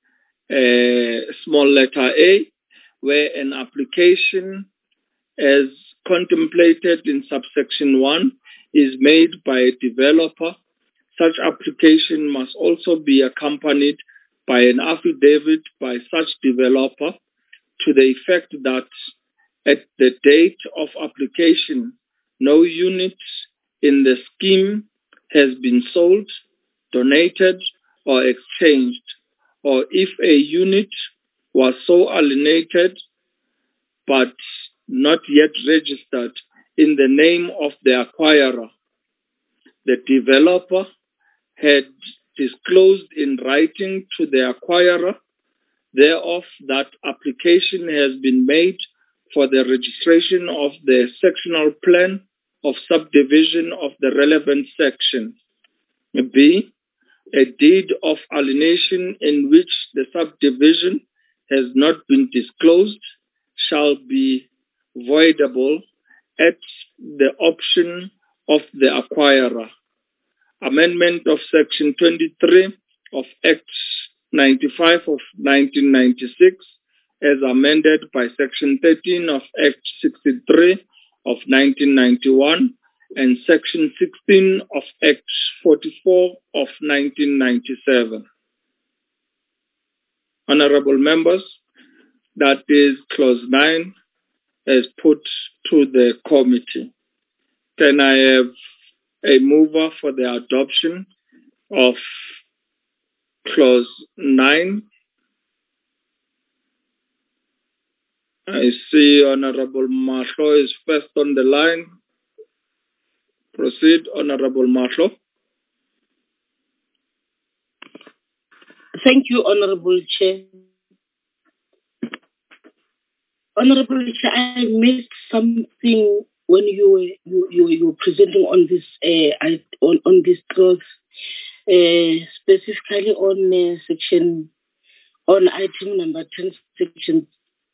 small letter A, where an application as contemplated in subsection 1 is made by a developer, such application must also be accompanied by an affidavit by such developer to the effect that at the date of application, no unit in the scheme has been sold, donated, or exchanged, or if a unit was so alienated but not yet registered in the name of the acquirer, the developer had disclosed in writing to the acquirer thereof that application has been made for the registration of the sectional plan of subdivision of the relevant section. B. A deed of alienation in which the subdivision has not been disclosed shall be voidable at the option of the acquirer. Amendment of Section 23 of Act 95 of 1996 as amended by Section 13 of Act 63 of 1991 and Section 16 of Act 44 of 1997. Honorable members, that is Clause 9 as put to the committee. Can I have a mover for the adoption of Clause 9? I see Honorable Mahlo is first on the line. Proceed, Honorable Mahlo. Thank you, Honorable Chair. Honorable Chair, I missed something when you were presenting on this on this clause, specifically on section on item number 10, section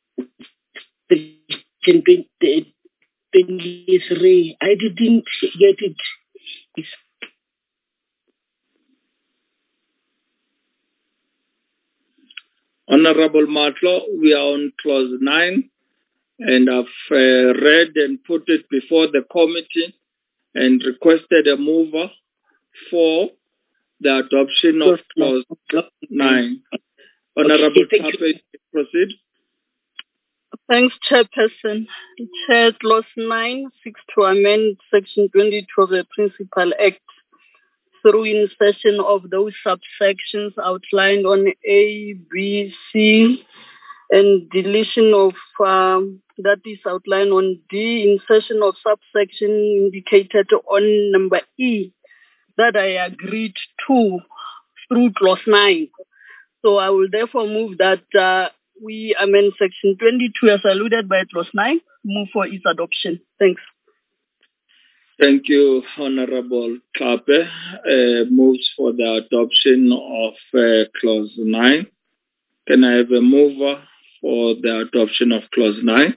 23. I didn't get it. Honorable Matlo, we are on Clause 9, and I've read and put it before the committee and requested a mover for the adoption of Clause 9. Honorable Tape, proceed. Thanks, Chairperson. Chair, Clause 9 seeks to amend Section 22 of the Principal Act through insertion of those subsections outlined on A, B, C, and deletion of that is outlined on D, insertion of subsection indicated on number E that I agreed to through Clause 9. So I will therefore move that we amend Section 22 as alluded by Clause 9, move for its adoption. Thanks. Thank you, Honorable Kape. Moves for the adoption of Clause 9. Can I have a mover for the adoption of Clause 9?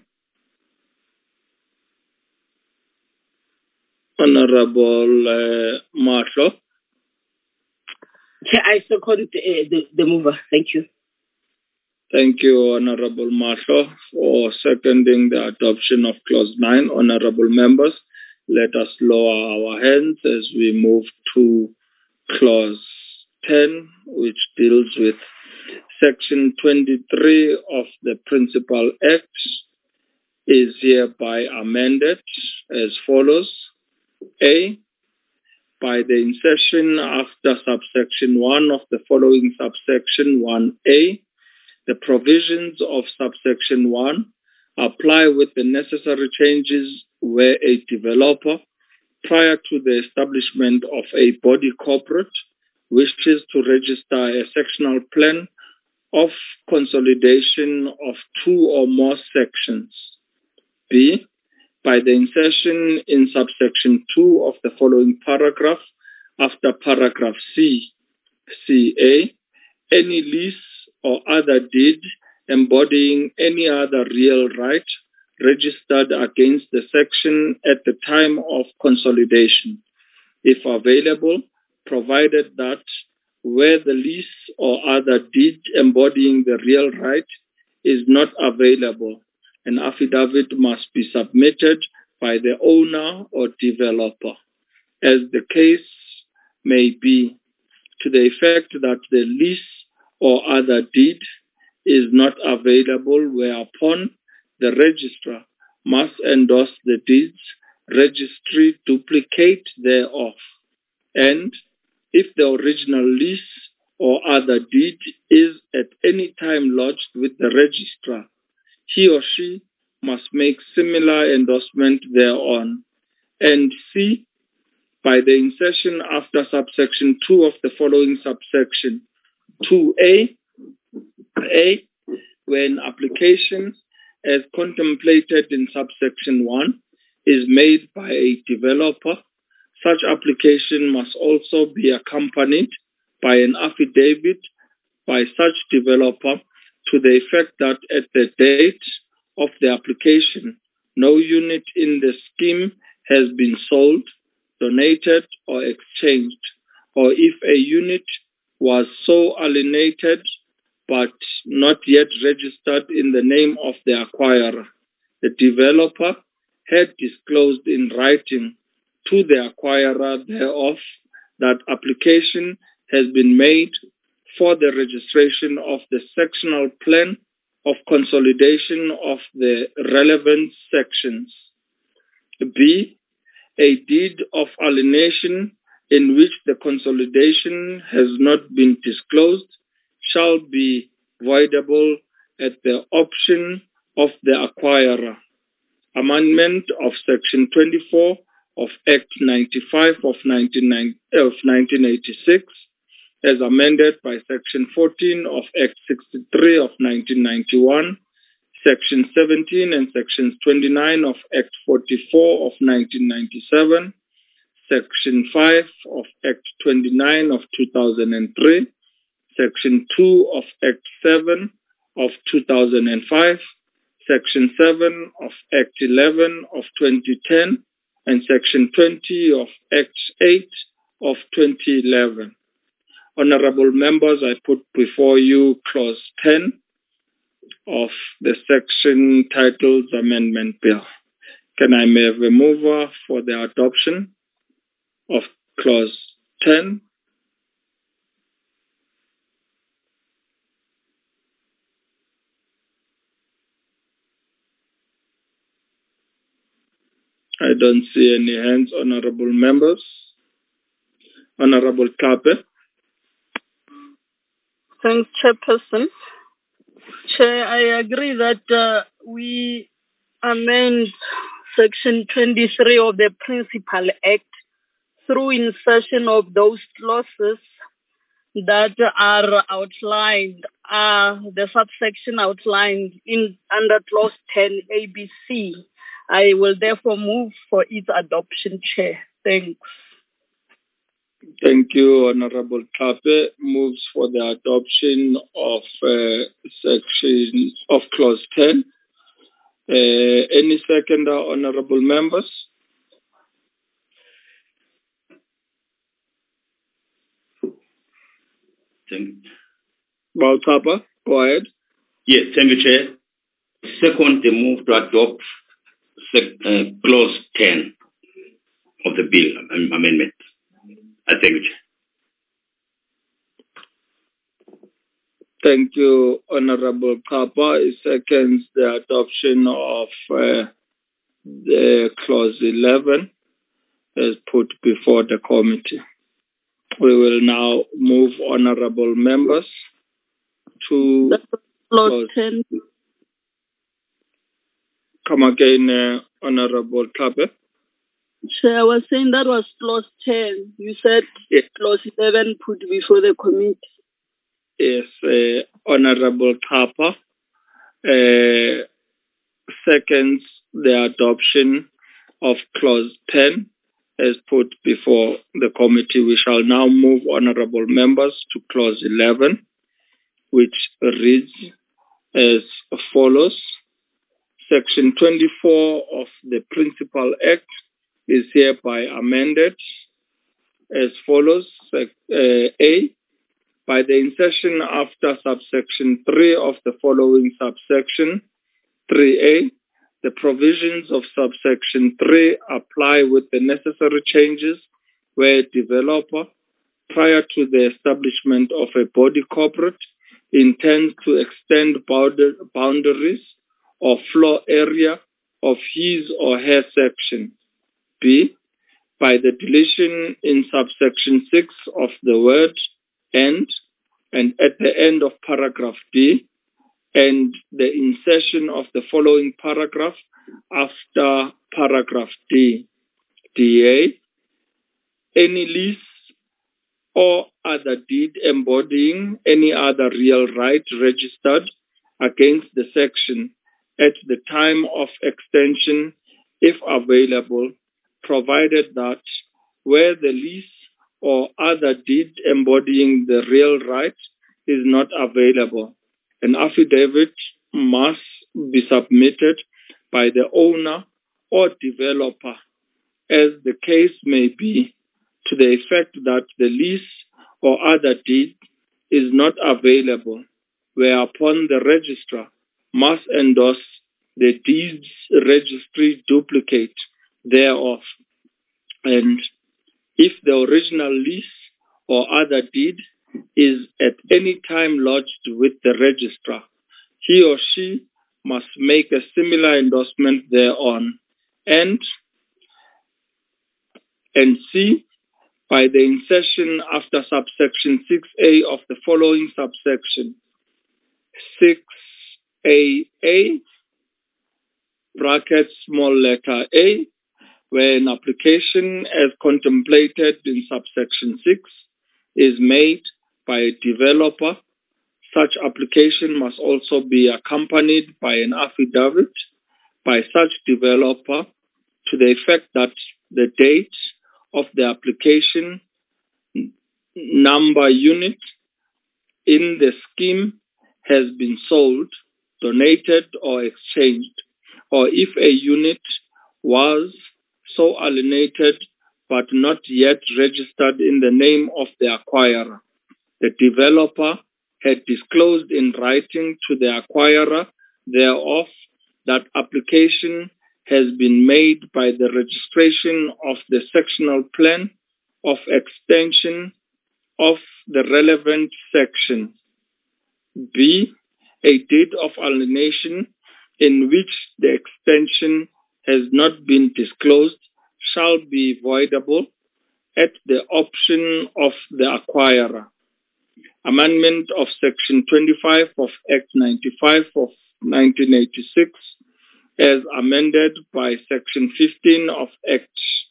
Honorable Mahlo. Chair, I second the mover. Thank you. Thank you, Honorable Marshall, for seconding the adoption of Clause 9. Honorable members, let us lower our hands as we move to Clause 10, which deals with Section 23 of the Principal Act, is hereby amended as follows. A, by the insertion after subsection 1 of the following subsection 1A, the provisions of subsection 1 apply with the necessary changes where a developer, prior to the establishment of a body corporate, wishes to register a sectional plan of consolidation of 2 or more sections. B, by the insertion in subsection 2 of the following paragraph after paragraph C, CA, any lease or other deed embodying any other real right registered against the section at the time of consolidation, if available, provided that where the lease or other deed embodying the real right is not available, an affidavit must be submitted by the owner or developer, as the case may be, to the effect that the lease or other deed is not available, whereupon the registrar must endorse the deeds, registry duplicate thereof, and if the original lease or other deed is at any time lodged with the registrar, he or she must make similar endorsement thereon. And C, by the insertion after subsection 2 of the following subsection 2A, A, when application as contemplated in subsection 1 is made by a developer, such application must also be accompanied by an affidavit by such developer to the effect that at the date of the application, no unit in the scheme has been sold, donated, or exchanged, or if a unit was so alienated but not yet registered in the name of the acquirer, the developer had disclosed in writing to the acquirer thereof that application has been made for the registration of the sectional plan of consolidation of the relevant sections. B, a deed of alienation in which the consolidation has not been disclosed shall be voidable at the option of the acquirer. Amendment of Section 24 of Act 95 of 1986, as amended by Section 14 of Act 63 of 1991, Section 17 and Sections 29 of Act 44 of 1997, Section 5 of Act 29 of 2003, Section 2 of Act 7 of 2005, Section 7 of Act 11 of 2010, and Section 20 of Act 8 of 2011. Honorable members, I put before you Clause 10 of the section titled Amendment Bill. Can I have a mover for the adoption of Clause 10? I don't see any hands, honorable members. Honorable Kape. Thanks, Chairperson. Chair, I agree that we amend Section 23 of the Principal Act through insertion of those clauses that are outlined, the subsection outlined in under Clause 10 ABC. I will therefore move for its adoption, Chair. Thanks. Thank you, Honorable Kape. Moves for the adoption of section of Clause 10. Any seconder, honorable members? Thank you. Bautapa, go ahead. Yes, thank you, Chair. Second, the move to adopt clause 10 of the bill amendment. I thank you, Chair. Thank you, Honorable Kapa. It seconds the adoption of the clause 11 as put before the committee. We will now move, honorable members, to clause 10. Come again, Honorable Kapa. Chair, I was saying that was clause 10. You said clause 11 put before the committee. Yes, Honorable Kapa seconds the adoption of clause 10 as put before the committee. We shall now move, honorable members, to clause 11, which reads as follows. Section 24 of the Principal Act is hereby amended as follows. A, by the insertion after subsection 3 of the following subsection 3A, the provisions of subsection 3 apply with the necessary changes where a developer, prior to the establishment of a body corporate, intends to extend boundaries or floor area of his or her section. B, by the deletion in subsection 6 of the word and at the end of paragraph D, and the insertion of the following paragraph after paragraph D. DA, any lease or other deed embodying any other real right registered against the section at the time of extension, if available, provided that where the lease or other deed embodying the real right is not available, an affidavit must be submitted by the owner or developer, as the case may be, to the effect that the lease or other deed is not available, whereupon the registrar must endorse the deeds registry duplicate thereof. And if the original lease or other deed is at any time lodged with the registrar, he or she must make a similar endorsement thereon. And C, by the insertion after subsection 6A of the following subsection 6AA, brackets small letter A, where an application as contemplated in subsection 6 is made by a developer, such application must also be accompanied by an affidavit by such developer to the effect that the date of the application number unit in the scheme has been sold, donated, or exchanged, or if a unit was so alienated but not yet registered in the name of the acquirer. The developer had disclosed in writing to the acquirer thereof that application has been made by the registration of the sectional plan of extension of the relevant section. B, a deed of alienation in which the extension has not been disclosed shall be voidable at the option of the acquirer. Amendment of Section 25 of Act 95 of 1986 as amended by Section 15 of Act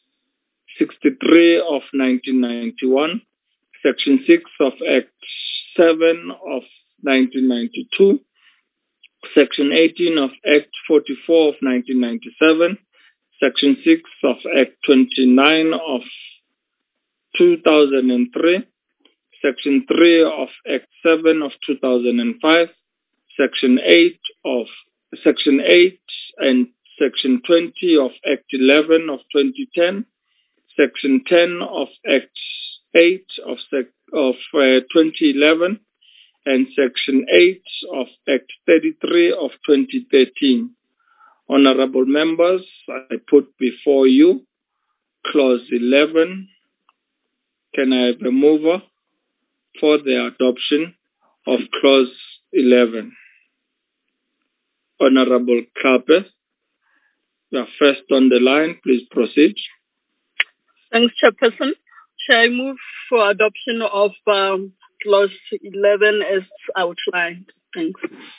63 of 1991, Section 6 of Act 7 of 1992, Section 18 of Act 44 of 1997, Section 6 of Act 29 of 2003, Section 3 of Act 7 of 2005, Section 8 and Section 20 of Act 11 of 2010, Section 10 of Act 8 of 2011 and Section 8 of Act 33 of 2013. Honorable members, I put before you Clause 11. Can I have a mover for the adoption of Clause 11? Honorable Kape, you are first on the line. Please proceed. Thanks, Chairperson. Shall I move for adoption of Clause 11 as outlined? Thanks.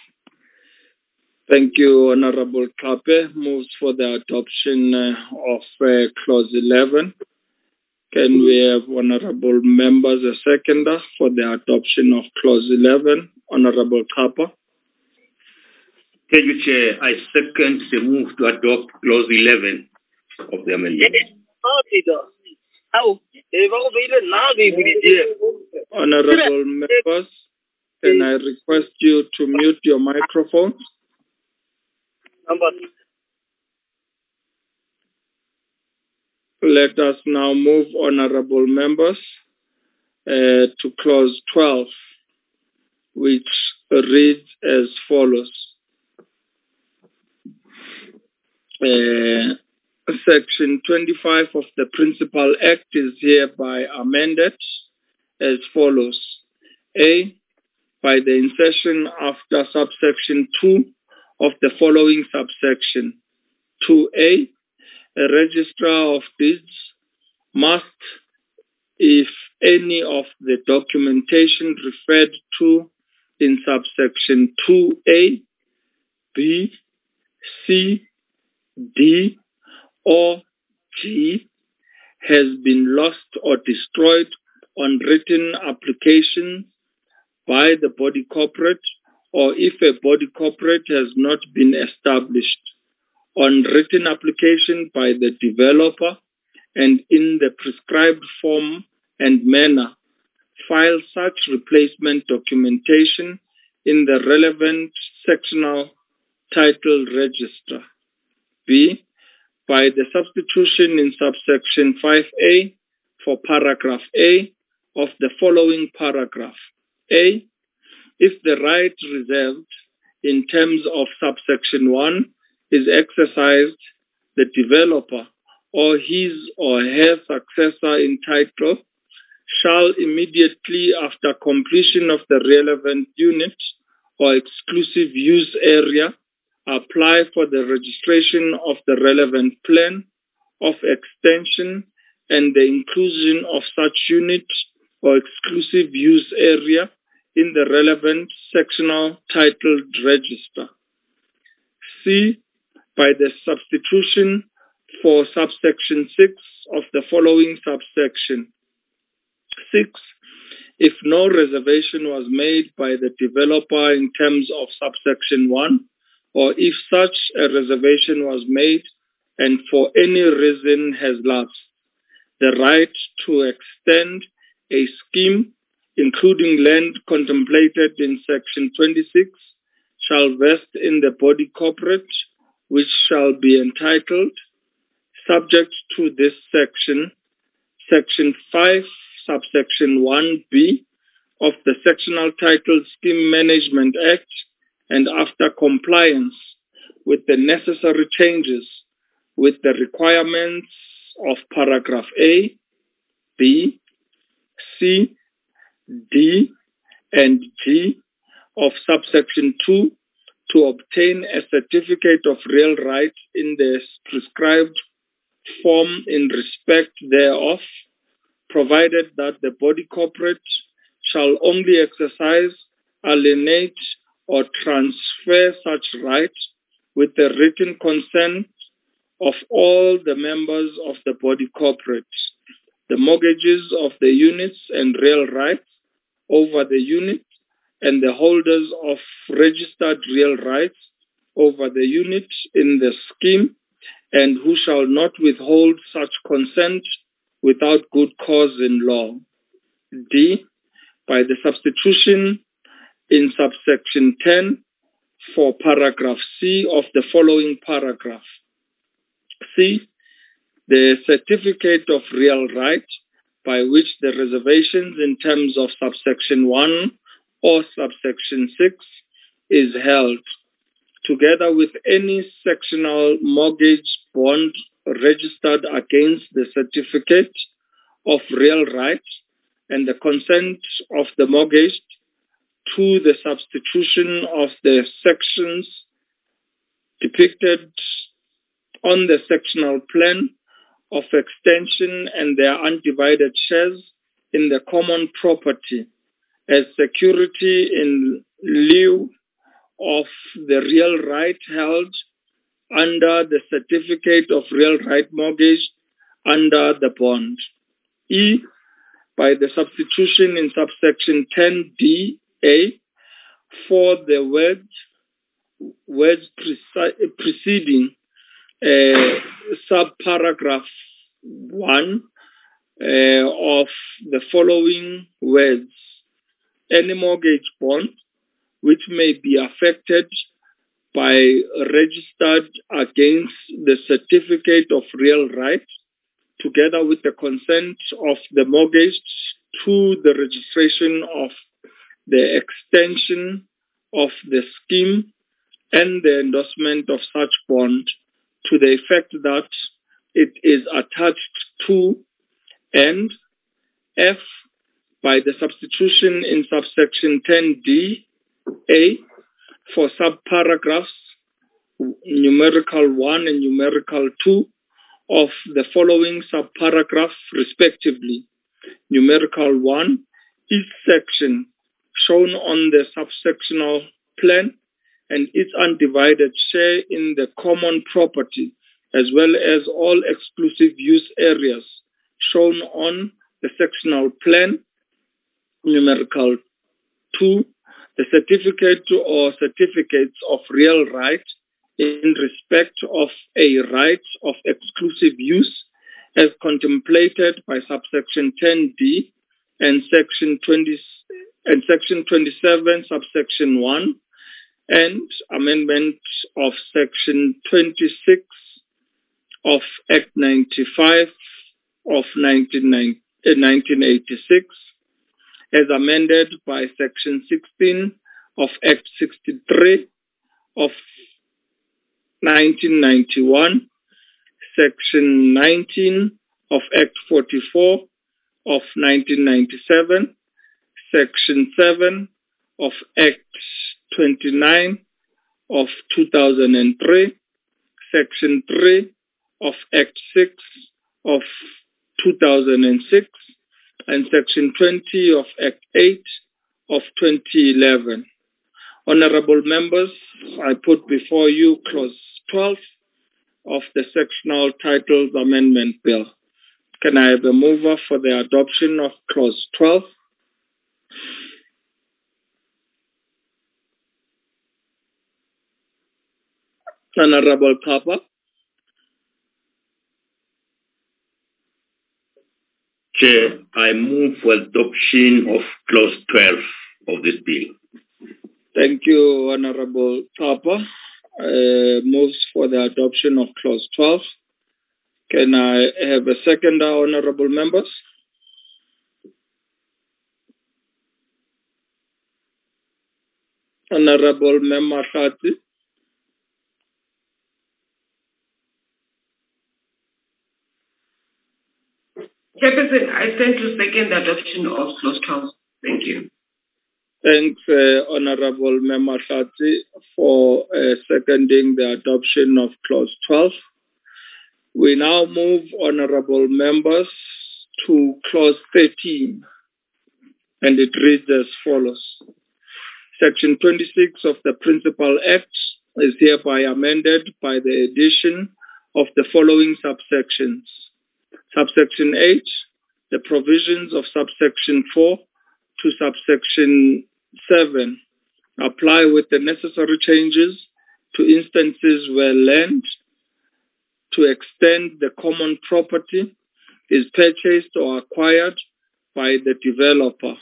Thank you, Honorable Kape. Moves for the adoption of Clause 11. Can we have Honorable members a seconder for the adoption of Clause 11? Honorable Kape. Thank you, Chair. I second the move to adopt Clause 11 of the amendment. Honorable members, can I request you to mute your microphones? Let us now move, honorable members, to Clause 12, which reads as follows. Section 25 of the Principal Act is hereby amended as follows. A, by the insertion after subsection 2 of the following subsection. 2A, a registrar of deeds must, if any of the documentation referred to in subsection 2A, B, C, D, or G has been lost or destroyed on written application by the body corporate, or if a body corporate has not been established, on written application by the developer and in the prescribed form and manner, file such replacement documentation in the relevant sectional title register. B, by the substitution in subsection 5A for paragraph A of the following paragraph. A, if the right reserved in terms of subsection 1 is exercised, the developer or his or her successor in title shall immediately after completion of the relevant unit or exclusive use area apply for the registration of the relevant plan of extension and the inclusion of such unit or exclusive use area in the relevant sectional titled register. C, by the substitution for subsection 6 of the following subsection. 6, if no reservation was made by the developer in terms of subsection 1, or if such a reservation was made and for any reason has lapsed, the right to extend a scheme, including land contemplated in section 26, shall vest in the body corporate, which shall be entitled, subject to this section, section 5, subsection 1B of the Sectional Title Scheme Management Act, and after compliance with the necessary changes with the requirements of paragraph A, B, C, D, and G of subsection 2 to obtain a certificate of real right in the prescribed form in respect thereof, provided that the body corporate shall only exercise, alienate, or transfer such right with the written consent of all the members of the body corporate, the mortgages of the units and real rights over the unit, and the holders of registered real rights over the unit in the scheme, and who shall not withhold such consent without good cause in law. D, by the substitution in subsection 10 for paragraph C of the following paragraph. C, the certificate of real right by which the reservations in terms of subsection 1 or subsection 6 is held, together with any sectional mortgage bond registered against the certificate of real right and the consent of the mortgaged to the substitution of the sections depicted on the sectional plan of extension and their undivided shares in the common property as security in lieu of the real right held under the certificate of real right mortgage under the bond. E, by the substitution in subsection 10d(a) for the words preceding subparagraph 1 of the following words: any mortgage bond which may be affected by registered against the certificate of real right, together with the consent of the mortgaged to the registration of the extension of the scheme and the endorsement of such bond to the effect that it is attached to, and F, by the substitution in subsection 10d(a) for subparagraphs numerical 1 and numerical 2 of the following subparagraph respectively. Numerical 1, each section shown on the subsectional plan and its undivided share in the common property, as well as all exclusive use areas shown on the sectional plan. Numerical 2, the certificate or certificates of real right in respect of a right of exclusive use as contemplated by subsection 10d and section 27 subsection 1 and amendment of section 26 of Act 95 of 1986 as amended by section 16 of Act 63 of 1991, section 19 of Act 44 of 1997, section 7 of Act 29 of 2003, section 3 of Act 6 of 2006, and section 20 of Act 8 of 2011. Honorable members, I put before you clause 12 of the Sectional Titles Amendment Bill. Can I have a mover for the adoption of clause 12? Honorable Papa. Chair, I move for adoption of clause 12 of this bill. Thank you, Honorable Papa. Moves for the adoption of clause 12. Can I have a seconder, honorable members? Honorable Member Khati. Chairperson, I stand to second the adoption of clause 12. Thank you. Thanks, Honorable Member Khati, for seconding the adoption of clause 12. We now move, honorable members, to clause 13, and it reads as follows. Section 26 of the Principal Act is hereby amended by the addition of the following subsections. Subsection 8, the provisions of subsection 4 to subsection 7 apply with the necessary changes to instances where land to extend the common property is purchased or acquired by the developer.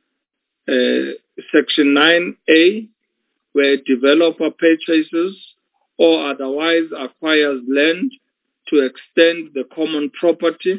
Section 9A, where a developer purchases or otherwise acquires land to extend the common property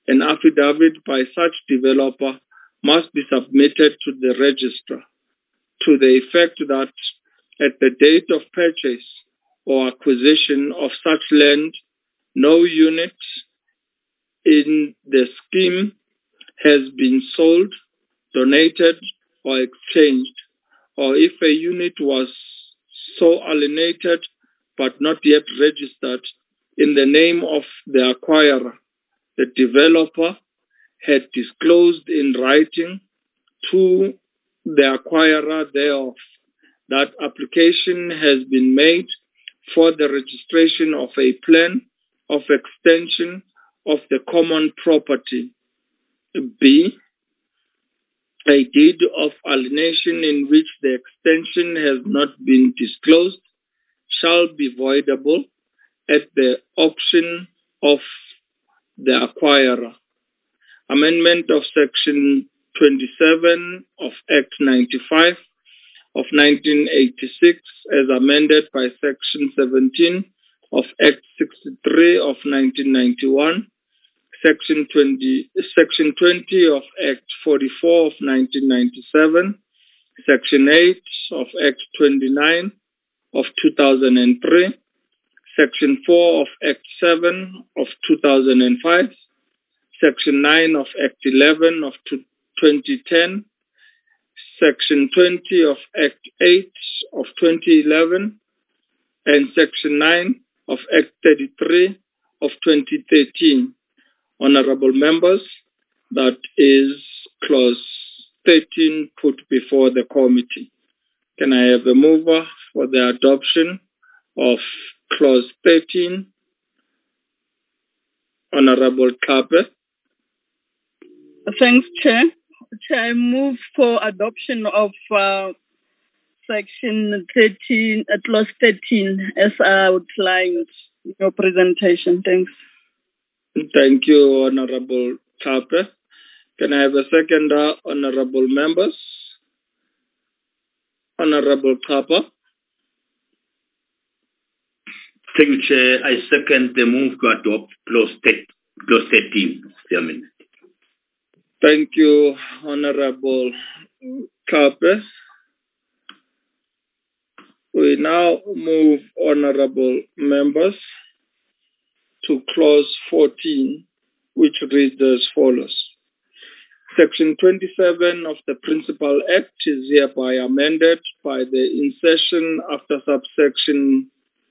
an affidavit by such developer must be submitted to the registrar to the effect that at the date of purchase or acquisition of such land, no unit in the scheme has been sold, donated, or exchanged, or if a unit was so alienated but not yet registered in the name of the acquirer, the developer had disclosed in writing to the acquirer thereof that application has been made for the registration of a plan of extension of the common property. B, a deed of alienation in which the extension has not been disclosed shall be voidable at the option of the acquirer. Amendment of Section 27 of Act 95 of 1986 as amended by Section 17 of Act 63 of 1991, Section 20 of Act 44 of 1997, Section 8 of Act 29 of 2003, Section 4 of Act 7 of 2005, Section 9 of Act 11 of 2010, Section 20 of Act 8 of 2011, and Section 9 of Act 33 of 2013. Honorable members, that is Clause 13 put before the committee. Can I have a mover for the adoption of Clause 13? Honorable Kape. Thanks, Chair. Chair, I move for adoption of Section 13, Clause 13, as outlined in your presentation. Thanks. Thank you, Honorable Kape. Can I have a second, honorable members? Honorable Kape. Thank you, Chair. I second the move to adopt Clause 13, Chairman. Thank you, Honorable Kape. We now move, honorable members, to Clause 14, which reads as follows. Section 27 of the Principal Act is hereby amended by the insertion after subsection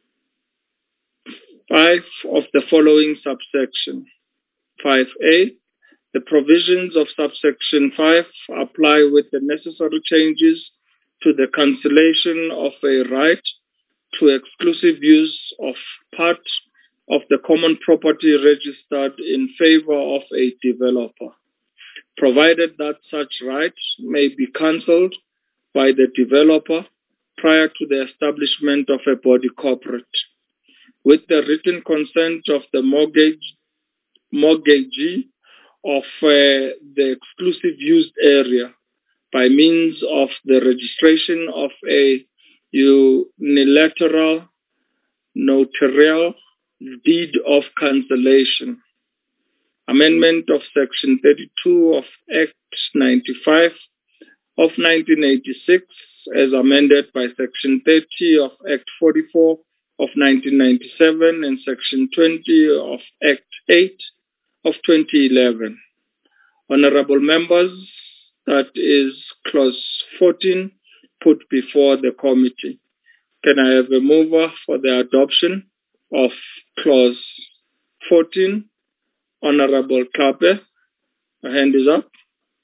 5 of the following subsection. 5A. The provisions of subsection 5 apply with the necessary changes to the cancellation of a right to exclusive use of part of the common property registered in favor of a developer, provided that such right may be cancelled by the developer prior to the establishment of a body corporate, with the written consent of the mortgagee of the exclusive used area by means of the registration of a unilateral notarial deed of cancellation. Amendment of Section 32 of Act 95 of 1986 as amended by Section 30 of Act 44 of 1997 and Section 20 of Act 8 of 2011. Honorable members, that is Clause 14 put before the committee. Can I have a mover for the adoption of Clause 14? Honorable Kape, a hand is up.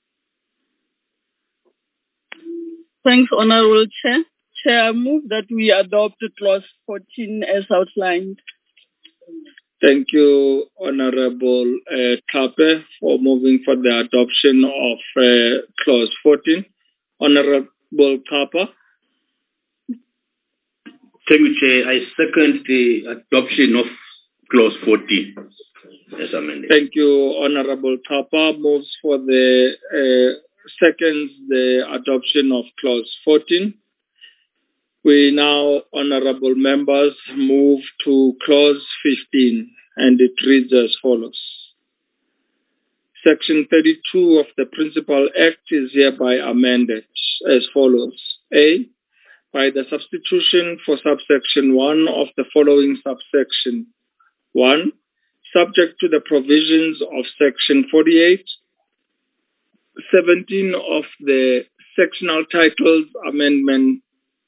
Thanks, Honorable Chair. Chair, I move that we adopt Clause 14 as outlined. Thank you, Honorable Kape, for moving for the adoption of Clause 14. Honorable Kape. Thank you, Chair. I second the adoption of Clause 14 as amended. Thank you, Honorable Kape. Moves for the seconds the adoption of Clause 14. We now, honorable members, move to Clause 15, and it reads as follows. Section 32 of the Principal Act is hereby amended as follows. A. By the substitution for subsection 1 of the following subsection. 1. Subject to the provisions of Section 48, 17 of the Sectional Titles Amendment,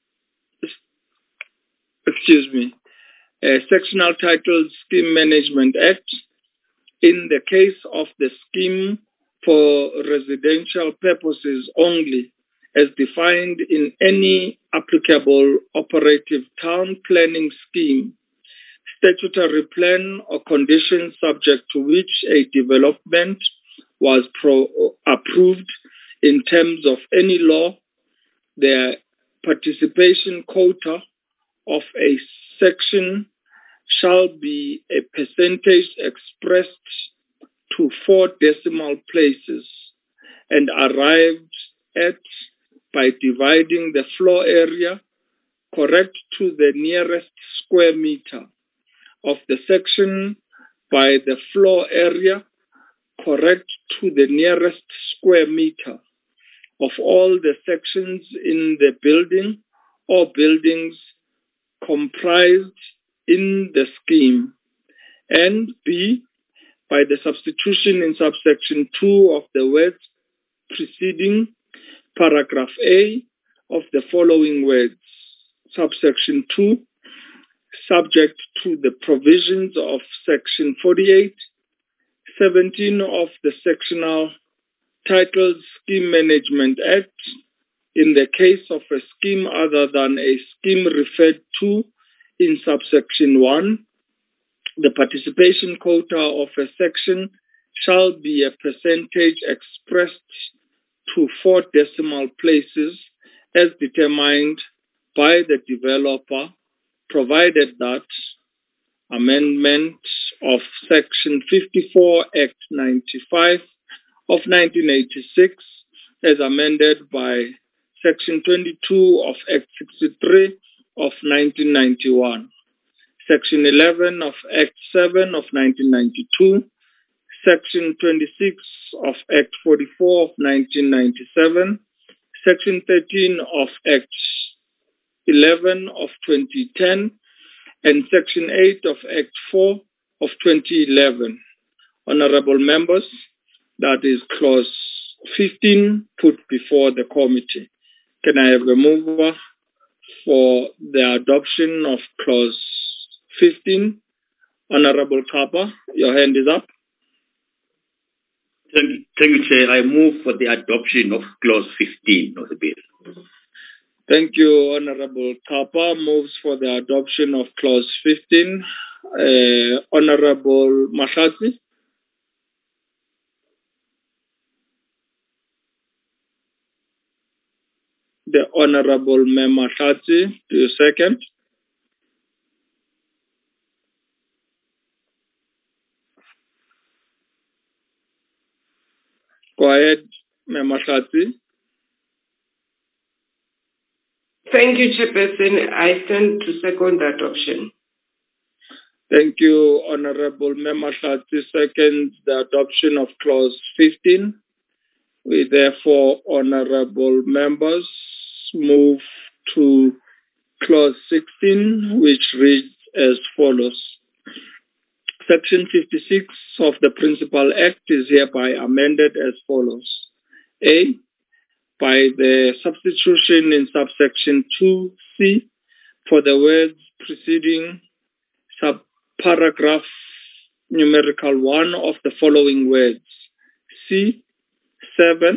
Sectional Titles Scheme Management Act, in the case of the scheme for residential purposes only, as defined in any applicable operative town planning scheme, statutory plan or condition subject to which a development was approved in terms of any law, their participation quota of a section shall be a percentage expressed to 4 decimal places and arrived at by dividing the floor area correct to the nearest square meter of the section by the floor area correct to the nearest square meter of all the sections in the building or buildings comprised in the scheme, and B, by the substitution in subsection 2 of the words preceding paragraph A of the following words, subsection 2, subject to the provisions of section 48, 17 of the Sectional Titles Scheme Management Act, in the case of a scheme other than a scheme referred to in subsection 1, the participation quota of a section shall be a percentage expressed to 4 decimal places as determined by the developer, provided that amendment of Section 54 Act 95 of 1986 as amended by Section 22 of Act 63 of 1991, Section 11 of Act 7 of 1992, Section 26 of Act 44 of 1997, Section 13 of Act 11 of 2010, and Section 8 of Act 4 of 2011. Honorable members, that is Clause 15 put before the committee. Can I have a mover for the adoption of Clause 15? Honorable Kapa, your hand is up. Thank you, Chair. I move for the adoption of Clause 15 of the bill. Thank you, Honorable Kapa. Moves for the adoption of Clause 15. Honorable Mahlatsi. The Honorable Member Mahlatsi, do you second? Go ahead, Member Mahlatsi. Thank you, Chairperson. I stand to second the adoption. Thank you, Honorable Member Mahlatsi. Second the adoption of Clause 15. We therefore, honorable members, move to Clause 16, which reads as follows. Section 56 of the Principal Act is hereby amended as follows. A. By the substitution in subsection 2C for the words preceding subparagraph numerical 1 of the following words. C. 7,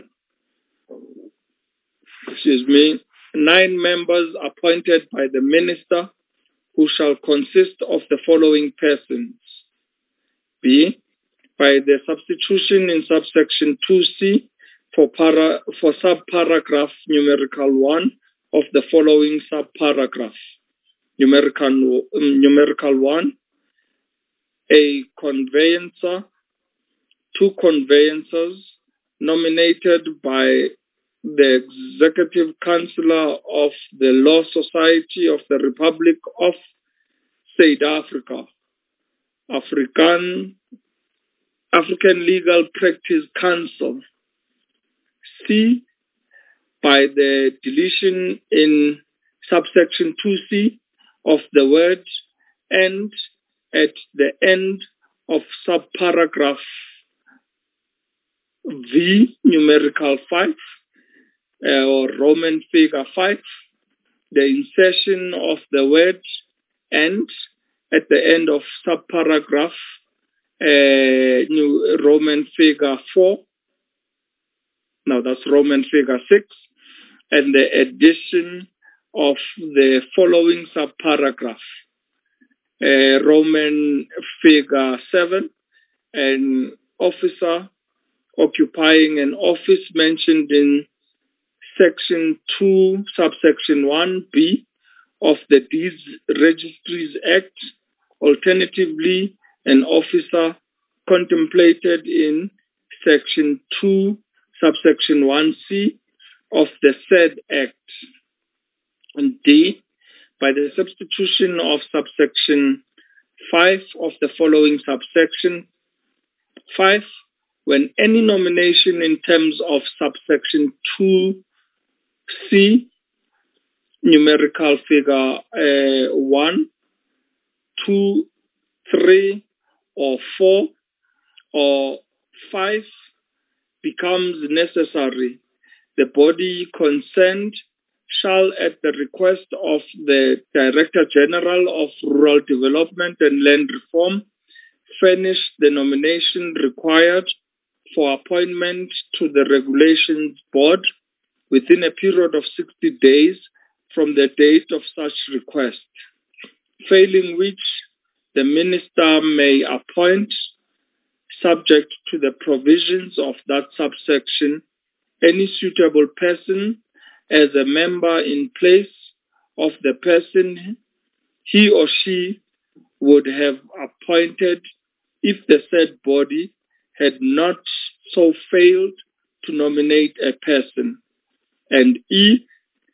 9 members appointed by the minister who shall consist of the following persons. B. By the substitution in subsection 2C for subparagraph numerical 1 of the following subparagraph. Numerical 1, a conveyancer, 2 conveyancers nominated by the Executive Councillor of the Law Society of the Republic of South Africa, African Legal Practice Council. C, by the deletion in subsection 2C of the word "and" at the end of subparagraph V, numerical 5, or Roman figure 5, the insertion of the word "and" at the end of subparagraph Roman figure 4. Now that's Roman figure 6, and the addition of the following subparagraph. Roman figure 7, an officer occupying an office mentioned in section 2, subsection 1b of the Deeds Registries Act, alternatively an officer contemplated in section 2, subsection 1c of the said Act. And D, by the substitution of subsection 5 of the following subsection 5, when any nomination in terms of subsection 2c, numerical figure 1, 2, 3, or 4, or 5 becomes necessary, the body concerned shall, at the request of the Director General of Rural Development and Land Reform, furnish the nomination required for appointment to the Regulations Board within a period of 60 days from the date of such request, failing which the Minister may appoint, subject to the provisions of that subsection, any suitable person as a member in place of the person he or she would have appointed if the said body had not so failed to nominate a person. And E,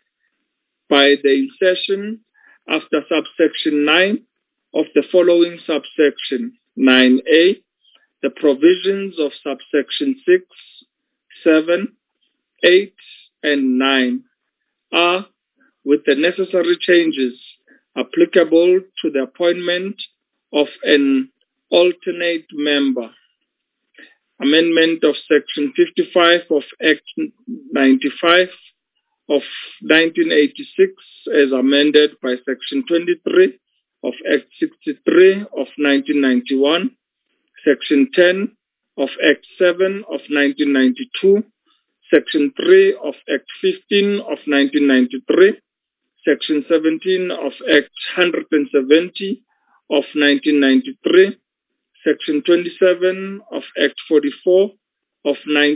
by the insertion after subsection 9 of the following subsection 9A, the provisions of subsection 6, 7, 8, and 9 are, with the necessary changes, applicable to the appointment of an alternate member. Amendment of Section 55 of Act 95 of 1986 as amended by Section 23 of Act 63 of 1991, Section 10 of Act 7 of 1992, Section 3 of Act 15 of 1993, Section 17 of Act 170 of 1993, Section 27 of Act 44 of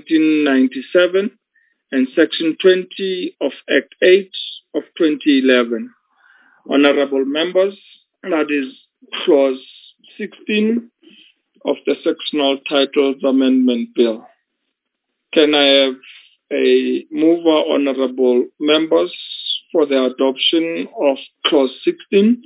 1997, and Section 20 of Act 8 of 2011. Honorable members, that is Clause 16 of the Sectional Titles Amendment Bill. Can I have a mover, honorable members, for the adoption of Clause 16?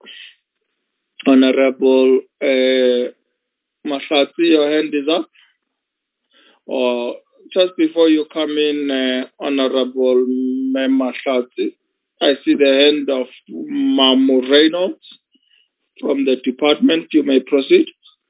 Honorable Mahlatsi, your hand is up. Or just before you come in, Honorable Mahlatsi, I see the hand of Mamu Reynolds from the department. You may proceed.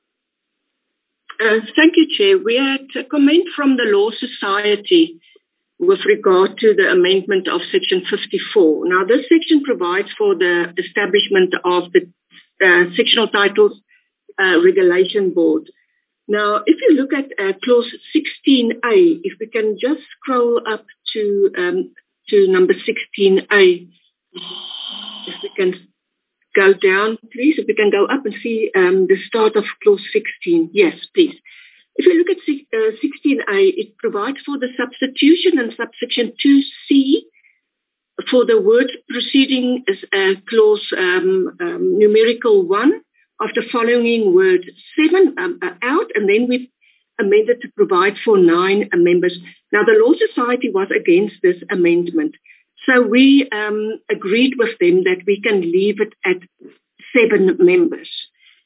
Thank you, Chair. We had a comment from the Law Society with regard to the amendment of Section 54. Now, this section provides for the establishment of the Sectional Titles Regulation Board. Now, if you look at Clause 16A, if we can just scroll up to number 16A, if we can go down, please. If we can go up and see the start of Clause 16. Yes, please. If you look at 16A, it provides for the substitution in subsection 2C for the word preceding clause numerical 1 of the following word 7 out, and then we've amended to provide for 9 members. Now, the Law Society was against this amendment. So we agreed with them that we can leave it at 7 members.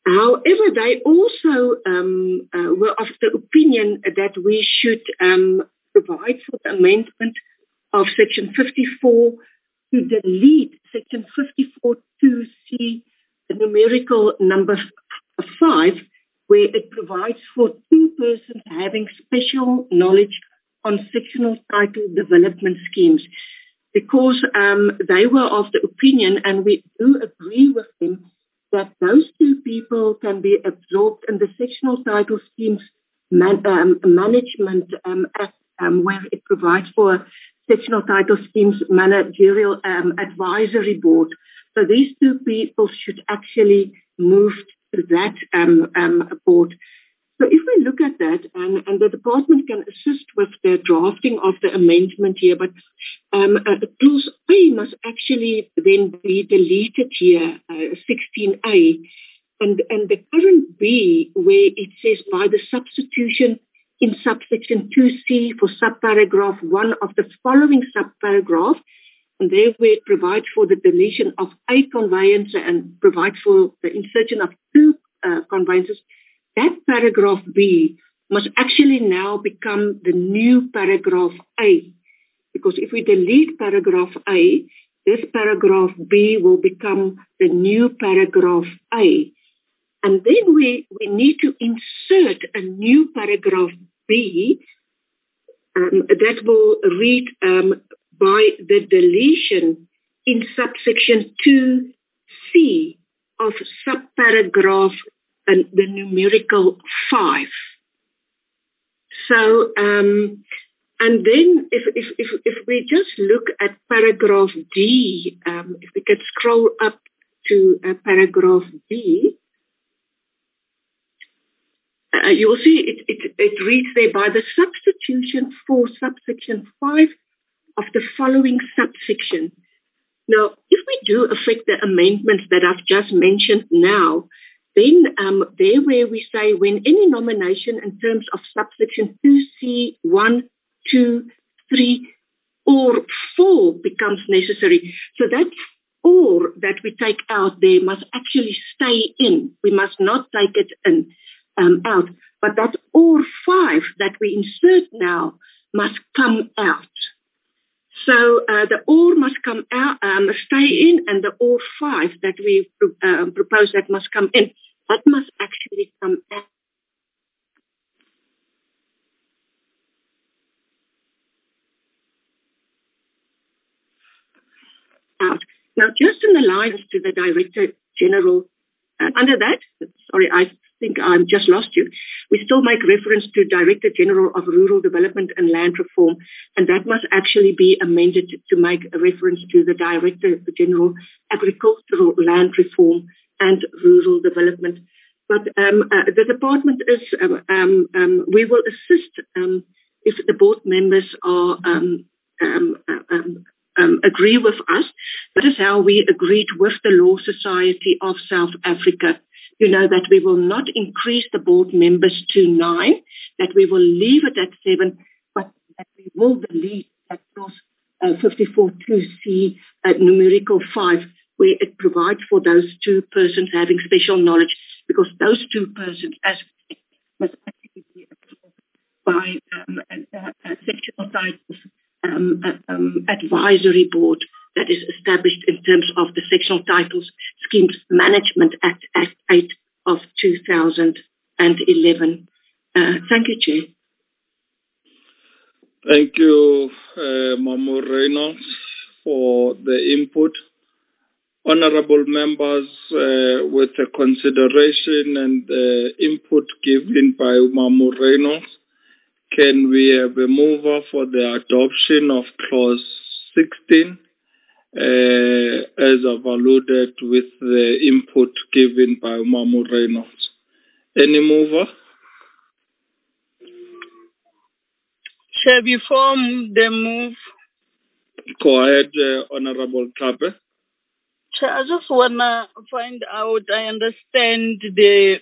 However, they also were of the opinion that we should provide for the amendment of Section 54 to delete Section 54.2c, the numerical number 5, where it provides for 2 persons having special knowledge on sectional title development schemes, because they were of the opinion, and we do agree with them, that those 2 people can be absorbed in the sectional title schemes management act, where it provides for sectional title schemes managerial advisory board. So these 2 people should actually move to that board. So if we look at that, and the department can assist with the drafting of the amendment here, but clause A must actually then be deleted here, 16A, and the current B, where it says by the substitution in subsection 2C for subparagraph 1 of the following subparagraph, and there where it provides for the deletion of a conveyancer and provides for the insertion of 2 conveyancers, that paragraph B must actually now become the new paragraph A. Because if we delete paragraph A, this paragraph B will become the new paragraph A. And then we need to insert a new paragraph B that will read by the deletion in subsection 2C of subparagraph and the numerical 5. So, and then if we just look at paragraph D, if we could scroll up to paragraph D, you will see it reads there by the substitution for subsection 5 of the following subsection. Now, if we do affect the amendments that I've just mentioned now, then there where we say when any nomination in terms of subsection 2C, 1, 2, 3, or 4 becomes necessary. So that or that we take out there must actually stay in. We must not take it in, out. But that or 5 that we insert now must come out. So the or must come out, stay in, and the or 5 that we propose that must come in, that must actually come out. Now, just in the lines to the Director General, under that, sorry, I think I just lost you. We still make reference to Director General of Rural Development and Land Reform, and that must actually be amended to make a reference to the Director General Agricultural Land Reform and Rural Development. But the department is, we will assist if the board members are agree with us. That is how we agreed with the Law Society of South Africa. You know that we will not increase the board members to 9, that we will leave it at 7, but that we will delete that clause 54.2c numerical 5, where it provides for those 2 persons having special knowledge, because those 2 persons, as we say, must actually be absorbed by a sectional titles advisory board that is established in terms of the Sectional Titles Schemes Management Act 8 of 2011. Thank you, Chair. Thank you, Mamo Reynolds, for the input. Honorable members, with the consideration and the input given by Mamo Reynolds, can we have a mover for the adoption of clause 16, as I've alluded with the input given by Mamo Reynolds? Any mover? Chair, before the move. Go ahead, Honorable Klappe. Chair, I just want to find out, I understand the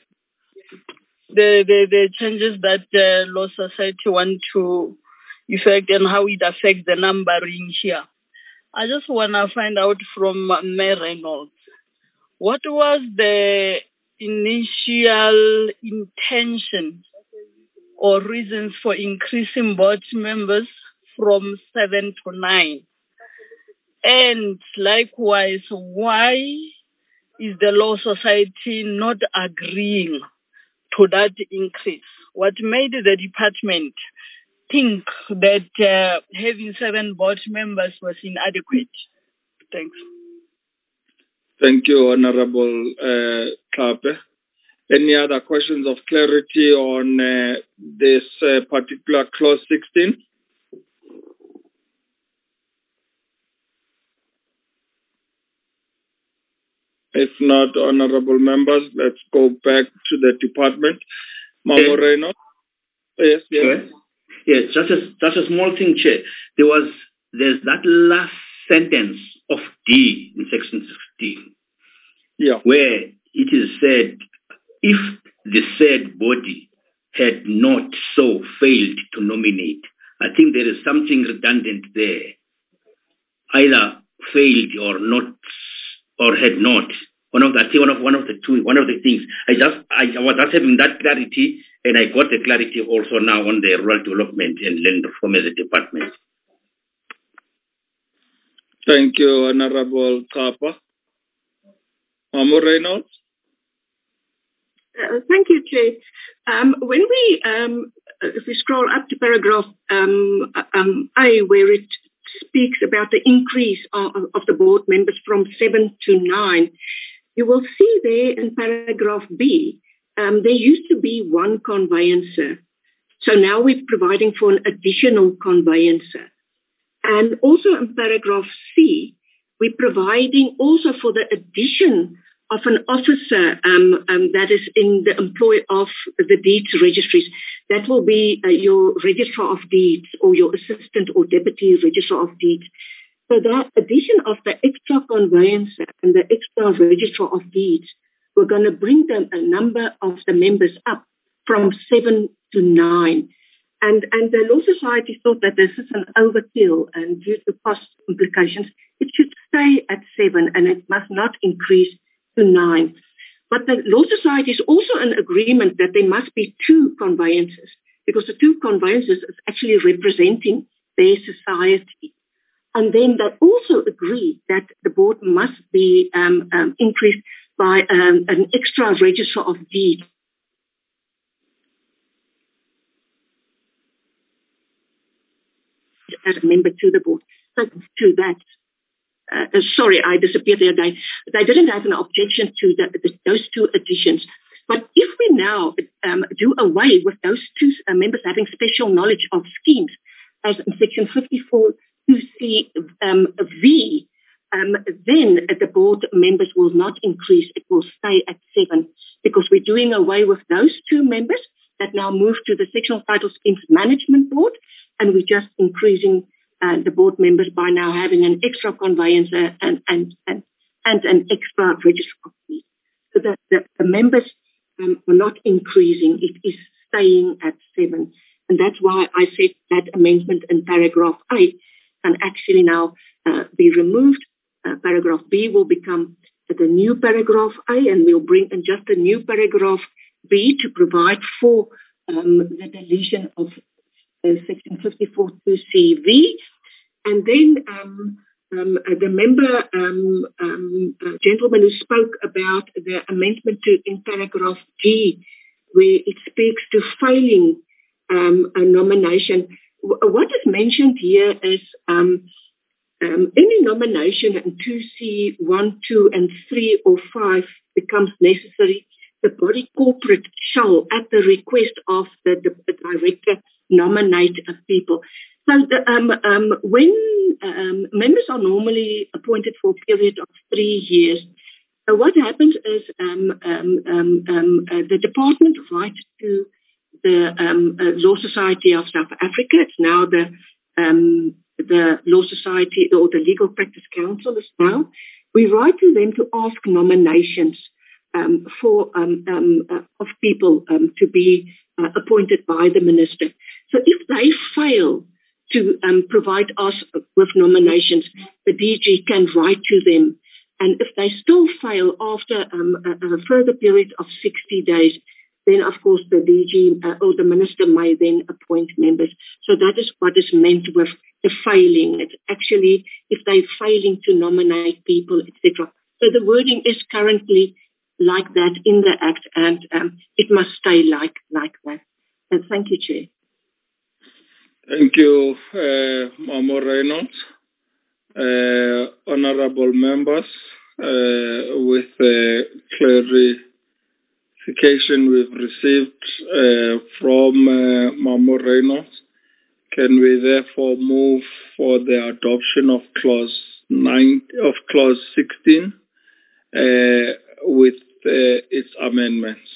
changes that the Law Society want to effect and how it affects the numbering here. I just want to find out from Mayor Reynolds, what was the initial intention or reasons for increasing board members from 7 to 9? And likewise, why is the Law Society not agreeing to that increase? What made the department think that having 7 board members was inadequate? Thanks. Thank you, Honorable Kape. Any other questions of clarity on this particular clause 16? If not, honorable members, let's go back to the department. Mamo Reno? Yes, yes. Sure. Yes, just a small thing, Chair. There's that last sentence of D in section 16. Yeah. Where it is said, if the said body had not so failed to nominate, I think there is something redundant there. Either failed or not, or had not. One of the things. I was just having that clarity, and I got the clarity also now on the rural development and land reform as a department. Thank you, Honorable Kapa. Mamo Reynolds? Thank you, Chair. When we, if we scroll up to paragraph A, where it speaks about the increase of the board members from 7 to 9, you will see there in paragraph B, there used to be 1 conveyancer. So now we're providing for an additional conveyancer. And also in paragraph C, we're providing also for the addition of an officer that is in the employ of the deeds registries. That will be your registrar of deeds or your assistant or deputy registrar of deeds. So that addition of the extra conveyancer and the extra registrar of deeds, we're going to bring the number of the members up from 7 to 9. And the Law Society thought that this is an overkill, and due to cost implications, it should stay at 7 and it must not increase to 9. But the Law Society is also in agreement that there must be 2 conveyancers, because the 2 conveyancers is actually representing their society. And then they also agree that the board must be increased by an extra registrar of deeds. As a member to the board. So to that, sorry, I disappeared the other day. They didn't have an objection to those 2 additions. But if we now do away with those 2 members having special knowledge of schemes, as in section 54 2C V, then the board members will not increase. It will stay at 7, because we're doing away with those 2 members that now move to the Sectional Title Schemes Management Board, and we're just increasing the board members by now having an extra conveyancer and an extra registrar of deeds. So that the members are not increasing. It is staying at 7. And that's why I said that amendment in paragraph A can actually now be removed. Paragraph B will become the new paragraph A, and we'll bring in just a new paragraph B to provide for the deletion of section 54 2CV. And then the member, gentleman who spoke about the amendment in paragraph G, where it speaks to failing a nomination. What is mentioned here is any nomination in 2C, 1, 2, and 3 or 5 becomes necessary. The body corporate shall, at the request of the director, nominate people. So when members are normally appointed for a period of 3 years, what happens is the department writes to the Law Society of South Africa. It's now the Law Society, or the Legal Practice Council is now. We write to them to ask nominations for of people to be appointed by the minister. So if they fail to provide us with nominations, the DG can write to them And if they still fail after a further period of 60 days, then of course the DG or the minister may then appoint members. So that is what is meant with the failing. It's actually if they're failing to nominate people, etc. So the wording is currently like that in the Act, and it must stay like that. And thank you, Chair. Thank you, Mamo Reynolds. Honorable members, with the clarification we've received from Mamo Reynolds, can we therefore move for the adoption of clause 16 with its amendments?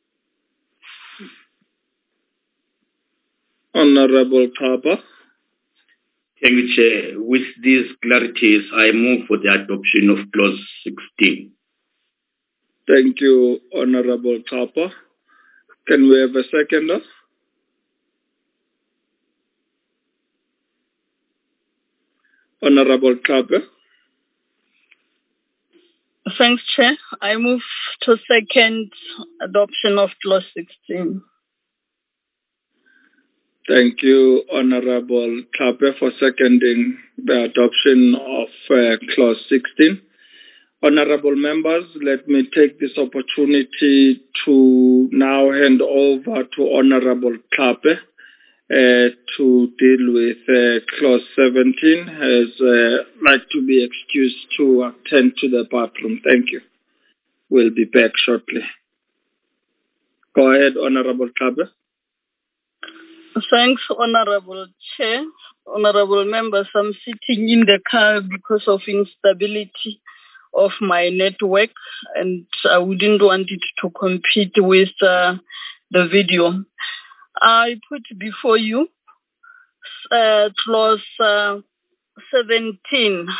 Honorable Kapa. Thank you, Chair. With these clarities, I move for the adoption of clause 16. Thank you, Honorable Kapa. Can we have a seconder? Honorable Kapa. Thanks, Chair. I move to second adoption of clause 16. Thank you, Honorable Kapa, for seconding the adoption of clause 16. Honorable members, let me take this opportunity to now hand over to Honorable Kapa to deal with clause 17. Has like to be excused to attend to the bathroom. Thank you. We'll be back shortly. Go ahead, Honorable Kapa. Thanks, Honorable Chair. Honorable members, I'm sitting in the car because of instability of my network, and I wouldn't want it to compete with the video. I put before you clause 17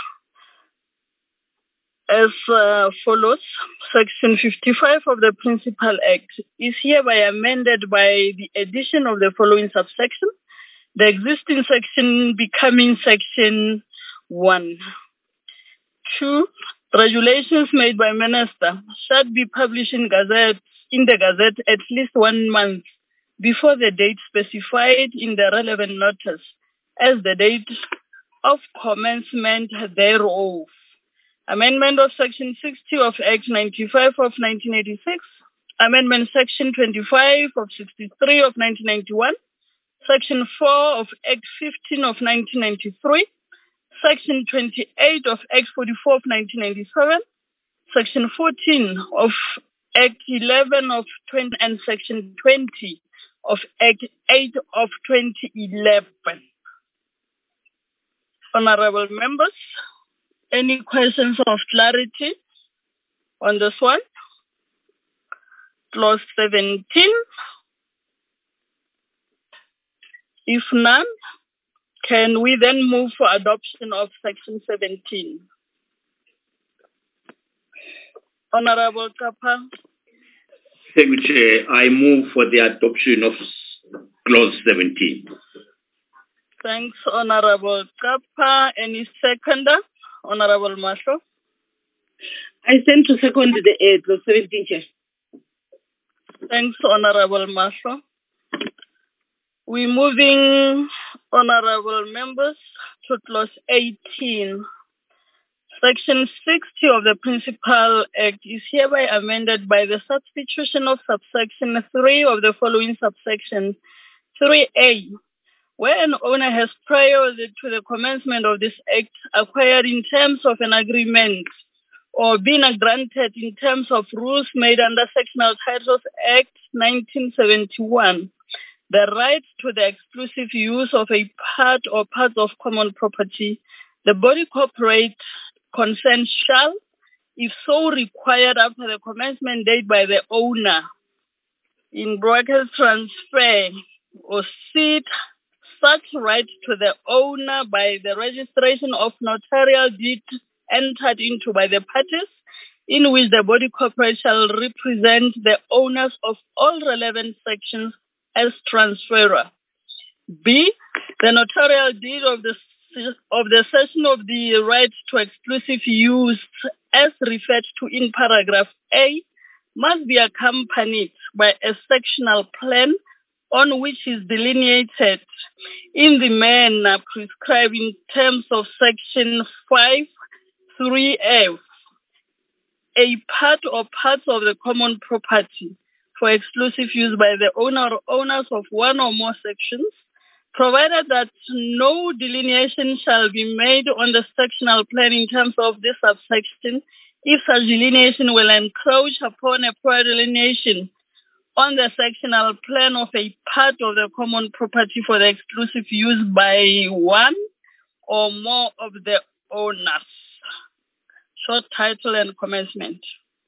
as follows. Section 55 of the Principal Act is hereby amended by the addition of the following subsection, the existing section becoming section 1. 2. Regulations made by Minister should be published in the Gazette at least 1 month before the date specified in the relevant notice as the date of commencement thereof. Amendment of Section 60 of Act 95 of 1986, Amendment Section 25 of 63 of 1991, Section 4 of Act 15 of 1993, Section 28 of Act 44 of 1997, Section 14 of Act 11 of 20, and Section 20 of Act 8 of 2011. Honorable members, any questions of clarity on this one? Clause 17. If none, can we then move for adoption of Section 17? Honorable Kapa. Thank you, Chair. I move for the adoption of clause 17. Thanks, Honorable Kapa. Any seconder? Honorable Masho. I send to second the clause 17, Chair. Thanks, Honorable Masho. We're moving, honorable members, to clause 18. Section 60 of the Principal Act is hereby amended by the substitution of subsection 3 of the following subsection 3A, where an owner has prior to the commencement of this act acquired in terms of an agreement or been granted in terms of rules made under Sectional Titles Act 1971, the right to the exclusive use of a part or parts of common property, the body corporate consent shall, if so required after the commencement date by the owner, in brackets transfer or cede such right to the owner by the registration of notarial deed entered into by the parties, in which the body corporate shall represent the owners of all relevant sections as transferor. B. The notarial deed of the cession of the right to exclusive use as referred to in paragraph A, must be accompanied by a sectional plan on which is delineated in the manner prescribed in terms of section 5(3)(f), a part or parts of the common property for exclusive use by the owner or owners of one or more sections, provided that no delineation shall be made on the sectional plan in terms of this subsection if such delineation will encroach upon a prior delineation on the sectional plan of a part of the common property for the exclusive use by one or more of the owners. Short title and commencement.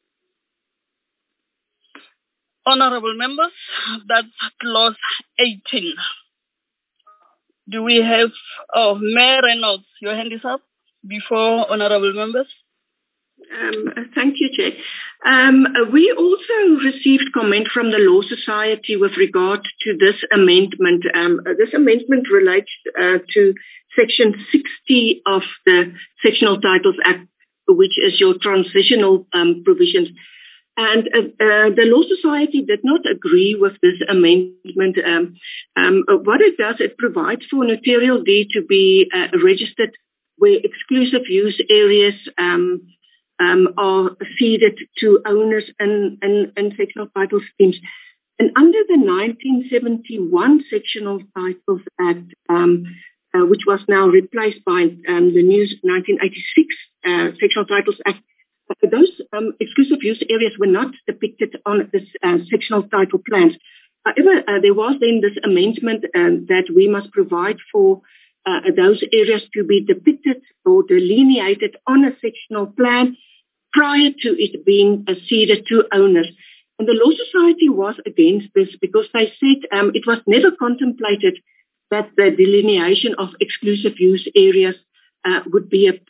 Honorable members, that's clause 18. Do we have, Mayor Reynolds, your hand is up before honorable members. Thank you, Chair. We also received comment from the Law Society with regard to this amendment. This amendment relates to Section 60 of the Sectional Titles Act, which is your transitional provisions. And the Law Society did not agree with this amendment. What it does, it provides for notarial deed to be registered where exclusive use areas are ceded to owners and sectional title schemes. And under the 1971 Sectional Titles Act, which was now replaced by the new 1986 Sectional Titles Act, those exclusive use areas were not depicted on this sectional title plans. However, there was then this amendment that we must provide for those areas to be depicted or delineated on a sectional plan prior to it being ceded to owners. And the Law Society was against this because they said it was never contemplated that the delineation of exclusive use areas would be a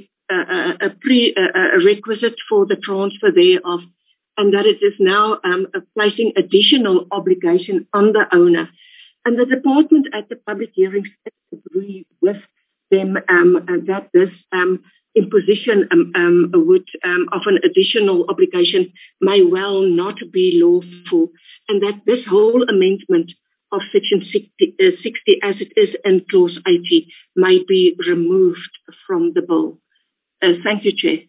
requisite for the transfer thereof, and that it is now placing additional obligation on the owner. And the department at the public hearings agreed with them that this imposition would of an additional obligation may well not be lawful, and that this whole amendment of Section 60 as it is in Clause 80 may be removed from the bill. Thank you, Chair.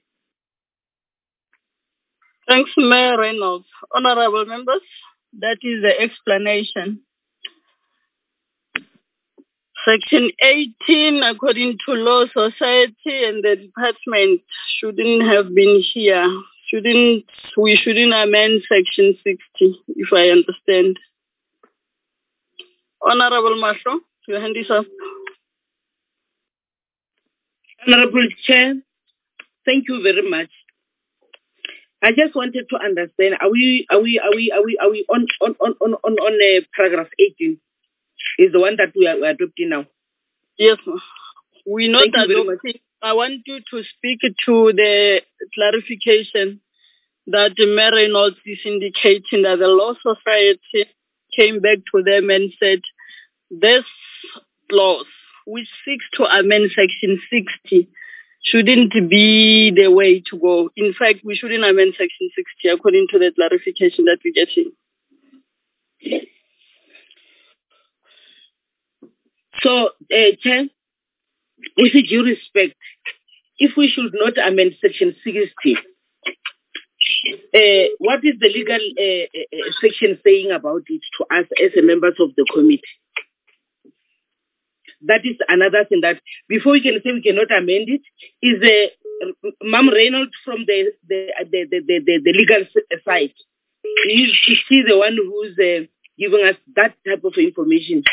Thanks, Mayor Reynolds. Honorable members, that is the explanation. Section 18, according to Law Society and the department, shouldn't have been here. We shouldn't amend Section 60, if I understand. Honorable Masho, your hand is up. Honorable Chair, thank you very much. I just wanted to understand: are we on paragraph 18? Is the one that we are adopting now? Yes, ma'am. We're not adopting. I want you to speak to the clarification that Mayor Reynolds is indicating that the Law Society came back to them and said this clause, which seeks to amend Section 60, shouldn't be the way to go. In fact, we shouldn't amend Section 60 according to the clarification that we're getting. So, Chair, with due respect, if we should not amend Section 60, what is the legal section saying about it to us as members of the committee? That is another thing that before we can say we cannot amend it, is Ma'am Reynolds from the legal side. Is she the one who's giving us that type of information?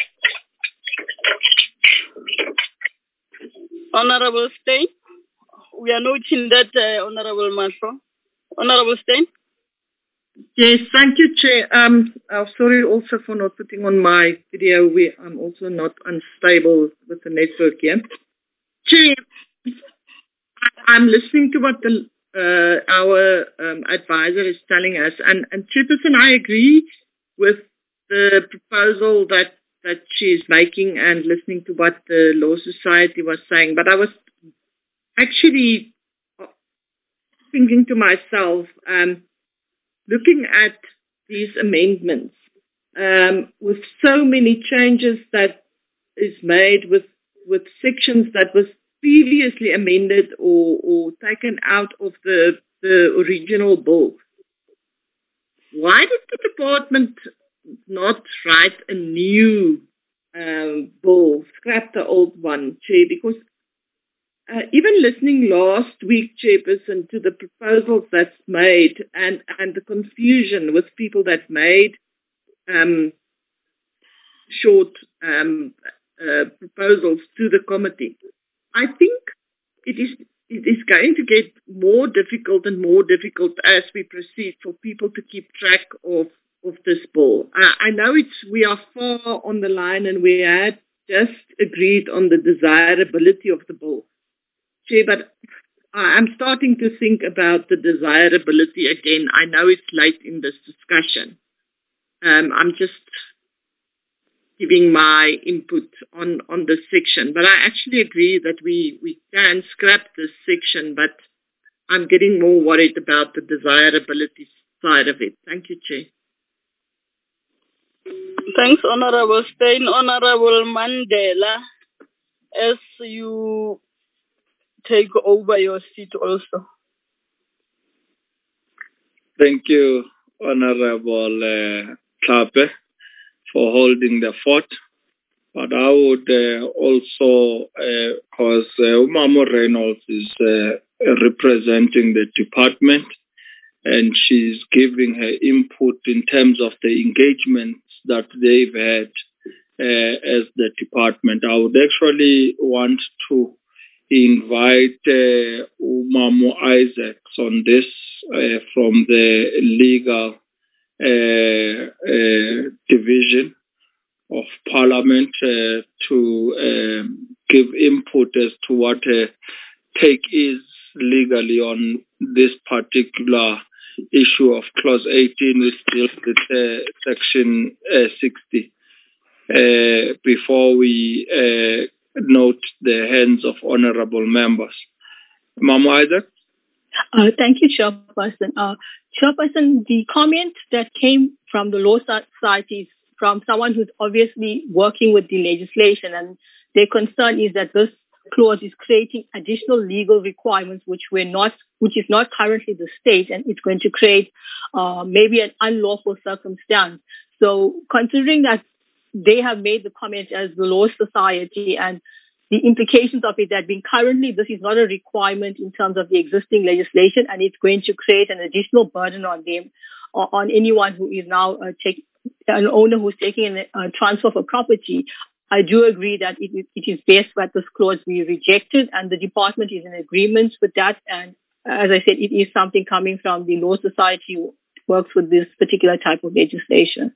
Honorable Stein, we are noting that Honorable Masho. Honorable Stein? Yes, thank you, Chair. I'm sorry also for not putting on my video. I'm also not unstable with the network here. Chair, I'm listening to what our advisor is telling us, and Chairperson, I agree with the proposal that she is making and listening to what the Law Society was saying. But I was actually thinking to myself, looking at these amendments, with so many changes that is made with sections that was previously amended or taken out of the original bill. Why did the department not write a new bill, scrap the old one, Chair? Because even listening last week, Chairperson, to the proposals that's made and the confusion with people that made short proposals to the committee, I think it is going to get more difficult and more difficult as we proceed for people to keep track of this bill. I know we are far on the line and we had just agreed on the desirability of the bill. Chair, but I'm starting to think about the desirability again. I know it's late in this discussion. I'm just giving my input on this section. But I actually agree that we can scrap this section, but I'm getting more worried about the desirability side of it. Thank you, Chair. Thanks, Honorable Steyn. Honorable Mandela, as you take over your seat also. Thank you, Honorable Tlhape, for holding the fort. But I would also, because Umamo Reynolds is representing the department, and she's giving her input in terms of the engagements that they've had as the department. I would actually want to invite Umamo Isaacs on this from the legal division of Parliament to give input as to what take is legally on this particular issue of Clause 18, which deals with Section 60. Before we note the hands of honorable members. Mama Isaac? Thank you, Chairperson. Chairperson, the comment that came from the Law Society is from someone who's obviously working with the legislation, and their concern is that this clause is creating additional legal requirements which is not currently the state, and it's going to create maybe an unlawful circumstance. So considering that they have made the comment as the Law Society and the implications of it that being currently this is not a requirement in terms of the existing legislation, and it's going to create an additional burden on them, on anyone who is now an owner who's taking a transfer of a property. I do agree that it is best that this clause be rejected, and the department is in agreement with that. And as I said, it is something coming from the Law Society who works with this particular type of legislation.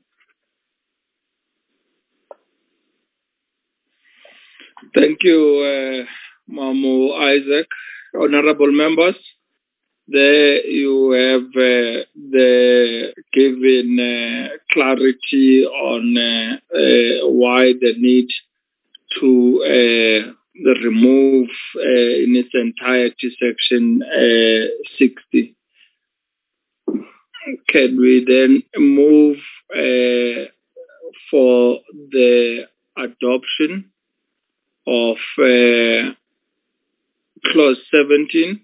Thank you, Mamu Isaac. Honorable members, there you have given clarity on why the need to remove in its entirety Section 60. Can we then move for the adoption of Clause 17?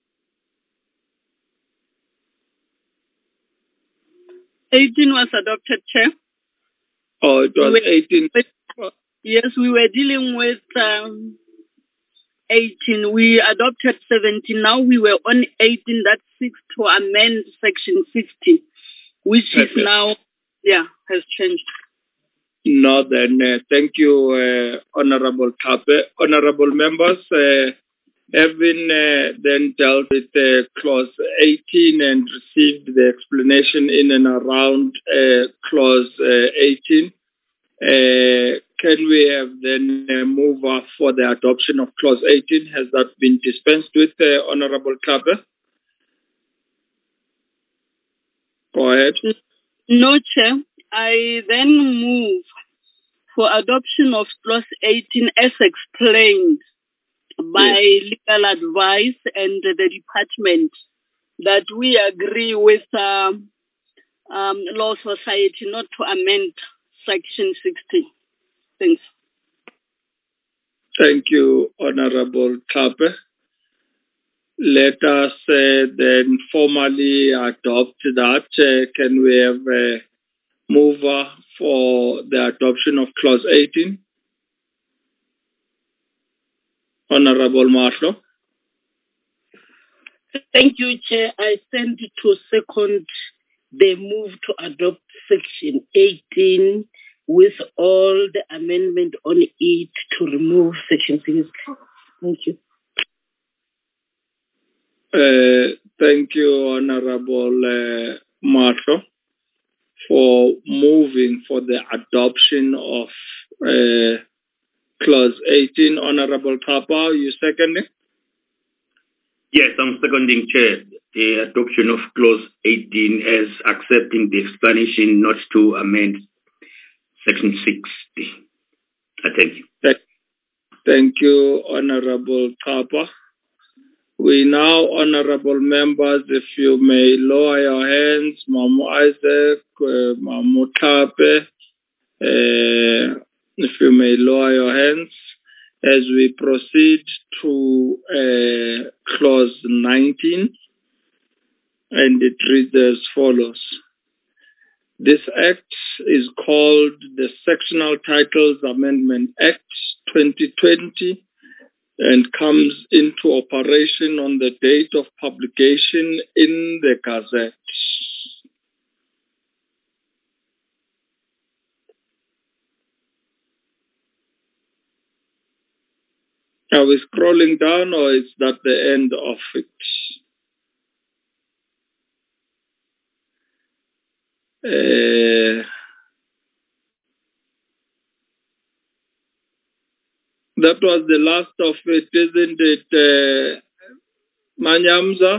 Was adopted, Chair. Oh, it was 18. Yes, we were dealing with 18. We adopted 17. Now we were on 18 that seeks to amend Section 60, which is now, has changed. No, then thank you, Honorable Tlhape. Honorable members, having then dealt with Clause 18 and received the explanation in and around Clause 18, can we have then move off for the adoption of Clause 18? Has that been dispensed with, Honorable Tlhape? Go ahead. No, Chair. I then move for adoption of Clause 18 as explained by legal advice and the department that we agree with Law Society not to amend Section 60. Thanks. Thank you, Honorable Kape. Let us then formally adopt that. Can we have a mover for the adoption of Clause 18? Honorable Mahlo. Thank you, Chair. I send to second the move to adopt Section 18 with all the amendment on it to remove Section 6. Thank you. Thank you, Honorable Mahlo, for moving for the adoption of Clause 18. Honorable Kapa, you seconding? Yes, I'm seconding, Chair, the adoption of Clause 18 as accepting the explanation not to amend Section 60. Thank you. Thank you, Honorable Kapa. We now, honorable members, if you may lower your hands, Mamu Isaac, Mamu Kape, if you may lower your hands, as we proceed to Clause 19, and it reads as follows. This Act is called the Sectional Titles Amendment Act 2020, and comes into operation on the date of publication in the Gazette. Are we scrolling down, or is that the end of it? That was the last of it, isn't it, Manyamza?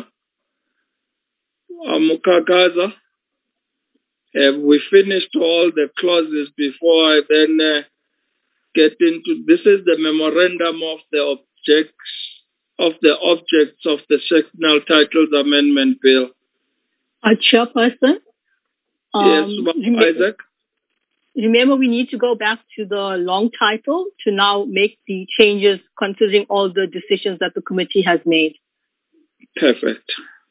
Amukakaza? Have we finished all the clauses before I then get into... This is the memorandum of the objects of the Sectional Titles Amendment Bill. Chairperson? Yes, Isaac? Remember, we need to go back to the long title to now make the changes considering all the decisions that the committee has made. Perfect.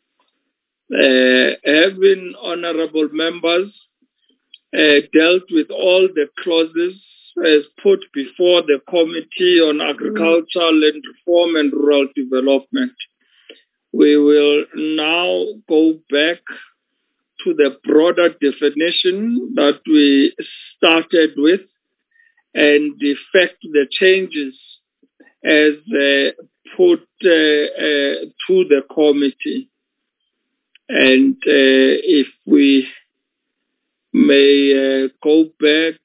Having honorable members dealt with all the clauses as put before the Committee on Agriculture, Land Reform and Rural Development, we will now go back to the broader definition that we started with and effect the changes as put to the committee. And if we may go back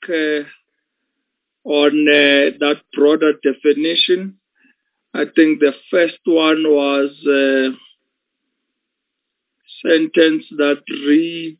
on that broader definition, I think the first one was sentence that reads,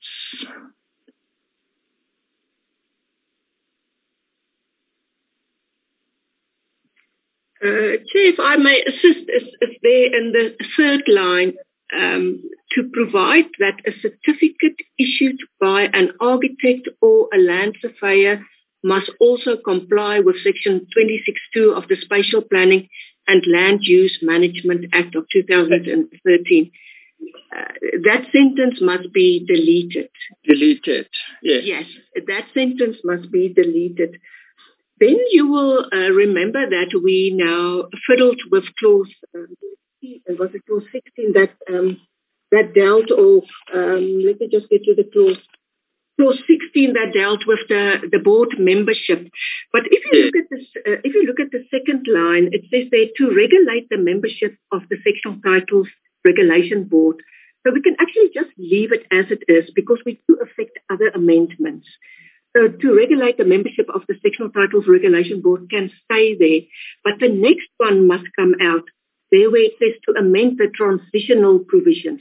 Chair, if I may assist, is there in the third line to provide that a certificate issued by an architect or a land surveyor must also comply with Section 26(2) of the Spatial Planning and Land Use Management Act of 2013. That sentence must be deleted. Deleted, yes. Yes, that sentence must be deleted. Then you will remember that we now fiddled with clause, was it clause 16 that dealt, or let me just get to the clause. Clause 16 that dealt with the board membership. But if you look at this, if you look at the second line, it says there to regulate the membership of the Sectional Titles Regulation Board. So we can actually just leave it as it is because we do affect other amendments. So to regulate the membership of the Sectional Titles Regulation Board can stay there, but the next one must come out there where it says to amend the transitional provisions.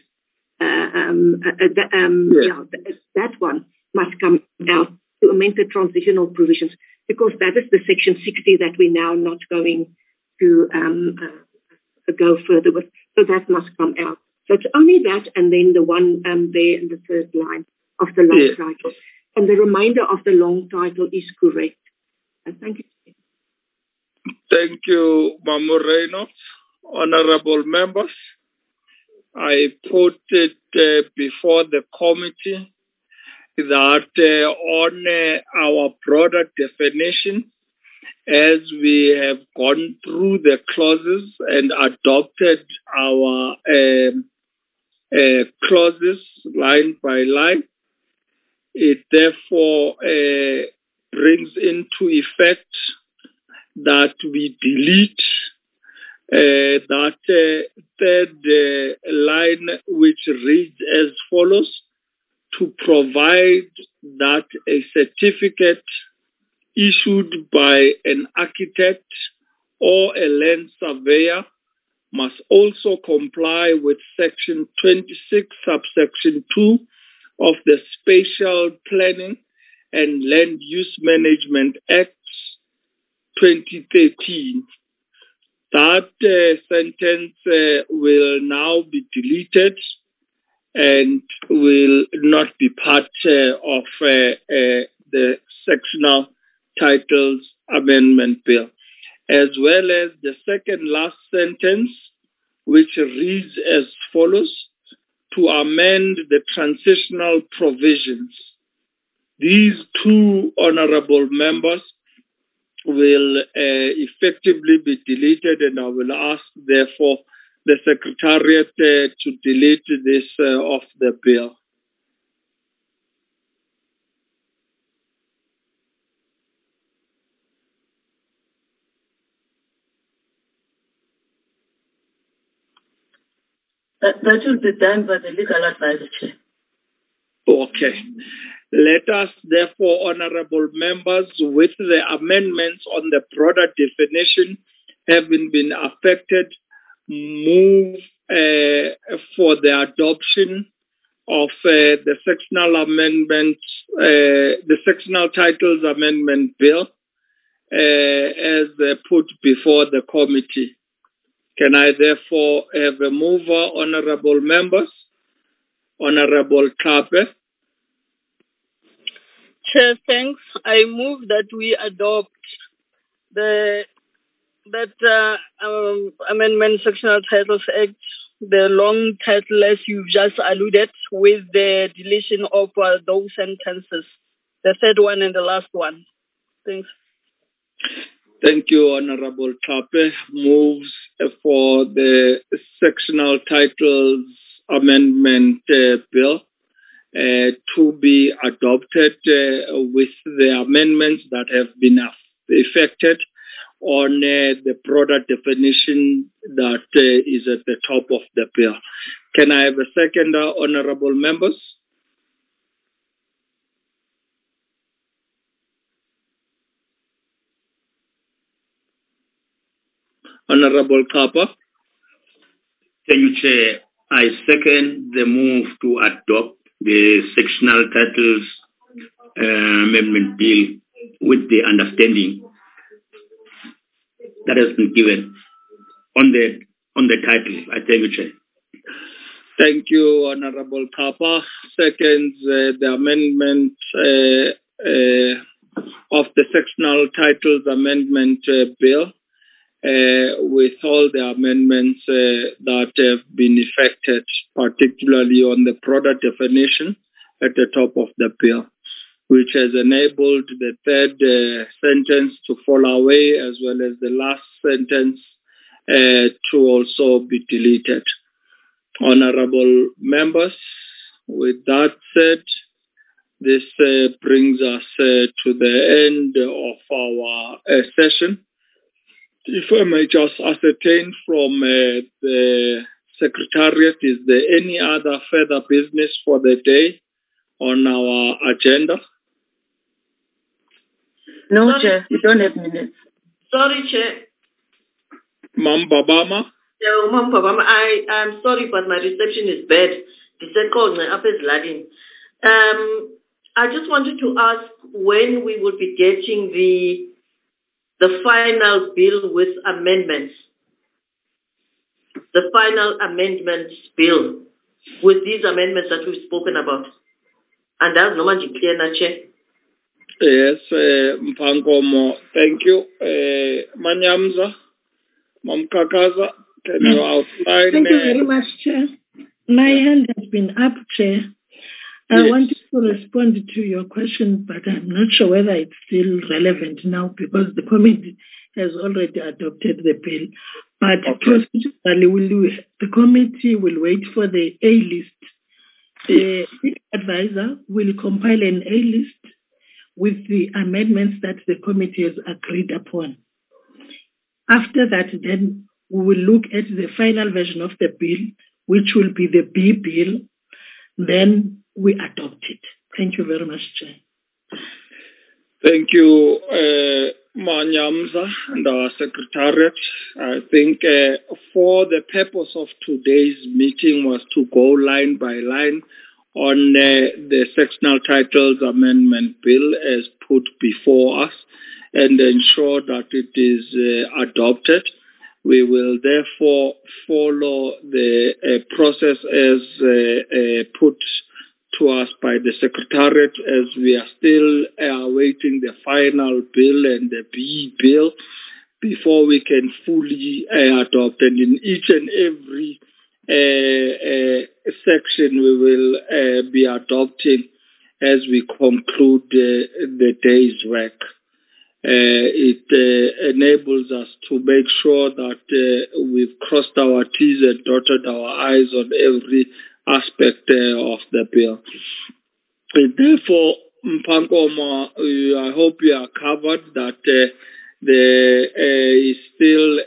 That one must come out to amend the transitional provisions because that is the Section 60 that we're now not going to go further with. So that must come out. So it's only that and then the one there in the third line of the long title. And the remainder of the long title is correct. Thank you. Thank you, Mamu Reynolds. Honorable members, I put it before the committee that on our product definition, as we have gone through the clauses and adopted our clauses line by line, it therefore brings into effect that we delete that third line, which reads as follows: to provide that a certificate issued by an architect or a land surveyor must also comply with Section 26, subsection 2 of the Spatial Planning and Land Use Management Act 2013. That sentence will now be deleted and will not be part of the sectional titles amendment bill, as well as the second last sentence, which reads as follows: to amend the transitional provisions. These two, honorable members, will effectively be deleted, and I will ask, therefore, the Secretariat to delete this off the bill. That will be done by the legal advisor, Chair. Okay. Let us, therefore, honorable members, with the amendments on the product definition having been affected, move for the adoption of the sectional amendment, the sectional titles amendment bill as put before the committee. Can I therefore have a mover, honorable members? Honorable Kape. Chair, thanks. I move that we adopt that Amendment Sectional Titles Act, the long title as you've just alluded, with the deletion of those sentences, the third one and the last one. Thanks. Thank you, Honorable Kape. Moves for the sectional titles amendment bill to be adopted with the amendments that have been effected on the product definition that is at the top of the bill. Can I have a second, honorable members? Honorable Kapa. Thank you, Chair. I second the move to adopt the sectional titles amendment bill with the understanding that has been given on the title. I thank you, Chair. Thank you, Honorable Kapa. Seconds the amendment of the sectional titles amendment bill with all the amendments that have been effected, particularly on the product definition at the top of the bill, which has enabled the third sentence to fall away, as well as the last sentence to also be deleted. Honorable members, with that said, this brings us to the end of our session. If I may just ascertain from the Secretariat, is there any other further business for the day on our agenda? No, Chair, we don't have minutes. Sorry, Chair. Ma'am Babama? Yeah, Ma'am Babama, I'm sorry, but my reception is bad. I just wanted to ask when we will be getting the final bill with amendments. the final amendments bill with these amendments that we've spoken about. And that's no much clear, Chair. Yes, Mpangomo, thank you. Manyamza, Mamkakaza, can you outline? Thank you very much, Chair. My hand has been up, Chair. I wanted to respond to your question, but I'm not sure whether it's still relevant now because the committee has already adopted the bill. But procedurally, the committee will wait for the A-list. The advisor will compile an A-list with the amendments that the committee has agreed upon. After that, then we will look at the final version of the bill, which will be the B bill. Then we adopt it. Thank you very much, Chair. Thank you, Manyamza and our Secretariat. I think for the purpose of today's meeting was to go line by line on the sectional titles amendment bill as put before us and ensure that it is adopted. We will therefore follow the process as put to us by the Secretariat as we are still awaiting the final bill and the B bill before we can fully adopt. And in each and every section we will be adopting as we conclude the day's work. It enables us to make sure that we've crossed our T's and dotted our I's on every aspect of the bill. Therefore, Mpankoma, I hope you are covered that there is still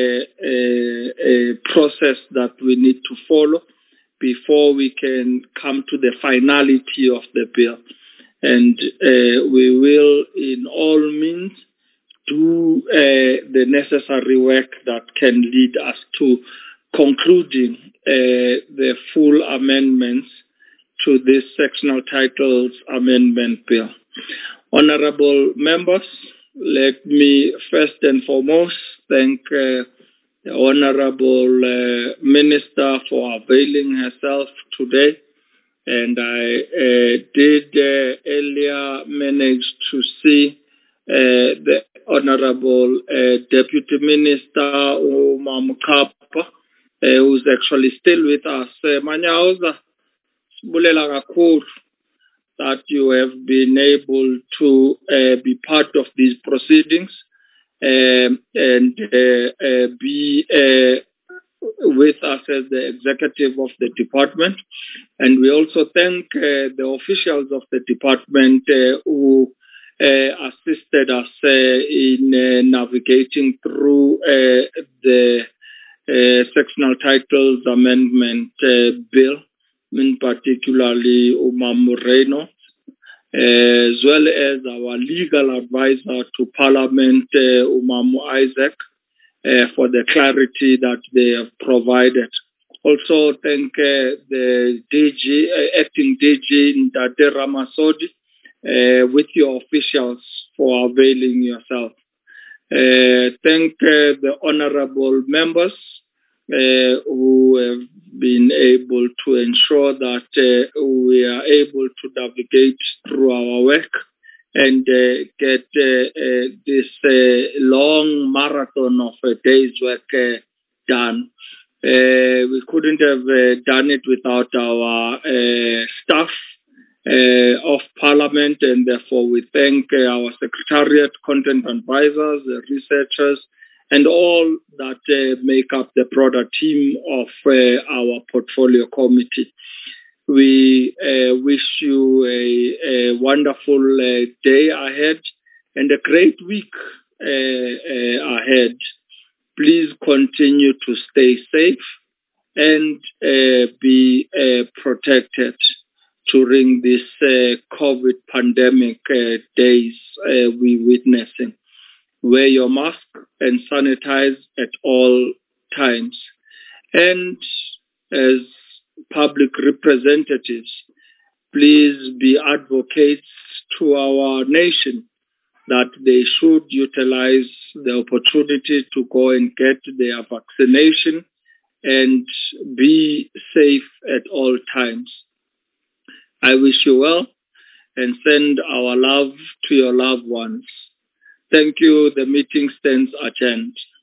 a process that we need to follow before we can come to the finality of the bill. And we will, in all means, do the necessary work that can lead us to concluding the full amendments to this sectional titles amendment bill. Honorable members, let me first and foremost thank the Honorable Minister for availing herself today. And I did earlier manage to see the Honorable Deputy Minister Umam Kapa, who's actually still with us. Manyauza, Bulela Kakur, that you have been able to be part of these proceedings and be with us as the executive of the department. And we also thank the officials of the department who assisted us in navigating through the sectional titles amendment bill, in particularly Umam Moreno, as well as our legal advisor to Parliament, Umam Isaac, for the clarity that they have provided. Also thank the DG, acting DG Ndate Ramasodi, with your officials for availing yourself. Thank the honorable members who have been able to ensure that we are able to navigate through our work and get this long marathon of a day's work done. We couldn't have done it without our staff of Parliament, and therefore we thank our Secretariat, content advisors, researchers, and all that make up the broader team of our portfolio committee. We wish you a wonderful day ahead and a great week ahead. Please continue to stay safe and be protected during this COVID pandemic days we're witnessing. Wear your mask and sanitize at all times. And as public representatives, please be advocates to our nation that they should utilize the opportunity to go and get their vaccination and be safe at all times. I wish you well and send our love to your loved ones. Thank you. The meeting stands adjourned.